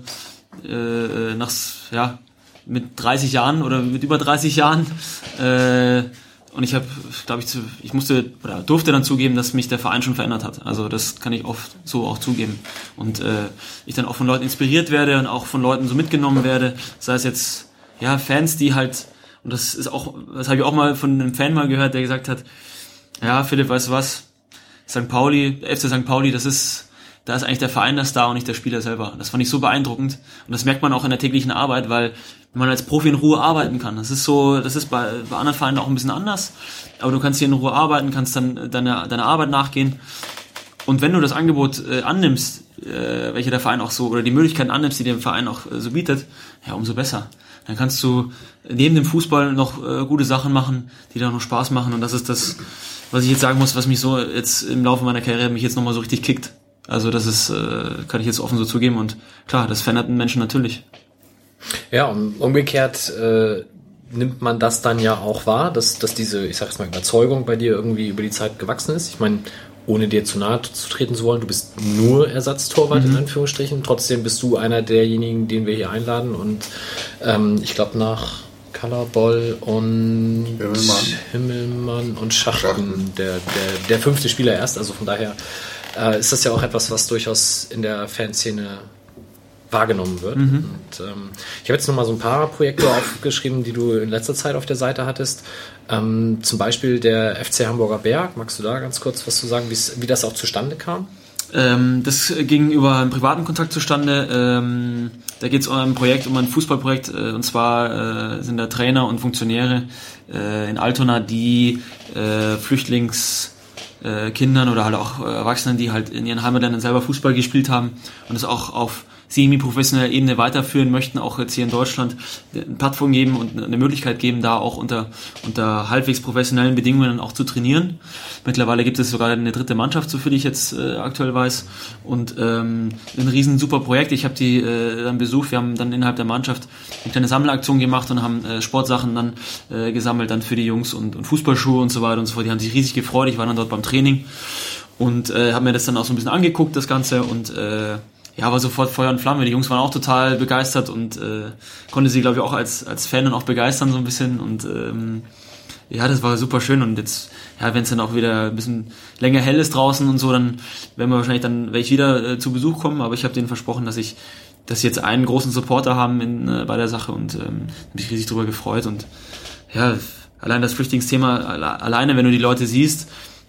mit 30 Jahren oder mit über 30 Jahren. Und ich habe, glaube ich, durfte dann zugeben, dass mich der Verein schon verändert hat. Also das kann ich oft so auch zugeben. Und ich dann auch von Leuten inspiriert werde und auch von Leuten so mitgenommen werde. Sei es jetzt Fans, die halt, und das habe ich auch mal von einem Fan mal gehört, der gesagt hat, ja, Philipp, weißt du was? St. Pauli, FC St. Pauli, da ist eigentlich der Verein der Star und nicht der Spieler selber. Das fand ich so beeindruckend und das merkt man auch in der täglichen Arbeit, weil man als Profi in Ruhe arbeiten kann. Das ist bei anderen Vereinen auch ein bisschen anders, aber du kannst hier in Ruhe arbeiten, kannst dann deiner Arbeit nachgehen und wenn du das Angebot annimmst, welche der Verein auch so, oder die Möglichkeiten annimmst, die der Verein auch so bietet, ja, umso besser. Dann kannst du neben dem Fußball noch gute Sachen machen, die da noch Spaß machen und das ist das, was ich jetzt sagen muss, was mich so jetzt im Laufe meiner Karriere mich jetzt nochmal so richtig kickt. Also das ist, kann ich jetzt offen so zugeben und klar, das verändert einen Menschen natürlich. Ja, und umgekehrt nimmt man das dann ja auch wahr, dass diese, ich sag jetzt mal, Überzeugung bei dir irgendwie über die Zeit gewachsen ist. Ich meine, ohne dir zu nahe zu treten zu wollen, du bist nur Ersatztorwart in Anführungsstrichen. Trotzdem bist du einer derjenigen, den wir hier einladen und ich glaube nach Kallerboll und Himmelmann und Schachten der 5. Spieler erst. Also von daher ist das ja auch etwas, was durchaus in der Fanszene wahrgenommen wird. Und, ich habe jetzt noch mal so ein paar Projekte aufgeschrieben, die du in letzter Zeit auf der Seite hattest. Zum Beispiel der FC Hamburger Berg. Magst du da ganz kurz was zu sagen, wie das auch zustande kam? Das ging über einen privaten Kontakt zustande. Da geht es um ein Fußballprojekt, und zwar sind da Trainer und Funktionäre in Altona, die Flüchtlingskindern oder halt auch Erwachsenen, die halt in ihren Heimatländern selber Fußball gespielt haben und es auch auf semi-professioneller Ebene weiterführen möchten, auch jetzt hier in Deutschland eine Plattform geben und eine Möglichkeit geben, da auch unter halbwegs professionellen Bedingungen auch zu trainieren. Mittlerweile gibt es sogar eine 3. Mannschaft, so viel ich jetzt aktuell weiß, und ein riesen super Projekt. Ich habe die dann besucht, wir haben dann innerhalb der Mannschaft eine kleine Sammelaktion gemacht und haben Sportsachen dann gesammelt, dann für die Jungs und Fußballschuhe und so weiter und so fort. Die haben sich riesig gefreut, ich war dann dort beim Training und habe mir das dann auch so ein bisschen angeguckt, das Ganze, und ja, war sofort Feuer und Flamme. Die Jungs waren auch total begeistert und konnte sie, glaube ich, auch als Fan dann auch begeistern so ein bisschen. Und ja, das war super schön. Und jetzt, ja, wenn es dann auch wieder ein bisschen länger hell ist draußen und so, dann werde ich wieder zu Besuch kommen. Aber ich habe denen versprochen, dass sie jetzt einen großen Supporter haben bei der Sache und habe mich riesig drüber gefreut. Und ja, allein das Flüchtlingsthema, alleine, wenn du die Leute siehst,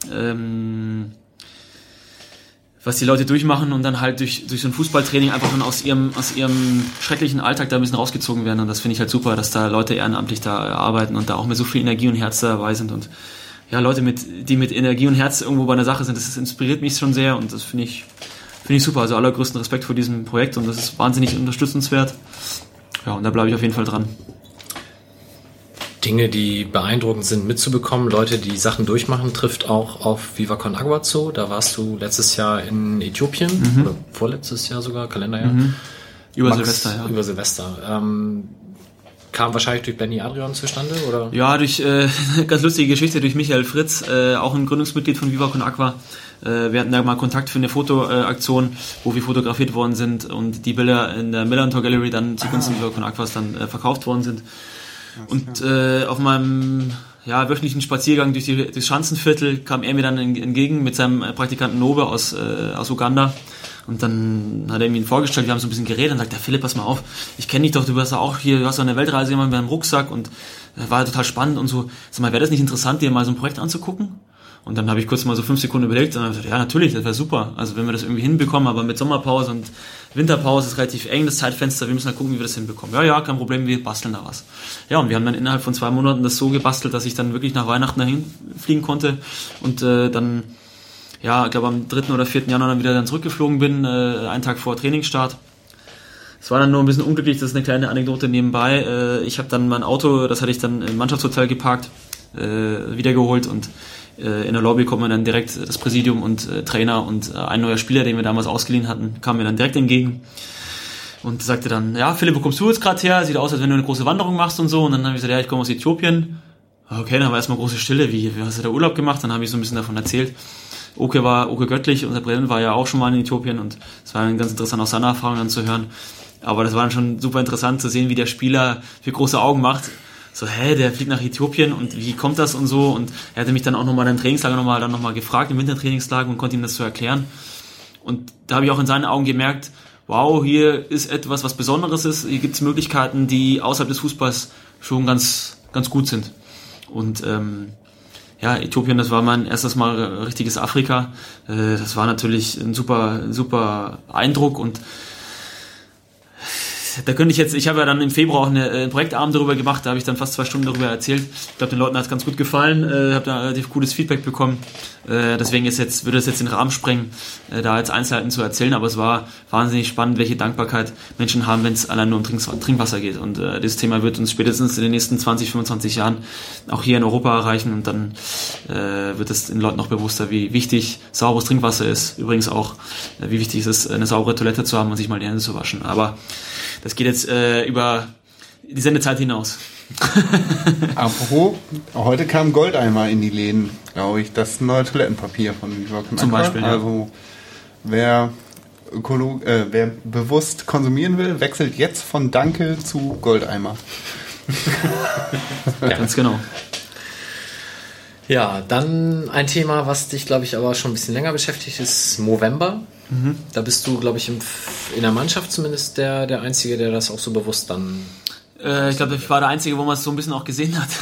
was die Leute durchmachen und dann halt durch so ein Fußballtraining einfach schon aus ihrem schrecklichen Alltag da ein bisschen rausgezogen werden. Und das finde ich halt super, dass da Leute ehrenamtlich da arbeiten und da auch mit so viel Energie und Herz dabei sind. Und ja, Leute, die mit Energie und Herz irgendwo bei einer Sache sind, das inspiriert mich schon sehr und das finde ich super. Also allergrößten Respekt vor diesem Projekt und das ist wahnsinnig unterstützenswert. Ja, und da bleibe ich auf jeden Fall dran. Dinge, die beeindruckend sind, mitzubekommen. Leute, die Sachen durchmachen, trifft auch auf Viva Con Agua zu. Da warst du letztes Jahr in Äthiopien oder vorletztes Jahr sogar, Kalenderjahr. Über Silvester, ja. Über Silvester. Kam wahrscheinlich durch Benny Adrian zustande, oder? Ja, durch ganz lustige Geschichte, durch Michael Fritz, auch ein Gründungsmitglied von Viva Con Agua. Wir hatten da mal Kontakt für eine Fotoaktion, wo wir fotografiert worden sind und die Bilder in der Millantor Gallery dann zugunsten Viva Con Aguas dann verkauft worden sind. Und auf meinem wöchentlichen Spaziergang durchs Schanzenviertel kam er mir dann entgegen mit seinem Praktikanten Nobe aus Uganda. Und dann hat er mir ihn vorgestellt, wir haben so ein bisschen geredet und sagt, der Philipp, pass mal auf, ich kenne dich doch, du warst ja auch hier, du hast doch eine Weltreise gemacht mit einem Rucksack und war total spannend und so. Sag mal, wäre das nicht interessant, dir mal so ein Projekt anzugucken? Und dann habe ich kurz mal so 5 Sekunden überlegt und dann habe ich gesagt, ja natürlich, das wäre super. Also wenn wir das irgendwie hinbekommen, aber mit Sommerpause und Winterpause ist relativ eng, das Zeitfenster, wir müssen halt gucken, wie wir das hinbekommen. Ja, kein Problem, wir basteln da was. Ja, und wir haben dann innerhalb von 2 Monaten das so gebastelt, dass ich dann wirklich nach Weihnachten dahin fliegen konnte und dann, ja, ich glaube am 3. oder 4. Januar dann wieder zurückgeflogen bin, einen Tag vor Trainingsstart. Es war dann nur ein bisschen unglücklich, das ist eine kleine Anekdote nebenbei. Ich habe dann mein Auto, das hatte ich dann im Mannschaftshotel geparkt, wiedergeholt und in der Lobby kommt man dann direkt das Präsidium und Trainer und ein neuer Spieler, den wir damals ausgeliehen hatten, kam mir dann direkt entgegen und sagte dann, ja Philipp, wo kommst du jetzt gerade her? Sieht aus, als wenn du eine große Wanderung machst und so. Und dann habe ich gesagt, ja, ich komme aus Äthiopien. Okay, dann war erstmal große Stille, wie hast du da Urlaub gemacht? Dann habe ich so ein bisschen davon erzählt. Oke Göttlich, unser Präsident, war ja auch schon mal in Äthiopien und es war dann ganz interessant, auch seine Erfahrungen dann zu hören. Aber das war dann schon super interessant zu sehen, wie der Spieler für große Augen macht. So, der fliegt nach Äthiopien und wie kommt das und so, und er hatte mich dann auch nochmal im Trainingslager nochmal gefragt, im Wintertrainingslager, und konnte ihm das so erklären, und da habe ich auch in seinen Augen gemerkt, wow, hier ist etwas, was Besonderes ist, hier gibt es Möglichkeiten, die außerhalb des Fußballs schon ganz, ganz gut sind, und Äthiopien, das war mein erstes Mal richtiges Afrika. Das war natürlich ein super Eindruck und da könnte ich habe ja dann im Februar auch einen Projektabend darüber gemacht, da habe ich dann fast 2 Stunden darüber erzählt. Ich glaube, den Leuten hat es ganz gut gefallen, habe da relativ gutes Feedback bekommen. Deswegen würde es jetzt den Rahmen sprengen, da jetzt Einzelheiten zu erzählen, aber es war wahnsinnig spannend, welche Dankbarkeit Menschen haben, wenn es allein nur um Trinkwasser geht. Und dieses Thema wird uns spätestens in den nächsten 20, 25 Jahren auch hier in Europa erreichen und dann wird es den Leuten noch bewusster, wie wichtig sauberes Trinkwasser ist. Übrigens auch, wie wichtig es ist, eine saubere Toilette zu haben und sich mal die Hände zu waschen. Aber das geht jetzt über die Sendezeit hinaus. Apropos, heute kam Goldeimer in die Läden, glaube ich. Das neue Toilettenpapier von Jörg Zum Beispiel, ja. Also wer bewusst konsumieren will, wechselt jetzt von Danke zu Goldeimer. Ja, ganz genau. Ja, dann ein Thema, was dich, glaube ich, aber schon ein bisschen länger beschäftigt, ist Movember. Da bist du, glaube ich, in der Mannschaft zumindest der Einzige, der das auch so bewusst dann... Ich glaube, ich war der Einzige, wo man es so ein bisschen auch gesehen hat.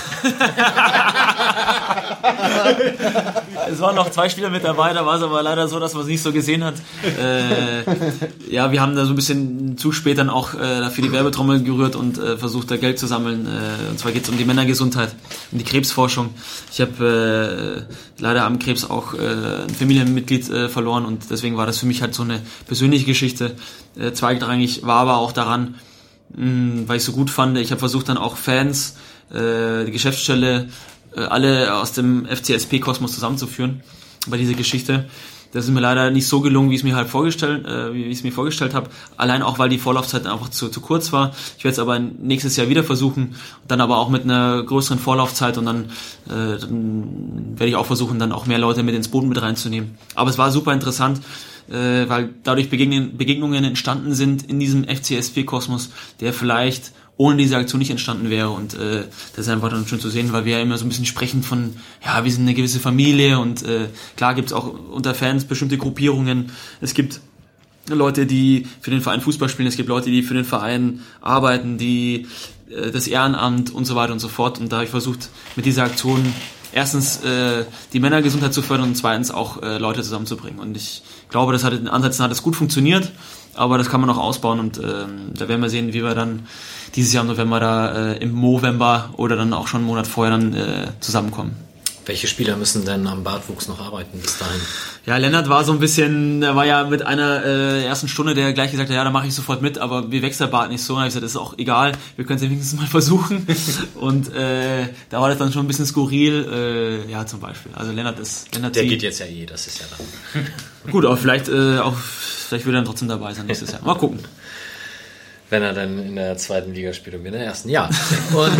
Es waren noch 2 Spieler mit dabei, da war es aber leider so, dass man es nicht so gesehen hat. Ja, wir haben da so ein bisschen zu spät dann auch dafür die Werbetrommel gerührt und versucht, da Geld zu sammeln. Und zwar geht es um die Männergesundheit, um die Krebsforschung. Ich habe leider am Krebs auch ein Familienmitglied verloren und deswegen war das für mich halt so eine persönliche Geschichte. Zweitrangig war aber auch daran, weil ich so gut fand. Ich habe versucht dann auch Fans, die Geschäftsstelle, alle aus dem FCSP-Kosmos zusammenzuführen bei dieser Geschichte. Das ist mir leider nicht so gelungen, wie ich es mir vorgestellt habe. Allein auch, weil die Vorlaufzeit einfach zu kurz war. Ich werde es aber nächstes Jahr wieder versuchen, dann aber auch mit einer größeren Vorlaufzeit und dann werde ich auch versuchen, dann auch mehr Leute mit ins Boot mit reinzunehmen. Aber es war super interessant, weil dadurch Begegnungen entstanden sind in diesem FCSP-Kosmos, der vielleicht ohne diese Aktion nicht entstanden wäre und das ist einfach dann schön zu sehen, weil wir ja immer so ein bisschen sprechen von, ja, wir sind eine gewisse Familie und klar gibt es auch unter Fans bestimmte Gruppierungen, es gibt Leute, die für den Verein Fußball spielen, es gibt Leute, die für den Verein arbeiten, die das Ehrenamt und so weiter und so fort und da habe ich versucht, mit dieser Aktion erstens die Männergesundheit zu fördern und zweitens auch Leute zusammenzubringen und ich glaube, das hat in Ansätzen gut funktioniert, aber das kann man noch ausbauen und da werden wir sehen, wie wir dann dieses Jahr im November da im Movember oder dann auch schon einen Monat vorher dann zusammenkommen. Welche Spieler müssen denn am Bartwuchs noch arbeiten bis dahin? Ja, Lennart war so ein bisschen, der war ja mit einer ersten Stunde, der gleich gesagt hat, ja, da mache ich sofort mit, aber mir wächst der Bart nicht so. Und ich gesagt, das ist auch egal, wir können es ja wenigstens mal versuchen. Und da war das dann schon ein bisschen skurril, ja, zum Beispiel. Also Lennart der geht jetzt ja das ist ja dann. Gut, aber vielleicht wird er dann trotzdem dabei sein nächstes Jahr. Mal gucken. Wenn er dann in der 2. Liga spielt und wir in der 1. Ja. Und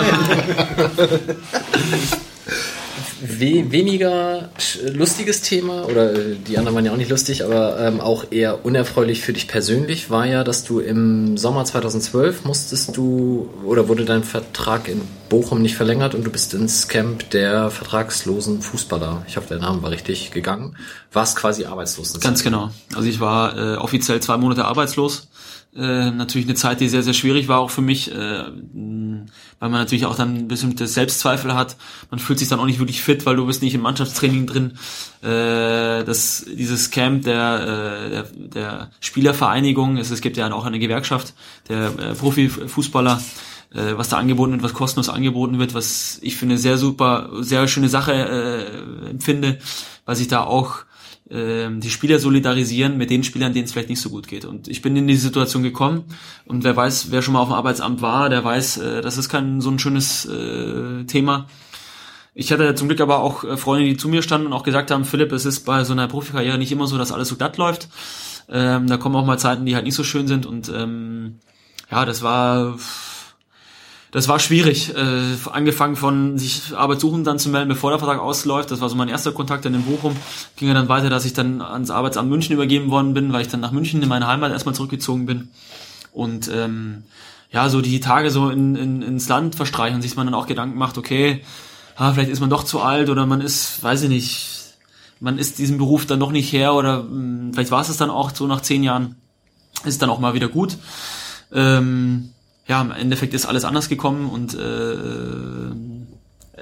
weniger lustiges Thema, oder die anderen waren ja auch nicht lustig, aber auch eher unerfreulich für dich persönlich, war ja, dass du im Sommer 2012 wurde dein Vertrag in Bochum nicht verlängert und du bist ins Camp der vertragslosen Fußballer, ich hoffe, der Name war richtig, gegangen. Warst quasi arbeitslos. Ganz genau. Also ich war offiziell 2 Monate arbeitslos. Natürlich eine Zeit, die sehr, sehr schwierig war auch für mich, weil man natürlich auch dann bestimmte Selbstzweifel hat. Man fühlt sich dann auch nicht wirklich fit, weil du bist nicht im Mannschaftstraining drin. Dieses Camp der Spielervereinigung, es gibt ja auch eine Gewerkschaft der Profifußballer, was da angeboten wird, was kostenlos angeboten wird, was ich für eine sehr schöne Sache empfinde, weil sich da auch die Spieler solidarisieren mit den Spielern, denen es vielleicht nicht so gut geht. Und ich bin in diese Situation gekommen und wer schon mal auf dem Arbeitsamt war, der weiß, das ist kein so ein schönes Thema. Ich hatte zum Glück aber auch Freunde, die zu mir standen und auch gesagt haben, Philipp, es ist bei so einer Profikarriere nicht immer so, dass alles so glatt läuft. Da kommen auch mal Zeiten, die halt nicht so schön sind und ja, das war schwierig, angefangen von sich Arbeitssuchenden dann zu melden, bevor der Vertrag ausläuft. Das war so mein erster Kontakt dann in Bochum. Ging ja dann weiter, dass ich dann ans Arbeitsamt München übergeben worden bin, weil ich dann nach München in meine Heimat erstmal zurückgezogen bin. Und ja, so die Tage so ins Land verstreichen und sich man dann auch Gedanken macht, okay, vielleicht ist man doch zu alt oder man ist, weiß ich nicht, man ist diesem Beruf dann doch nicht her oder vielleicht war es dann auch so nach 10 Jahren, ist dann auch mal wieder gut. Ja, im Endeffekt ist alles anders gekommen und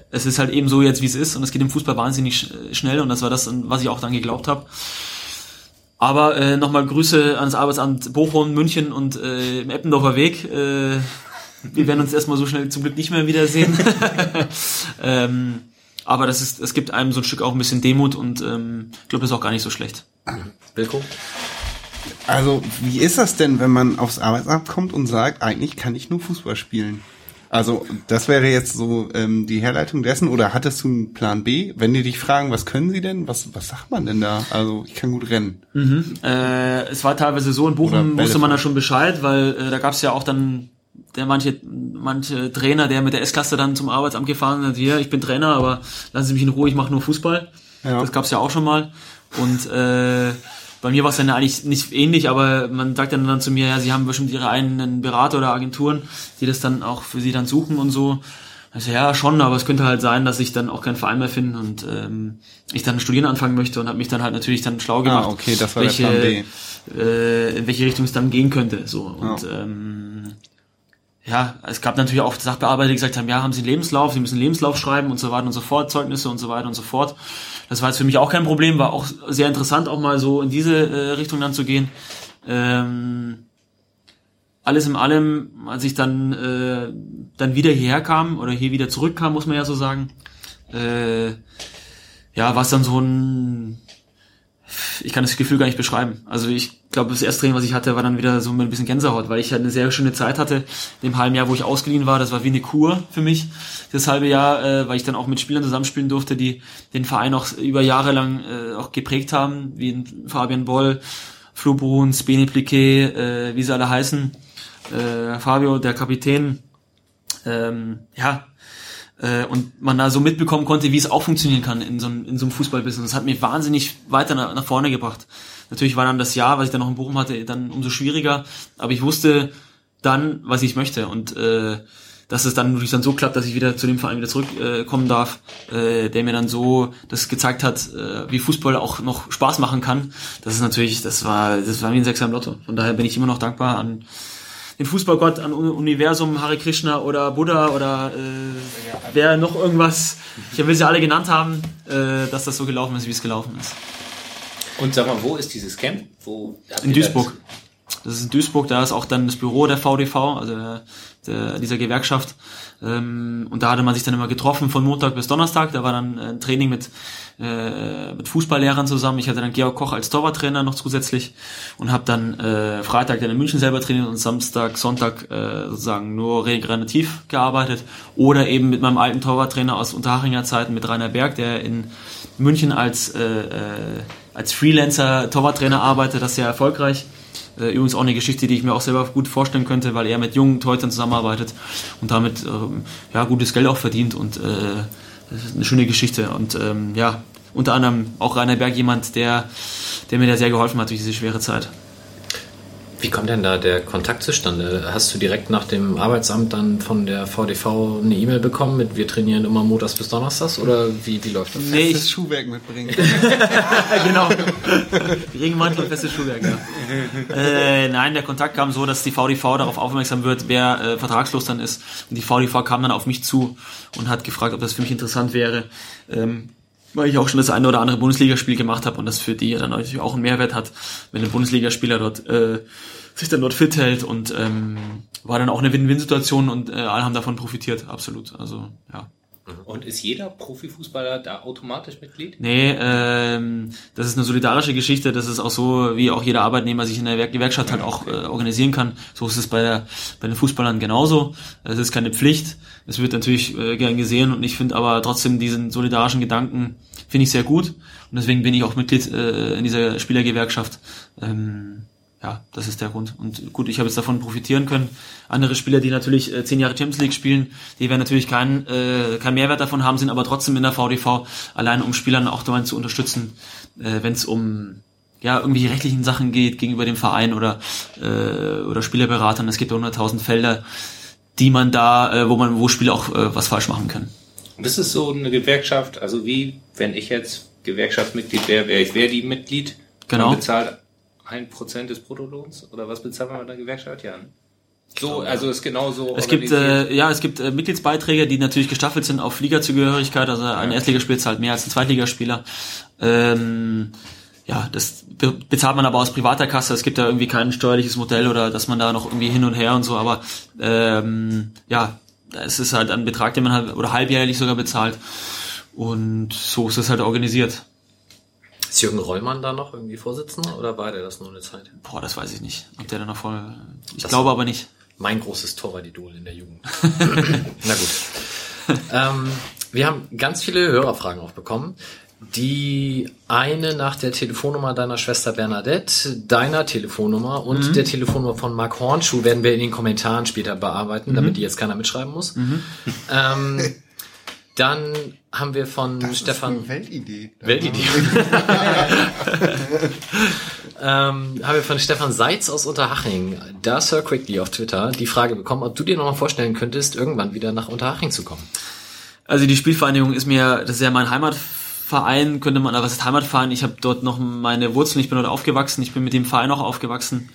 es ist halt eben so jetzt, wie es ist und es geht im Fußball wahnsinnig schnell und das war das, was ich auch dann geglaubt habe. Aber nochmal Grüße ans Arbeitsamt Bochum, München und im Eppendorfer Weg. Wir werden uns erstmal so schnell zum Glück nicht mehr wiedersehen. Aber es gibt einem so ein Stück auch ein bisschen Demut und ich glaube, das ist auch gar nicht so schlecht. Wilko? Also, wie ist das denn, wenn man aufs Arbeitsamt kommt und sagt, eigentlich kann ich nur Fußball spielen? Also, das wäre jetzt so die Herleitung dessen, oder hattest du einen Plan B? Wenn die dich fragen, was können sie denn? Was sagt man denn da? Also, ich kann gut rennen. Es war teilweise so, in Bochum wusste man da schon Bescheid, weil da gab es ja auch dann manche Trainer, der mit der S-Klasse dann zum Arbeitsamt gefahren ist, hier, ich bin Trainer, aber lassen Sie mich in Ruhe, ich mache nur Fußball. Ja. Das gab es ja auch schon mal. Und bei mir war es dann eigentlich nicht ähnlich, aber man sagt dann zu mir, ja, Sie haben bestimmt Ihre eigenen Berater oder Agenturen, die das dann auch für Sie dann suchen und so. Also ja, schon, aber es könnte halt sein, dass ich dann auch keinen Verein mehr finde und ich dann studieren anfangen möchte und habe mich dann halt natürlich dann schlau gemacht, okay, das war der Plan B. In welche Richtung es dann gehen könnte. So. Und ja, es gab natürlich auch Sachbearbeiter, die gesagt haben, ja, haben Sie einen Lebenslauf, Sie müssen einen Lebenslauf schreiben und so weiter und so fort, Zeugnisse und so weiter und so fort. Das war jetzt für mich auch kein Problem, war auch sehr interessant, auch mal so in diese Richtung dann zu gehen. Alles in allem, als ich dann wieder hierher kam oder hier wieder zurückkam, muss man ja so sagen, war es dann so ein, ich kann das Gefühl gar nicht beschreiben. Also ich glaube, das erste Training, was ich hatte, war dann wieder so mit ein bisschen Gänsehaut, weil ich halt eine sehr schöne Zeit hatte. In dem halben Jahr, wo ich ausgeliehen war, das war wie eine Kur für mich. Das halbe Jahr, weil ich dann auch mit Spielern zusammenspielen durfte, die den Verein auch über Jahre lang auch geprägt haben, wie Fabian Boll, Flo Bruns, Beni Pliquet, wie sie alle heißen, Fabio, der Kapitän, und man da so mitbekommen konnte, wie es auch funktionieren kann in so einem Fußballbusiness. Das hat mich wahnsinnig weiter nach vorne gebracht. Natürlich war dann das Jahr, was ich dann noch in Bochum hatte, dann umso schwieriger, aber ich wusste dann, was ich möchte und dass es dann natürlich dann so klappt, dass ich wieder zu dem Verein wieder zurückkommen darf, der mir dann so das gezeigt hat, wie Fußball auch noch Spaß machen kann. Das ist natürlich, das war wie ein Sechser im Lotto. Von daher bin ich immer noch dankbar an den Fußballgott, an Universum, Hare Krishna oder Buddha oder wer noch irgendwas, ich will sie alle genannt haben, dass das so gelaufen ist, wie es gelaufen ist. Und sag mal, wo ist dieses Camp? In Duisburg. Das ist in Duisburg, da ist auch dann das Büro der VDV, also dieser Gewerkschaft. Und da hatte man sich dann immer getroffen von Montag bis Donnerstag. Da war dann ein Training mit Fußballlehrern zusammen. Ich hatte dann Georg Koch als Torwarttrainer noch zusätzlich und habe dann Freitag dann in München selber trainiert und Samstag, Sonntag sozusagen nur regenerativ gearbeitet. Oder eben mit meinem alten Torwarttrainer aus Unterhachinger Zeiten, mit Rainer Berg, der in München als Freelancer Torwarttrainer arbeitet, das ist sehr erfolgreich. Übrigens auch eine Geschichte, die ich mir auch selber gut vorstellen könnte, weil er mit jungen Torhütern zusammenarbeitet und damit gutes Geld auch verdient und das ist eine schöne Geschichte und unter anderem auch Rainer Berg jemand, der mir da sehr geholfen hat durch diese schwere Zeit. Wie kommt denn da der Kontakt zustande? Hast du direkt nach dem Arbeitsamt dann von der VDV eine E-Mail bekommen mit wir trainieren immer montags bis donnerstags oder wie läuft das? Nee, festes Schuhwerk mitbringen. Genau. Regenmantel und festes Schuhwerk, ja. Nein, der Kontakt kam so, dass die VDV darauf aufmerksam wird, wer vertragslos dann ist. Und die VDV kam dann auf mich zu und hat gefragt, ob das für mich interessant wäre. Weil ich auch schon das eine oder andere Bundesligaspiel gemacht habe und das für die dann natürlich auch einen Mehrwert hat, wenn ein Bundesligaspieler dort sich dann dort fit hält und war dann auch eine Win-Win-Situation und alle haben davon profitiert, absolut. Also ja. Und ist jeder Profifußballer da automatisch Mitglied? Nee, das ist eine solidarische Geschichte, das ist auch so, wie auch jeder Arbeitnehmer sich in der Gewerkschaft halt auch organisieren kann. So ist es bei den Fußballern genauso. Es ist keine Pflicht, es wird natürlich gern gesehen und ich finde aber trotzdem diesen solidarischen Gedanken finde ich sehr gut und deswegen bin ich auch Mitglied in dieser Spielergewerkschaft. Ja, das ist der Grund. Und gut, ich habe jetzt davon profitieren können. Andere Spieler, die natürlich 10 Jahre Champions League spielen, die werden natürlich keinen Mehrwert davon haben, sind aber trotzdem in der VDV, allein um Spielern auch dabei zu unterstützen, wenn es um irgendwelche rechtlichen Sachen geht gegenüber dem Verein oder Spielerberatern. Es gibt 100.000 Felder, die man da, wo Spieler auch was falsch machen können. Das ist so eine Gewerkschaft, also wie, wenn ich jetzt Gewerkschaftsmitglied wäre, wäre ich die Mitglied. Genau. Man bezahlt 1% des Bruttolohns oder was bezahlt man bei der Gewerkschaft? Ja. So, also ist genauso. Es gibt Mitgliedsbeiträge, die natürlich gestaffelt sind auf Ligazugehörigkeit. Also ein Erstligaspieler zahlt mehr als ein Zweitligaspieler. Das bezahlt man aber aus privater Kasse. Es gibt da irgendwie kein steuerliches Modell oder dass man da noch irgendwie hin und her und so. Aber es ist halt ein Betrag, den man halt oder halbjährlich sogar bezahlt. Und so ist es halt organisiert. Ist Jürgen Rollmann da noch irgendwie Vorsitzender oder war der das nur eine Zeit? Boah, das weiß ich nicht. Ob der da noch voll... Ich glaube aber nicht. Mein großes Torwart-Idol in der Jugend. Na gut. Wir haben ganz viele Hörerfragen auch bekommen. Die eine nach der Telefonnummer deiner Schwester Bernadette, deiner Telefonnummer und der Telefonnummer von Marc Hornschuh werden wir in den Kommentaren später bearbeiten, damit die jetzt keiner mitschreiben muss. Dann haben wir von Stefan... Ist eine Weltidee. haben wir von Stefan Seitz aus Unterhaching, da Sir Quickly auf Twitter, die Frage bekommen, ob du dir noch mal vorstellen könntest, irgendwann wieder nach Unterhaching zu kommen. Also die Spielvereinigung das ist ja mein Heimatverein, was ist Heimatverein? Ich habe dort noch meine Wurzeln, ich bin dort aufgewachsen, ich bin mit dem Verein auch aufgewachsen.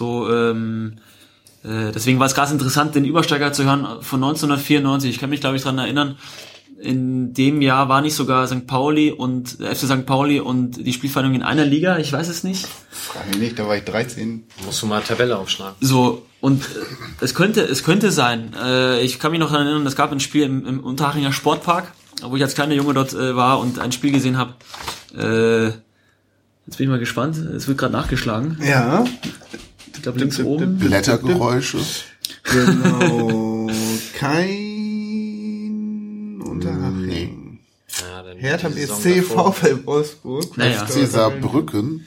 Deswegen war es ganz interessant, den Übersteiger zu hören von 1994. Ich kann mich, glaube ich, daran erinnern, in dem Jahr war nicht sogar St. Pauli und FC St. Pauli und die Spielvereinigung in einer Liga, ich weiß es nicht. Frage mich nicht, da war ich 13. Musst du mal Tabelle aufschlagen. So, und es könnte sein. Ich kann mich noch daran erinnern, es gab ein Spiel im Unterhachinger Sportpark, wo ich als kleiner Junge dort war und ein Spiel gesehen habe. Jetzt bin ich mal gespannt. Es wird gerade nachgeschlagen. Ja. Ich glaube links oben. Blättergeräusche. Genau. Kein Unterhaching. Ja, dann Hertha die Saison BSC, davor. VfL Wolfsburg. Naja. FC Saarbrücken.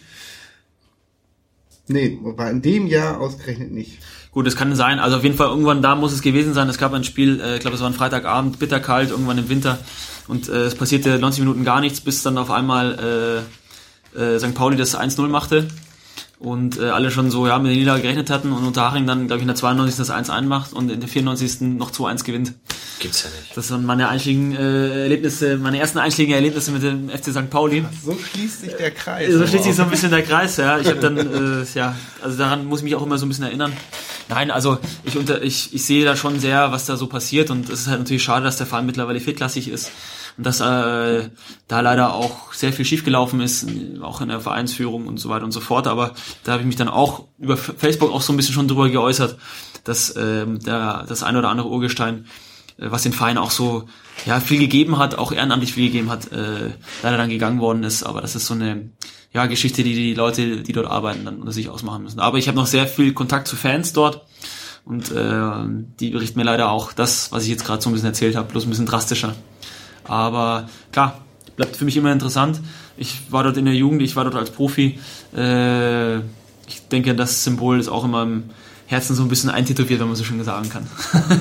Nee, war in dem Jahr ausgerechnet nicht. Gut, es kann sein. Also auf jeden Fall irgendwann da muss es gewesen sein. Es gab ein Spiel, ich glaube es war ein Freitagabend, bitterkalt, irgendwann im Winter. Und es passierte 90 Minuten gar nichts, bis dann auf einmal St. Pauli das 1-0 machte. Und alle schon so mit der Niederlage gerechnet hatten und Unterhaching dann, glaube ich, in der 92. das 1-1 macht und in der 94. noch 2-1 gewinnt. Gibt's ja nicht. Das waren meine ersten einschlägigen Erlebnisse mit dem FC St. Pauli. So schließt sich der Kreis. So schließt sich so ein bisschen der Kreis, ja. Ich habe dann, also daran muss ich mich auch immer so ein bisschen erinnern. Nein, also ich sehe da schon sehr, was da so passiert und es ist halt natürlich schade, dass der Verein mittlerweile viertklassig ist und dass da leider auch sehr viel schiefgelaufen ist, auch in der Vereinsführung und so weiter und so fort. Aber da habe ich mich dann auch über Facebook auch so ein bisschen schon drüber geäußert, dass das ein oder andere Urgestein, was den Verein auch so viel gegeben hat, auch ehrenamtlich viel gegeben hat, leider dann gegangen worden ist. Aber das ist so eine Geschichte, die Leute, die dort arbeiten, dann unter sich ausmachen müssen. Aber ich habe noch sehr viel Kontakt zu Fans dort und die berichten mir leider auch das, was ich jetzt gerade so ein bisschen erzählt habe, bloß ein bisschen drastischer. Aber klar, bleibt für mich immer interessant. Ich war dort in der Jugend, ich war dort als Profi. Ich denke, das Symbol ist auch immer im Herzen so ein bisschen eintätowiert, wenn man so schön sagen kann.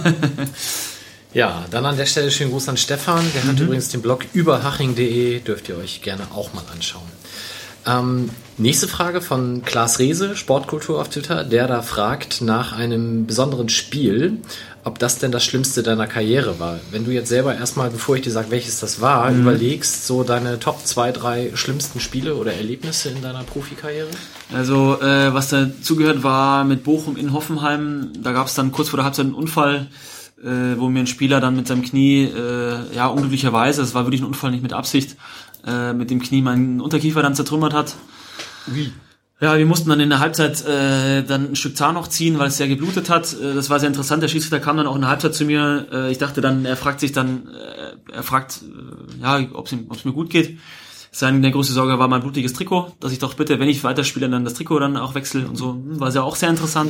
Ja, dann an der Stelle schönen Gruß an Stefan. Der hat übrigens den Blog überhaching.de, dürft ihr euch gerne auch mal anschauen. Nächste Frage von Klaas Rehse, Sportkultur auf Twitter, der da fragt nach einem besonderen Spiel, ob das denn das Schlimmste deiner Karriere war. Wenn du jetzt selber erstmal, bevor ich dir sage, welches das war, überlegst, so deine Top 2, 3 schlimmsten Spiele oder Erlebnisse in deiner Profikarriere? Also, was dazugehört war mit Bochum in Hoffenheim, da gab es dann kurz vor der Halbzeit einen Unfall, wo mir ein Spieler dann mit seinem Knie, unglücklicherweise, es war wirklich ein Unfall, nicht mit Absicht, mit dem Knie meinen Unterkiefer dann zertrümmert hat. Wie? Ja, wir mussten dann in der Halbzeit dann ein Stück Zahn noch ziehen, weil es sehr geblutet hat. Das war sehr interessant. Der Schiedsrichter kam dann auch in der Halbzeit zu mir. Ich dachte dann, er fragt, ob es mir gut geht. Seine größte Sorge war mein blutiges Trikot, dass ich doch bitte, wenn ich weiterspiele, dann das Trikot dann auch wechsle und so. War ja auch sehr interessant.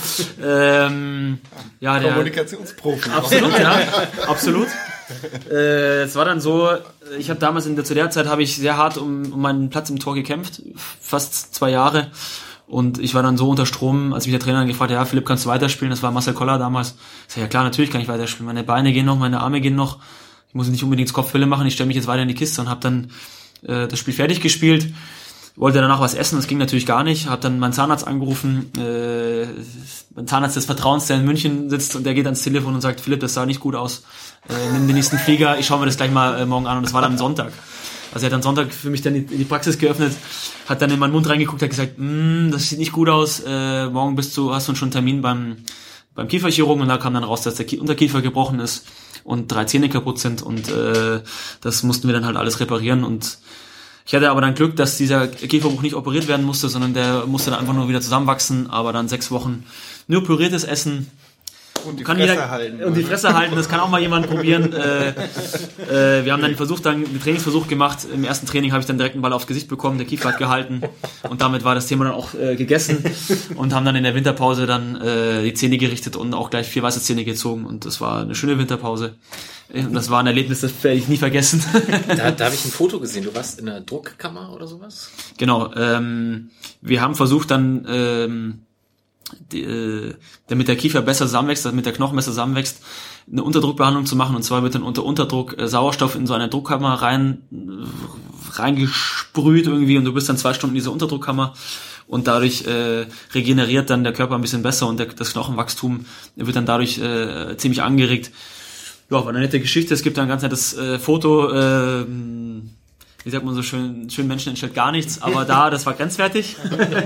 Kommunikationsprofi. Absolut, ja, absolut. Es war dann so, zu der Zeit habe ich sehr hart um meinen Platz im Tor gekämpft, fast 2 Jahre. Und ich war dann so unter Strom, als mich der Trainer dann gefragt hat, ja, Philipp, kannst du weiterspielen? Das war Marcel Koller damals. Ich sag, ja klar, natürlich kann ich weiterspielen. Meine Beine gehen noch, meine Arme gehen noch. Ich muss nicht unbedingt Kopfwelle machen, ich stelle mich jetzt weiter in die Kiste und habe dann das Spiel fertig gespielt. Wollte danach was essen, das ging natürlich gar nicht. Habe dann meinen Zahnarzt angerufen, mein Zahnarzt des Vertrauens, der in München sitzt, und der geht ans Telefon und sagt, Philipp, das sah nicht gut aus. Nimm den nächsten Flieger, ich schaue mir das gleich mal morgen an. Und das war dann Sonntag. Also er hat dann Sonntag für mich dann die Praxis geöffnet, hat dann in meinen Mund reingeguckt, hat gesagt, das sieht nicht gut aus, morgen hast du schon einen Termin beim Kieferchirurgen und da kam dann raus, dass der Unterkiefer gebrochen ist und 3 Zähne kaputt sind und das mussten wir dann halt alles reparieren und ich hatte aber dann Glück, dass dieser Kieferbruch nicht operiert werden musste, sondern der musste dann einfach nur wieder zusammenwachsen, aber dann 6 Wochen nur püriertes Essen. Und die kann Fresse halten. Und die Fresse halten, das kann auch mal jemand probieren. Wir haben dann einen Trainingsversuch gemacht. Im ersten Training habe ich dann direkt einen Ball aufs Gesicht bekommen, der Kiefer hat gehalten und damit war das Thema dann auch gegessen und haben dann in der Winterpause dann die Zähne gerichtet und auch gleich 4 weiße Zähne gezogen und das war eine schöne Winterpause. Und das war ein Erlebnis, das werde ich nie vergessen. Da habe ich ein Foto gesehen. Du warst in der Druckkammer oder sowas? Genau. Wir haben versucht dann damit der Kiefer besser zusammenwächst, damit der Knochen besser zusammenwächst, eine Unterdruckbehandlung zu machen und zwar wird dann unter Unterdruck Sauerstoff in so eine Druckkammer reingesprüht irgendwie und du bist dann 2 Stunden in dieser Unterdruckkammer und dadurch regeneriert dann der Körper ein bisschen besser und das Knochenwachstum wird dann dadurch ziemlich angeregt. Ja, war eine nette Geschichte. Es gibt da ein ganz nettes Foto, wie sagt man so schön Menschen entstellt gar nichts, aber das war grenzwertig.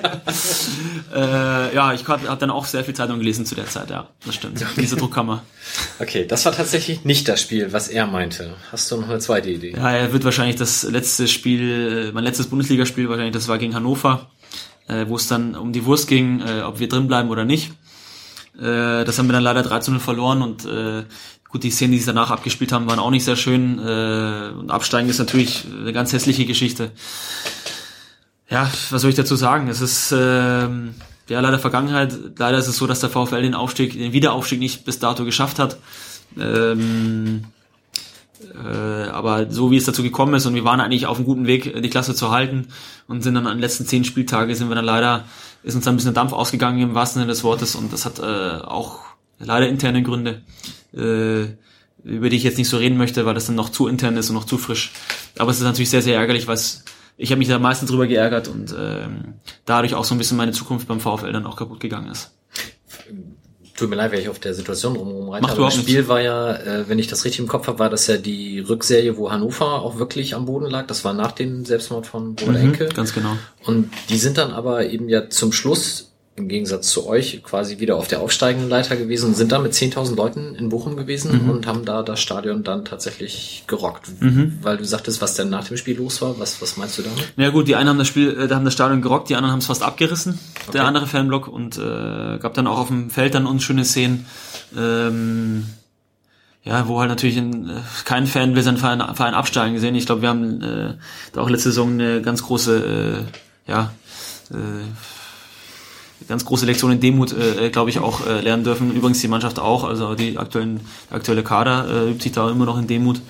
Ja, ich hab dann auch sehr viel Zeitung gelesen zu der Zeit, ja, das stimmt, in dieser Druckkammer. Okay, das war tatsächlich nicht das Spiel, was er meinte. Hast du noch eine zweite Idee? Ja, er wird wahrscheinlich das letzte Spiel, mein letztes Bundesligaspiel wahrscheinlich, das war gegen Hannover, wo es dann um die Wurst ging, ob wir drin bleiben oder nicht. Das haben wir dann leider 3-0 verloren und gut, die Szenen, die sich danach abgespielt haben, waren auch nicht sehr schön. Und Absteigen ist natürlich eine ganz hässliche Geschichte. Ja, was soll ich dazu sagen? Es ist leider Vergangenheit. Leider ist es so, dass der VfL den Wiederaufstieg nicht bis dato geschafft hat. Aber so wie es dazu gekommen ist und wir waren eigentlich auf einem guten Weg, die Klasse zu halten und sind dann an den letzten 10 Spieltage ist uns dann ein bisschen Dampf ausgegangen im wahrsten Sinne des Wortes und das hat auch leider interne Gründe, über die ich jetzt nicht so reden möchte, weil das dann noch zu intern ist und noch zu frisch. Aber es ist natürlich sehr, sehr ärgerlich, weil ich habe mich da meistens drüber geärgert und dadurch auch so ein bisschen meine Zukunft beim VfL dann auch kaputt gegangen ist. Tut mir leid, wenn ich auf der Situation rumreite. Macht aber das überhaupt Spiel war ja, wenn ich das richtig im Kopf habe, war das ja die Rückserie, wo Hannover auch wirklich am Boden lag. Das war nach dem Selbstmord von Robert Enke. Ganz genau. Und die sind dann aber eben ja zum Schluss im Gegensatz zu euch quasi wieder auf der aufsteigenden Leiter gewesen und sind da mit 10.000 Leuten in Bochum gewesen und haben da das Stadion dann tatsächlich gerockt. Weil du sagtest, was denn nach dem Spiel los war. Was meinst du damit? Ja gut, die einen haben das Stadion gerockt, die anderen haben es fast abgerissen, okay. Der andere Fanblock und gab dann auch auf dem Feld dann unschöne Szenen. Ja, wo halt natürlich kein Fan will seinen Verein absteigen gesehen. Ich glaube, wir haben da auch letzte Saison eine ganz große ganz große Lektion in Demut, glaube ich, auch lernen dürfen. Übrigens die Mannschaft auch, also der aktuelle Kader übt sich da immer noch in Demut.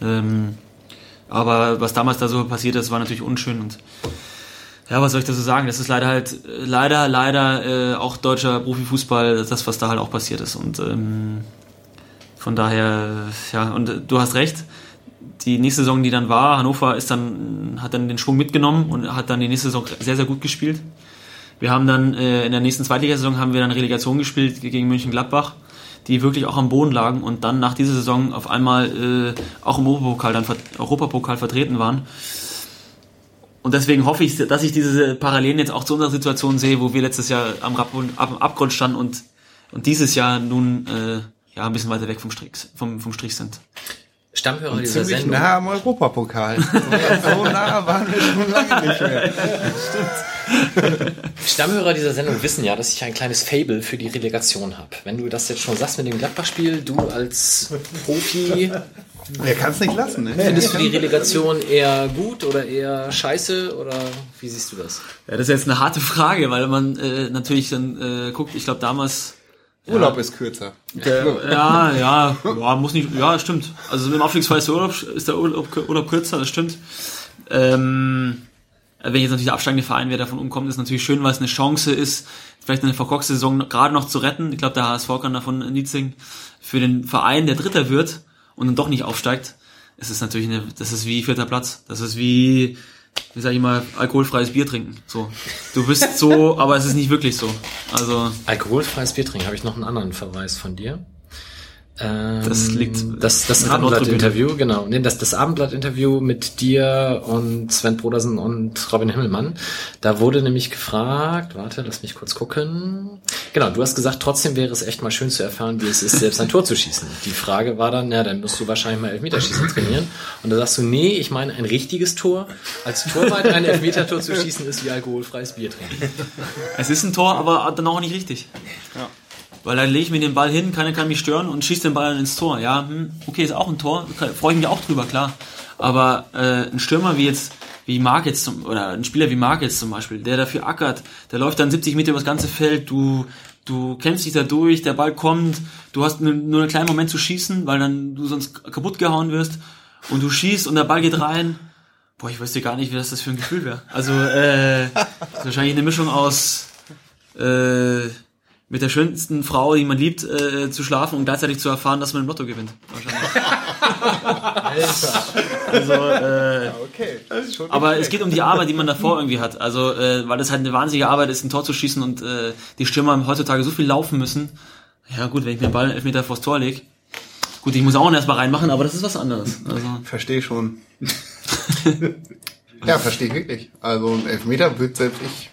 Aber was damals da so passiert ist, war natürlich unschön und ja, was soll ich dazu sagen? Das ist leider auch deutscher Profifußball, das, was da halt auch passiert ist. Und von daher, ja, und du hast recht, die nächste Saison, die dann war, Hannover hat dann den Schwung mitgenommen und hat dann die nächste Saison sehr, sehr gut gespielt. Wir haben dann in der nächsten Zweitligasaison haben wir dann Relegation gespielt gegen Mönchengladbach, die wirklich auch am Boden lagen und dann nach dieser Saison auf einmal auch im Europapokal vertreten waren. Und deswegen hoffe ich, dass ich diese Parallelen jetzt auch zu unserer Situation sehe, wo wir letztes Jahr am Abgrund standen und dieses Jahr nun ein bisschen weiter weg vom Strich sind. Stammhörer und dieser ziemlich Sendung. nah am Europapokal. So nah waren wir schon lange nicht mehr. Stimmt. Stammhörer dieser Sendung wissen ja, dass ich ein kleines Faible für die Relegation habe. Wenn du das jetzt schon sagst mit dem Gladbach-Spiel, du als Profi... Er kann es nicht lassen. Ne? Findest du die Relegation eher gut oder eher scheiße oder wie siehst du das? Ja, das ist jetzt eine harte Frage, weil man natürlich dann guckt, ich glaube damals... Urlaub ist kürzer. Muss nicht, ja, stimmt. Also mit dem Aufstiegsfall ist der Urlaub kürzer, das stimmt. Wenn jetzt natürlich der absteigende Verein, wer davon umkommt, ist natürlich schön, weil es eine Chance ist, vielleicht eine verkorkste Saison gerade noch zu retten. Ich glaube, der HSV kann davon Nietzing für den Verein, der Dritter wird und dann doch nicht aufsteigt. Es ist natürlich das ist wie 4. Platz. Das ist wie sag ich mal, alkoholfreies Bier trinken. So. Du bist so, aber es ist nicht wirklich so. Also. Alkoholfreies Bier trinken, habe ich noch einen anderen Verweis von dir. Das liegt. Das Abendblatt-Interview, genau. Nee, das Abendblatt-Interview mit dir und Sven Brodersen und Robin Himmelmann. Da wurde nämlich gefragt, warte, lass mich kurz gucken. Genau, du hast gesagt, trotzdem wäre es echt mal schön zu erfahren, wie es ist, selbst ein Tor zu schießen. Die Frage war dann, dann musst du wahrscheinlich mal Elfmeterschießen trainieren. Und da sagst du, nee, ich meine ein richtiges Tor. Als Torwart ein Elfmetertor zu schießen ist wie alkoholfreies Bier trinken. Es ist ein Tor, aber dann auch nicht richtig. Ja. Weil dann lege ich mir den Ball hin, keiner kann mich stören und schieße den Ball dann ins Tor. Ja, okay, ist auch ein Tor, freue ich mich auch drüber, klar. Aber ein Stürmer wie Marc jetzt oder ein Spieler wie Marc jetzt zum Beispiel, der dafür ackert, der läuft dann 70 Meter über das ganze Feld, du kämpfst dich da durch, der Ball kommt, du hast nur einen kleinen Moment zu schießen, weil dann du sonst kaputt gehauen wirst und du schießt und der Ball geht rein. Boah, ich wüsste gar nicht, wie das für ein Gefühl wäre. Also ist wahrscheinlich eine Mischung aus mit der schönsten Frau, die man liebt, zu schlafen und gleichzeitig zu erfahren, dass man im Lotto gewinnt. Wahrscheinlich. Also, okay. Das ist schon aber es geht um die Arbeit, die man davor irgendwie hat. Also, weil das halt eine wahnsinnige Arbeit ist, ein Tor zu schießen und die Stürmer heutzutage so viel laufen müssen. Ja gut, wenn ich mir den Ball 11 Meter vors Tor lege. Gut, ich muss auch erst mal reinmachen, aber das ist was anderes. Also. Verstehe schon. Ja, verstehe ich wirklich. Also ein Elfmeter wird selbst ich.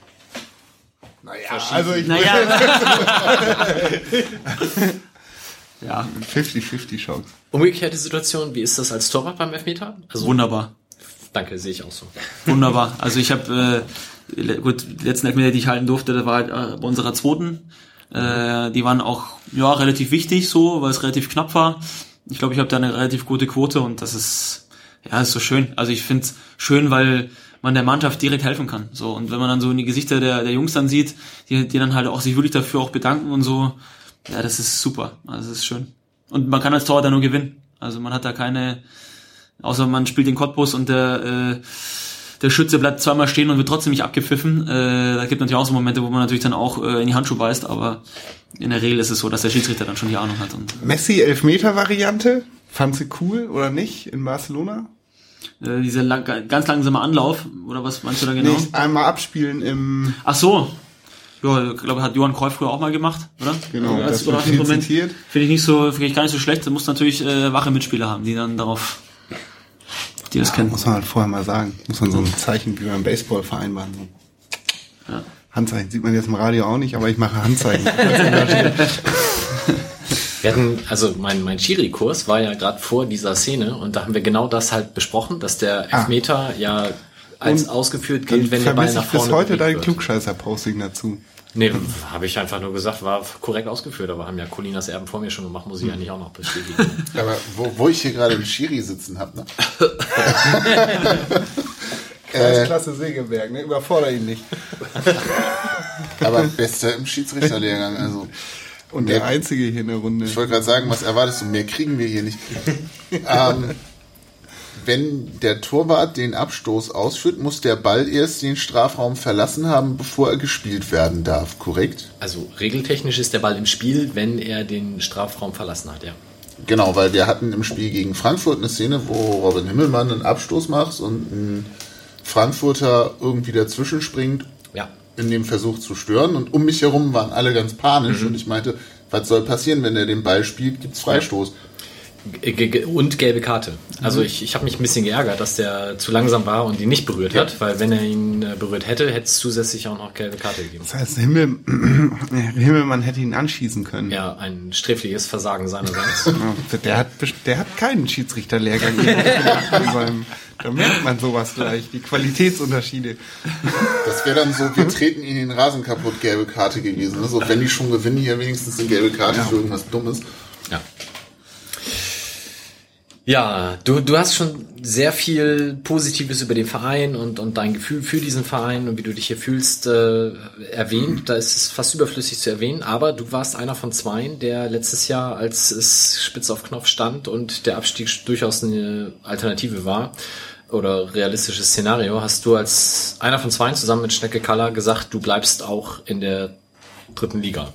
Ja. 50-50 Chance. Umgekehrte Situation, wie ist das als Torwart beim Elfmeter? Also, wunderbar. Danke, sehe ich auch so. Wunderbar. Also ich habe, die letzten Elfmeter, die ich halten durfte, das war halt bei unserer zweiten. Die waren auch relativ wichtig so, weil es relativ knapp war. Ich glaube, ich habe da eine relativ gute Quote und das ist so schön. Also ich finde es schön, weil man der Mannschaft direkt helfen kann. So, und wenn man dann so in die Gesichter der Jungs dann sieht, die dann halt auch sich wirklich dafür auch bedanken und so, ja, das ist super. Also das ist schön. Und man kann als Torwart da nur gewinnen. Also man hat da keine, außer man spielt den Cottbus und der Schütze bleibt zweimal stehen und wird trotzdem nicht abgepfiffen. Da gibt natürlich auch so Momente, wo man natürlich dann auch in die Handschuhe beißt, aber in der Regel ist es so, dass der Schiedsrichter dann schon die Ahnung hat. Und Messi-Elfmeter-Variante, fand sie cool oder nicht in Barcelona? Dieser ganz langsame Anlauf, oder was meinst du da genau? Nicht einmal abspielen im... Ach so. Ja, ich glaube, hat Johann Cruyff früher auch mal gemacht, oder? Genau, als das wird viel zitiert. Finde ich gar nicht so schlecht. Da muss natürlich wache Mitspieler haben, die dann darauf, die das kennen. Muss man halt vorher mal sagen. Muss man so ein Zeichen wie beim Baseball vereinbaren. Ja. Handzeichen sieht man jetzt im Radio auch nicht, aber ich mache Handzeichen. Wir hatten, also mein Schiri-Kurs war ja gerade vor dieser Szene und da haben wir genau das halt besprochen, dass der Elfmeter als ausgeführt gilt, wenn der Ball nach vorne bis heute dein wird. Klugscheißer-Posting dazu. Nee, habe ich einfach nur gesagt, war korrekt ausgeführt, aber haben ja Colinas Erben vor mir schon gemacht, muss ich eigentlich auch noch bestätigen. Aber wo ich hier gerade einen Schiri sitzen habe, ne? Kreisklasse Segeberg, ne? Überfordere ihn nicht. Aber Bester im Schiedsrichterlehrgang, also. Und der Einzige hier in der Runde. Ich wollte gerade sagen, was erwartest du? Mehr kriegen wir hier nicht. Wenn der Torwart den Abstoß ausführt, muss der Ball erst den Strafraum verlassen haben, bevor er gespielt werden darf, korrekt? Also regeltechnisch ist der Ball im Spiel, wenn er den Strafraum verlassen hat, ja. Genau, weil wir hatten im Spiel gegen Frankfurt eine Szene, wo Robin Himmelmann einen Abstoß macht und ein Frankfurter irgendwie dazwischen springt, in dem Versuch zu stören. Und um mich herum waren alle ganz panisch und ich meinte, was soll passieren, wenn er den Ball spielt, gibt's Freistoß. Und gelbe Karte. Also ich habe mich ein bisschen geärgert, dass der zu langsam war und ihn nicht berührt hat, weil wenn er ihn berührt hätte, hätte es zusätzlich auch noch gelbe Karte gegeben. Das heißt, Himmelmann hätte ihn anschießen können. Ja, ein sträfliches Versagen seinerseits. Ja, der hat keinen Schiedsrichterlehrgang gemacht. Da merkt man sowas gleich, die Qualitätsunterschiede. Das wäre dann so, wir treten ihnen den Rasen kaputt, gelbe Karte gewesen. Also wenn die schon gewinnen, hier wenigstens eine gelbe Karte für irgendwas Dummes. Ja. Ja, du hast schon sehr viel Positives über den Verein und dein Gefühl für diesen Verein und wie du dich hier fühlst erwähnt. Da ist es fast überflüssig zu erwähnen, aber du warst einer von zweien, der letztes Jahr, als es spitz auf Knopf stand und der Abstieg durchaus eine Alternative war oder realistisches Szenario, hast du als einer von zweien zusammen mit Schnecke Kaller gesagt, du bleibst auch in der 3. Liga.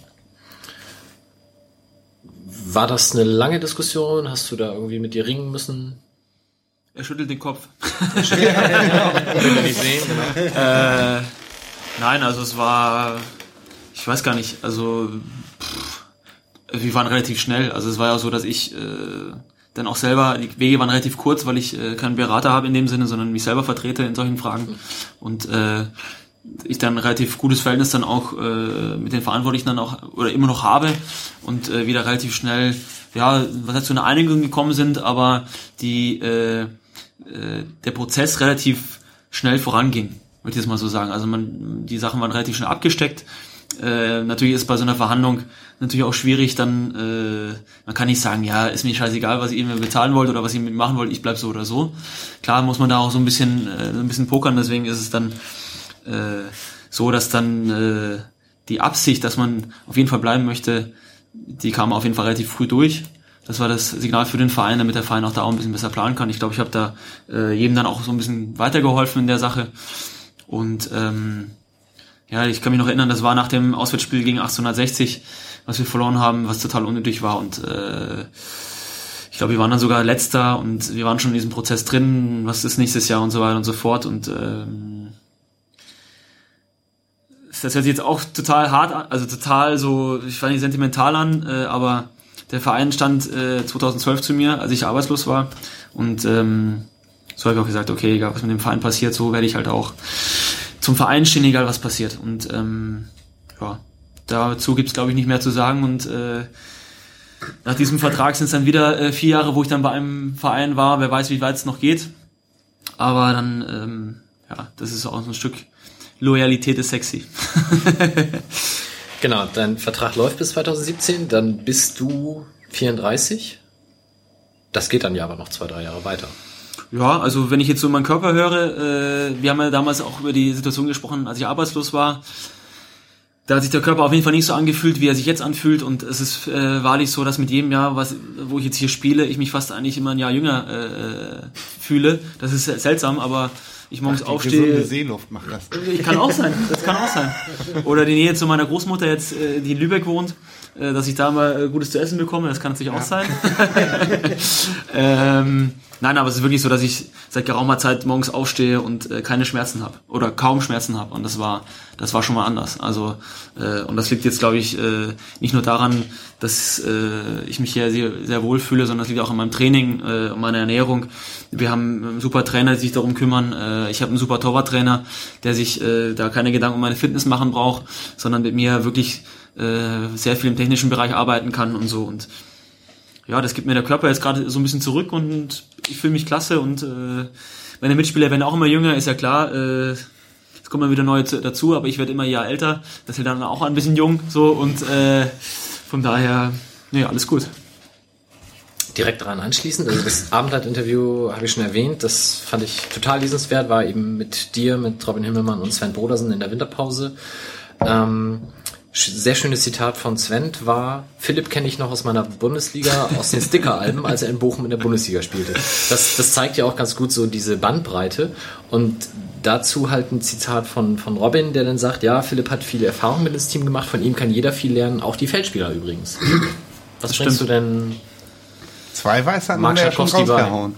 War das eine lange Diskussion? Hast du da irgendwie mit dir ringen müssen? Er schüttelt den Kopf. Will wir nicht sehen, genau. Nein, also es war, ich weiß gar nicht, also wir waren relativ schnell. Also es war ja so, dass ich dann auch selber, die Wege waren relativ kurz, weil ich keinen Berater habe in dem Sinne, sondern mich selber vertrete in solchen Fragen. Und ich dann ein relativ gutes Verhältnis dann auch mit den Verantwortlichen dann auch oder immer noch habe und wieder relativ schnell was heißt zu einer Einigung gekommen sind, aber der Prozess relativ schnell voranging, würde ich jetzt mal so sagen. Also die Sachen waren relativ schnell abgesteckt. Natürlich ist bei so einer Verhandlung natürlich auch schwierig, dann man kann nicht sagen, ja, ist mir scheißegal, was ihr mir bezahlen wollt oder was ihr mit mir machen wollt, ich bleib so oder so. Klar muss man da auch so ein bisschen pokern, deswegen ist es dann so, dass dann die Absicht, dass man auf jeden Fall bleiben möchte, die kam auf jeden Fall relativ früh durch. Das war das Signal für den Verein, damit der Verein auch da auch ein bisschen besser planen kann. Ich glaube, ich habe da jedem dann auch so ein bisschen weitergeholfen in der Sache. Und ich kann mich noch erinnern, das war nach dem Auswärtsspiel gegen 1860, was wir verloren haben, was total unnötig war. Und ich glaube, wir waren dann sogar Letzter und wir waren schon in diesem Prozess drin, was ist nächstes Jahr und so weiter und so fort. Und das hört sich jetzt auch total hart an, also total so, ich weiß nicht, sentimental an, aber der Verein stand 2012 zu mir, als ich arbeitslos war. Und so habe ich auch gesagt, okay, egal was mit dem Verein passiert, so werde ich halt auch zum Verein stehen, egal was passiert. Und dazu gibt's glaube ich nicht mehr zu sagen. Und nach diesem Vertrag sind es dann wieder 4 Jahre, wo ich dann bei einem Verein war. Wer weiß, wie weit es noch geht. Aber dann, das ist auch so ein Stück Loyalität ist sexy. Genau, dein Vertrag läuft bis 2017, dann bist du 34. Das geht dann ja aber noch 2-3 Jahre weiter. Ja, also wenn ich jetzt so meinen Körper höre, wir haben ja damals auch über die Situation gesprochen, als ich arbeitslos war. Da hat sich der Körper auf jeden Fall nicht so angefühlt, wie er sich jetzt anfühlt. Und es ist wahrlich so, dass mit jedem Jahr, wo ich jetzt hier spiele, ich mich fast eigentlich immer ein Jahr jünger fühle. Das ist seltsam, aber ich morgens aufstehe. Gesunde Seeluft macht das. Kann auch sein, das kann auch sein. Oder die Nähe zu meiner Großmutter jetzt, die in Lübeck wohnt, dass ich da mal Gutes zu essen bekomme, das kann natürlich auch sein. Nein, aber es ist wirklich so, dass ich seit geraumer Zeit morgens aufstehe und keine Schmerzen habe oder kaum Schmerzen habe, und das war schon mal anders. Also und das liegt jetzt, glaube ich, nicht nur daran, dass ich mich hier sehr, sehr wohl fühle, sondern das liegt auch an meinem Training, an meiner Ernährung. Wir haben einen super Trainer, die sich darum kümmern. Ich habe einen super Torwarttrainer, der sich da keine Gedanken um meine Fitness machen braucht, sondern mit mir wirklich sehr viel im technischen Bereich arbeiten kann und so. Und ja, das gibt mir der Körper jetzt gerade so ein bisschen zurück und ich fühle mich klasse. Und meine Mitspieler werden auch immer jünger, ist ja klar. Es kommen dann wieder neue dazu, aber ich werde immer ein Jahr älter. Das hält dann auch ein bisschen jung. So, und von daher, alles gut. Direkt daran anschließend, also das Abendblatt-Interview habe ich schon erwähnt, das fand ich total lesenswert, war eben mit dir, mit Robin Himmelmann und Sven Brodersen in der Winterpause. Sehr schönes Zitat von Sven war: Philipp kenne ich noch aus meiner Bundesliga, aus den Sticker-Alben, als er in Bochum in der Bundesliga spielte. Das zeigt ja auch ganz gut so diese Bandbreite. Und dazu halt ein Zitat von Robin, der dann sagt, ja, Philipp hat viele Erfahrungen mit ins Team gemacht, von ihm kann jeder viel lernen, auch die Feldspieler übrigens. Was denkst du denn? 2 Weißer hat er schon rausgehauen.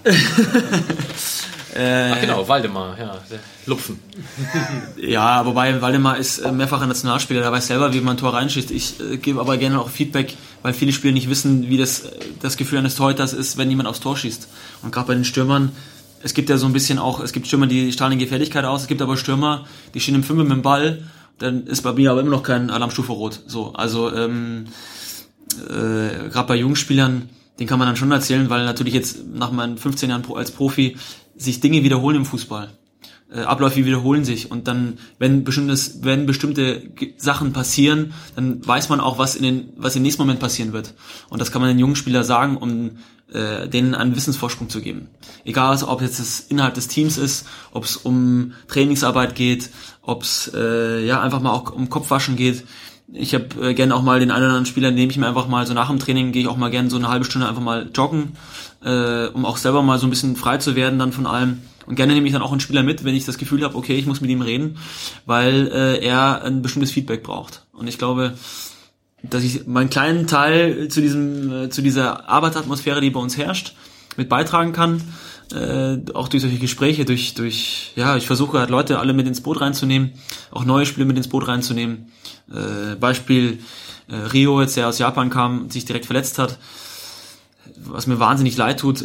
Ach genau, Waldemar, ja, Lupfen. Ja, wobei Waldemar ist mehrfacher Nationalspieler, der weiß selber, wie man ein Tor reinschießt. Ich gebe aber gerne auch Feedback, weil viele Spieler nicht wissen, wie das Gefühl eines Torhüters ist, wenn jemand aufs Tor schießt. Und gerade bei den Stürmern, es gibt ja so ein bisschen auch, es gibt Stürmer, die strahlen Gefährlichkeit aus, es gibt aber Stürmer, die stehen im Fünfer mit dem Ball, dann ist bei mir aber immer noch kein Alarmstufe Rot. So, also gerade bei Jungspielern, den kann man dann schon erzählen, weil natürlich jetzt nach meinen 15 Jahren als Profi sich Dinge wiederholen im Fußball. Abläufe wiederholen sich, und dann, wenn bestimmte Sachen passieren, dann weiß man auch, was im nächsten Moment passieren wird. Und das kann man den jungen Spielern sagen, um denen einen Wissensvorsprung zu geben. Egal, ob jetzt das innerhalb des Teams ist, ob es um Trainingsarbeit geht, ob es einfach mal auch um Kopfwaschen geht. Ich habe gerne auch mal den einen oder anderen Spieler, nehme ich mir einfach mal so nach dem Training, gehe ich auch mal gerne so eine halbe Stunde einfach mal joggen, um auch selber mal so ein bisschen frei zu werden dann von allem. Und gerne nehme ich dann auch einen Spieler mit, wenn ich das Gefühl habe, okay, ich muss mit ihm reden, weil er ein bestimmtes Feedback braucht. Und ich glaube, dass ich meinen kleinen Teil zu dieser Arbeitsatmosphäre, die bei uns herrscht, mit beitragen kann. Auch durch solche Gespräche, ich versuche halt Leute alle mit ins Boot reinzunehmen, auch neue Spieler mit ins Boot reinzunehmen. Beispiel Rio, jetzt der aus Japan kam und sich direkt verletzt hat, was mir wahnsinnig leid tut,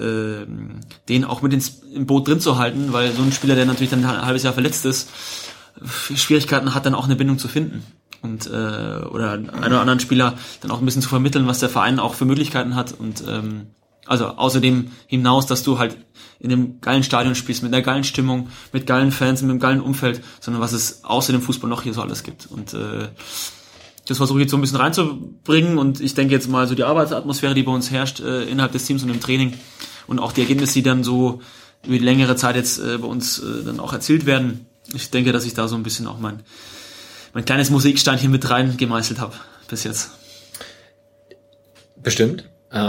den auch mit im Boot drin zu halten, weil so ein Spieler, der natürlich dann ein halbes Jahr verletzt ist, Schwierigkeiten hat, dann auch eine Bindung zu finden. Und oder einen oder anderen Spieler dann auch ein bisschen zu vermitteln, was der Verein auch für Möglichkeiten hat. Und also außerdem hinaus, dass du halt in einem geilen Stadion spielst, mit einer geilen Stimmung, mit geilen Fans, mit einem geilen Umfeld, sondern was es außer dem Fußball noch hier so alles gibt. Und das versuche ich jetzt so ein bisschen reinzubringen. Und ich denke jetzt mal so die Arbeitsatmosphäre, die bei uns herrscht innerhalb des Teams und im Training und auch die Ergebnisse, die dann so über die längere Zeit jetzt bei uns dann auch erzielt werden. Ich denke, dass ich da so ein bisschen auch mein kleines Mosaiksteinchen mit rein gemeißelt habe bis jetzt. Bestimmt.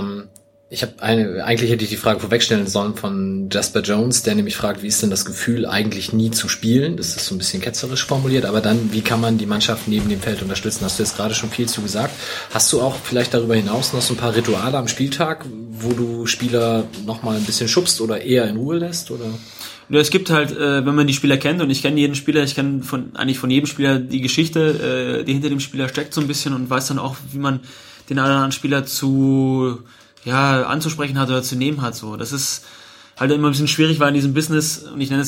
Eigentlich hätte ich die Frage vorwegstellen sollen von Jasper Jones, der nämlich fragt, wie ist denn das Gefühl, eigentlich nie zu spielen? Das ist so ein bisschen ketzerisch formuliert, aber dann, wie kann man die Mannschaft neben dem Feld unterstützen? Hast du jetzt gerade schon viel zu gesagt. Hast du auch vielleicht darüber hinaus noch so ein paar Rituale am Spieltag, wo du Spieler nochmal ein bisschen schubst oder eher in Ruhe lässt, oder? Ja, es gibt halt, wenn man die Spieler kennt, und ich kenne jeden Spieler, ich kenne eigentlich von jedem Spieler die Geschichte, die hinter dem Spieler steckt so ein bisschen, und weiß dann auch, wie man den anderen Spieler anzusprechen hat oder zu nehmen hat, so. Das ist halt immer ein bisschen schwierig, weil in diesem Business, und ich nenne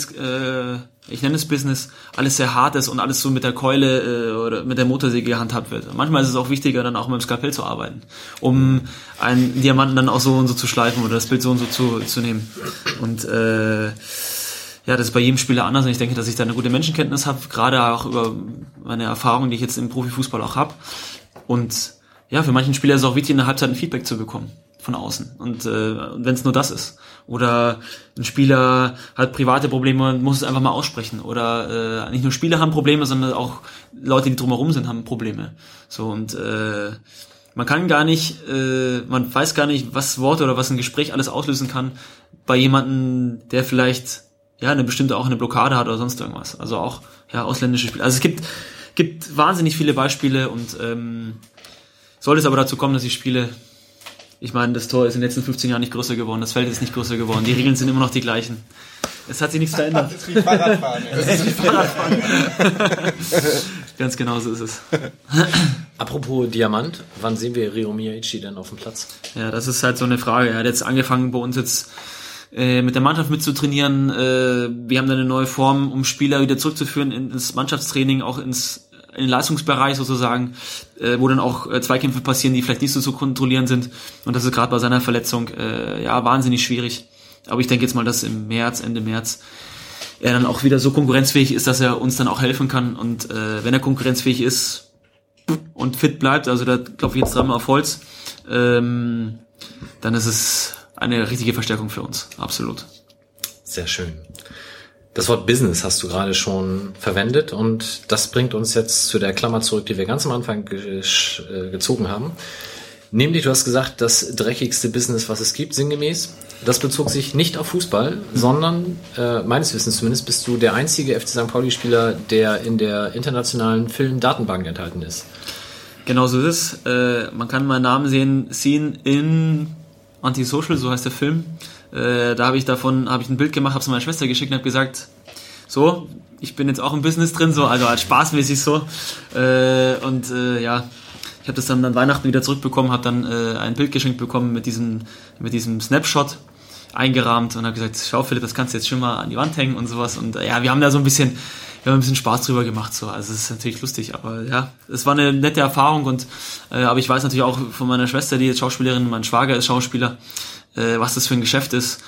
es Business, alles sehr hart ist und alles so mit der Keule oder mit der Motorsäge gehandhabt wird. Manchmal ist es auch wichtiger, dann auch mit dem Skalpell zu arbeiten, um einen Diamanten dann auch so und so zu schleifen oder das Bild so und so zu nehmen. Und das ist bei jedem Spieler anders, und ich denke, dass ich da eine gute Menschenkenntnis habe, gerade auch über meine Erfahrungen, die ich jetzt im Profifußball auch habe. Und ja, für manchen Spieler ist es auch wichtig, in der Halbzeit ein Feedback zu bekommen von außen. Und wenn es nur das ist. Oder ein Spieler hat private Probleme und muss es einfach mal aussprechen. Oder nicht nur Spieler haben Probleme, sondern auch Leute, die drumherum sind, haben Probleme. So, und man weiß gar nicht, was Worte oder was ein Gespräch alles auslösen kann bei jemandem, der vielleicht eine bestimmte auch eine Blockade hat oder sonst irgendwas. Also auch ausländische Spieler. Also es gibt wahnsinnig viele Beispiele, und sollte es aber dazu kommen, dass ich spiele, ich meine, das Tor ist in den letzten 15 Jahren nicht größer geworden, das Feld ist nicht größer geworden, die Regeln sind immer noch die gleichen. Es hat sich nichts verändert. Das ist wie Fahrradfahren. Ganz genau so ist es. Apropos Diamant, wann sehen wir Reo Miyaichi denn auf dem Platz? Ja, das ist halt so eine Frage. Er hat jetzt angefangen, bei uns jetzt mit der Mannschaft mitzutrainieren. Wir haben da eine neue Form, um Spieler wieder zurückzuführen ins Mannschaftstraining, auch in den Leistungsbereich sozusagen, wo dann auch Zweikämpfe passieren, die vielleicht nicht so zu kontrollieren sind. Und das ist gerade bei seiner Verletzung wahnsinnig schwierig. Aber ich denke jetzt mal, dass Ende März er dann auch wieder so konkurrenzfähig ist, dass er uns dann auch helfen kann. Und wenn er konkurrenzfähig ist und fit bleibt, also da klopfe ich jetzt dreimal auf Holz, dann ist es eine richtige Verstärkung für uns. Absolut. Sehr schön. Das Wort Business hast du gerade schon verwendet, und das bringt uns jetzt zu der Klammer zurück, die wir ganz am Anfang gezogen haben. Nämlich, du hast gesagt, das dreckigste Business, was es gibt, sinngemäß. Das bezog sich nicht auf Fußball, sondern, meines Wissens zumindest, bist du der einzige FC St. Pauli-Spieler, der in der internationalen Filmdatenbank enthalten ist. Genau so ist es. Man kann meinen Namen sehen in Antisocial, so heißt der Film. Da habe ich ein Bild gemacht, habe es meiner Schwester geschickt und habe gesagt, so, ich bin jetzt auch im Business drin, so, also als spaßmäßig so. Ich habe das dann an Weihnachten wieder zurückbekommen, habe dann ein Bild geschenkt bekommen mit diesem Snapshot eingerahmt und habe gesagt, schau Philipp, das kannst du jetzt schon mal an die Wand hängen und sowas. Und wir haben da so ein bisschen Spaß drüber gemacht, so. Also es ist natürlich lustig, aber ja, es war eine nette Erfahrung, und aber ich weiß natürlich auch von meiner Schwester, die jetzt Schauspielerin, mein Schwager ist Schauspieler, was das für ein Geschäft ist.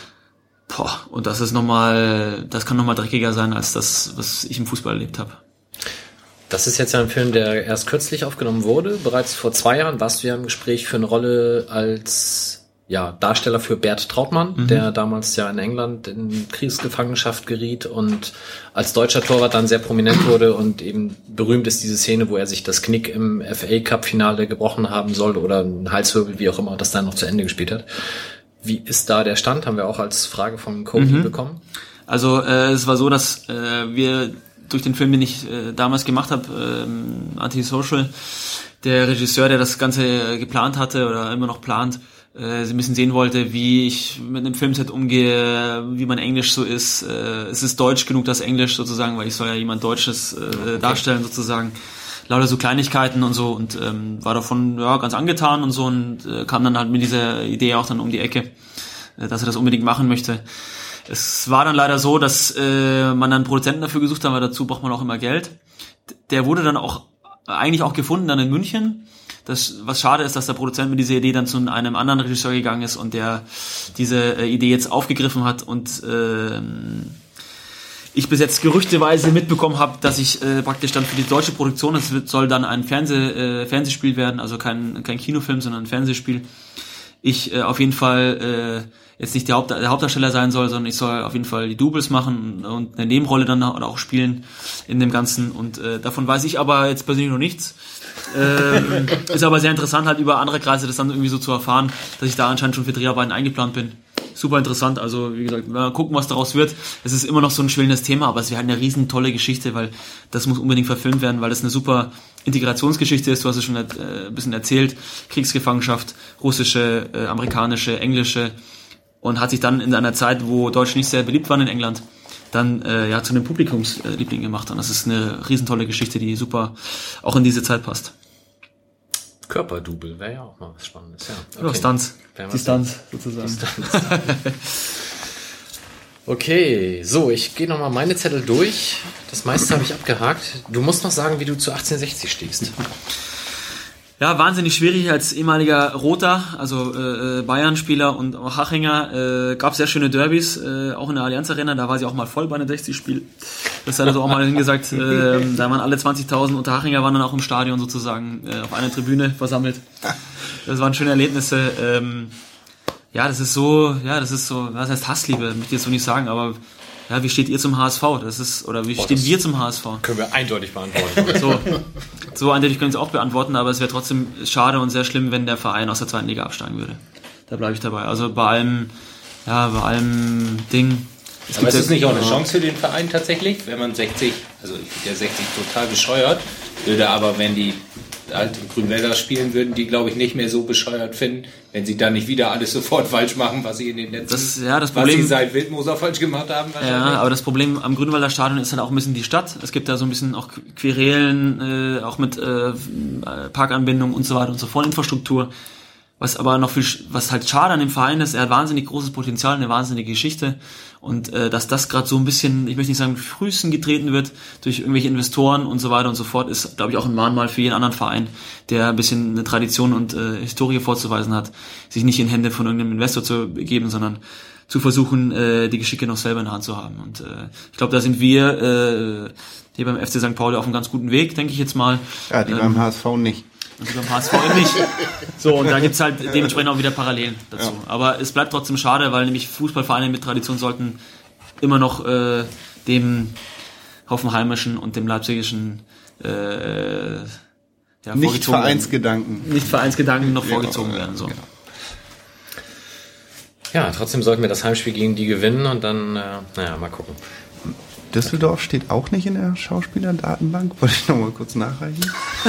Und das kann nochmal dreckiger sein als das, was ich im Fußball erlebt habe. Das ist jetzt ja ein Film, der erst kürzlich aufgenommen wurde. Bereits vor 2 Jahren warst du ja im Gespräch für eine Rolle als Darsteller für Bert Trautmann, der damals ja in England in Kriegsgefangenschaft geriet und als deutscher Torwart dann sehr prominent wurde, und eben berühmt ist diese Szene, wo er sich das Knick im FA-Cup-Finale gebrochen haben soll oder ein Halswirbel, wie auch immer, das dann noch zu Ende gespielt hat. Wie ist da der Stand? Haben wir auch als Frage von Cody bekommen. Also es war so, dass wir durch den Film, den ich damals gemacht habe, Antisocial, der Regisseur, der das Ganze geplant hatte oder immer noch plant, sie ein bisschen sehen wollte, wie ich mit einem Filmset umgehe, wie mein Englisch so ist. Es ist deutsch genug, das Englisch sozusagen, weil ich soll ja jemand Deutsches darstellen sozusagen. Lauter so Kleinigkeiten und so, und war davon ganz angetan und so, und kam dann halt mit dieser Idee auch dann um die Ecke, dass er das unbedingt machen möchte. Es war dann leider so, dass man dann einen Produzenten dafür gesucht hat, weil dazu braucht man auch immer Geld. Der wurde dann auch eigentlich auch gefunden dann in München. Was schade ist, dass der Produzent mit dieser Idee dann zu einem anderen Regisseur gegangen ist und der diese Idee jetzt aufgegriffen hat und ich bis jetzt gerüchteweise mitbekommen habe, dass ich praktisch dann für die deutsche Produktion, soll dann ein Fernsehspiel werden, also kein Kinofilm, sondern ein Fernsehspiel. Ich auf jeden Fall jetzt nicht der Hauptdarsteller sein soll, sondern ich soll auf jeden Fall die Doubles machen und eine Nebenrolle dann auch spielen in dem Ganzen. Und davon weiß ich aber jetzt persönlich noch nichts. Ist aber sehr interessant, halt über andere Kreise das dann irgendwie so zu erfahren, dass ich da anscheinend schon für Dreharbeiten eingeplant bin. Super interessant, also wie gesagt, mal gucken, was daraus wird. Es ist immer noch so ein schwellendes Thema, aber es wäre eine riesen tolle Geschichte, weil das muss unbedingt verfilmt werden, weil das eine super Integrationsgeschichte ist. Du hast es schon ein bisschen erzählt, Kriegsgefangenschaft, russische, amerikanische, englische, und hat sich dann in einer Zeit, wo Deutsche nicht sehr beliebt waren in England, dann zu einem Publikumsliebling gemacht. Und das ist eine riesentolle Geschichte, die super auch in diese Zeit passt. Körperdouble wäre ja auch mal was Spannendes. Ja. Okay. Oder Stunts. Distanz sozusagen. Okay, so, ich gehe nochmal meine Zettel durch. Das meiste habe ich abgehakt. Du musst noch sagen, wie du zu 1860 stehst. Ja, wahnsinnig schwierig als ehemaliger Roter, also Bayern-Spieler und auch Hachinger. Gab sehr schöne Derbys, auch in der Allianz Arena, da war sie auch mal voll bei einem 60-Spiel. Das hat er so auch mal hingesagt, da waren alle 20.000 und Hachinger waren dann auch im Stadion sozusagen auf einer Tribüne versammelt. Das waren schöne Erlebnisse. Das ist so, was heißt Hassliebe, möchte ich jetzt so nicht sagen, aber ja, wie steht ihr zum HSV? Wie stehen wir zum HSV? Können wir eindeutig beantworten. So eindeutig können wir es auch beantworten, aber es wäre trotzdem schade und sehr schlimm, wenn der Verein aus der 2. Liga absteigen würde. Da bleibe ich dabei. Also bei allem Ding. Aber ist es nicht auch eine Chance für den Verein tatsächlich, wenn man 60, also ich finde ja 60 total bescheuert, würde aber, wenn die halt in Grünwälder spielen, würden die, glaube ich, nicht mehr so bescheuert finden, wenn sie dann nicht wieder alles sofort falsch machen, was sie in den letzten, das Problem, was sie seit Wildmoser falsch gemacht haben. Ja, aber das Problem am Grünwalder Stadion ist halt auch ein bisschen die Stadt. Es gibt da so ein bisschen auch Querelen, auch mit Parkanbindung und so weiter und so fort, Infrastruktur. Was aber noch was halt schade an dem Verein ist, er hat wahnsinnig großes Potenzial, eine wahnsinnige Geschichte. Und dass das gerade so ein bisschen, ich möchte nicht sagen, Füßen getreten wird durch irgendwelche Investoren und so weiter und so fort, ist, glaube ich, auch ein Mahnmal für jeden anderen Verein, der ein bisschen eine Tradition und Historie vorzuweisen hat, sich nicht in Hände von irgendeinem Investor zu begeben, sondern zu versuchen, die Geschicke noch selber in der Hand zu haben. Und ich glaube, da sind wir hier beim FC St. Pauli auf einem ganz guten Weg, denke ich jetzt mal. Ja, die beim HSV nicht. Und beim HSV nicht. So, und da gibt's halt dementsprechend auch wieder Parallelen dazu. Ja. Aber es bleibt trotzdem schade, weil nämlich Fußballvereine mit Tradition sollten immer noch dem Hoffenheimischen und dem Leipzigischen nicht Vereinsgedanken noch vorgezogen werden. So. Ja, trotzdem sollten wir das Heimspiel gegen die gewinnen und dann, mal gucken. Düsseldorf steht auch nicht in der Schauspielerdatenbank. Wollte ich noch mal kurz nachreichen.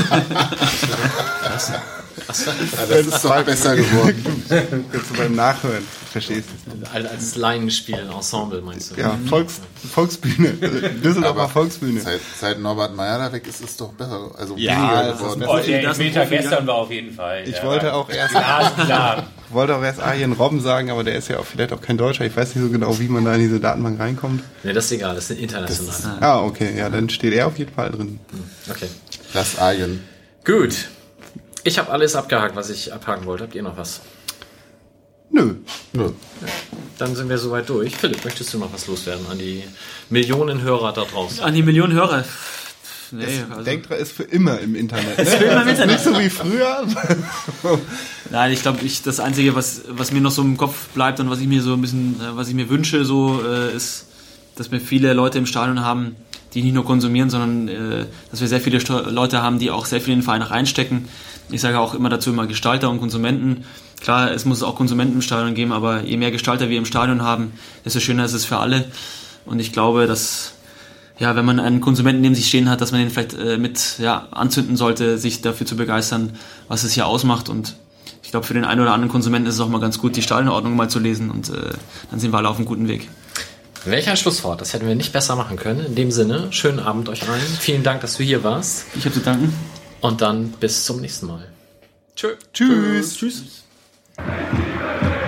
Das ist doch besser geworden. Jetzt beim Nachhören. Verstehst du? Als Laienspiel, Ensemble meinst du? Ja, Volksbühne. Düsseldorfer Volksbühne. Seit Norbert Meyer da weg ist es doch besser. Also weniger geworden. Der Elfmeter gestern war auf jeden Fall. Ich wollte auch erst Arjen Robben sagen, aber der ist ja auch vielleicht auch kein Deutscher. Ich weiß nicht so genau, wie man da in diese Datenbank reinkommt. Nee, das ist egal, das sind international. Okay, ja, dann steht er auf jeden Fall drin. Okay. Das Arjen. Gut. Ich habe alles abgehakt, was ich abhaken wollte. Habt ihr noch was? Nö. Dann sind wir soweit durch. Philipp, möchtest du noch was loswerden an die Millionen Hörer da draußen? An die Millionen Hörer? Nee, Denkt dran, ist für immer im Internet. Ne? Ist für immer im Internet. Nicht so wie früher. Nein, ich glaube, das Einzige, was mir noch so im Kopf bleibt und was ich mir so ein bisschen, was ich mir wünsche, ist, dass wir viele Leute im Stadion haben, die nicht nur konsumieren, sondern dass wir sehr viele Leute haben, die auch sehr viel in den Verein reinstecken. Ich sage auch immer dazu immer Gestalter und Konsumenten. Klar, es muss auch Konsumenten im Stadion geben, aber je mehr Gestalter wir im Stadion haben, desto schöner ist es für alle. Und ich glaube, dass wenn man einen Konsumenten neben sich stehen hat, dass man den vielleicht anzünden sollte, sich dafür zu begeistern, was es hier ausmacht. Und ich glaube, für den einen oder anderen Konsumenten ist es auch mal ganz gut, die Stadionordnung mal zu lesen und dann sind wir alle auf einem guten Weg. Welch ein Schlusswort, das hätten wir nicht besser machen können. In dem Sinne, schönen Abend euch allen. Vielen Dank, dass du hier warst. Ich habe zu danken. Und dann bis zum nächsten Mal. Tschüss.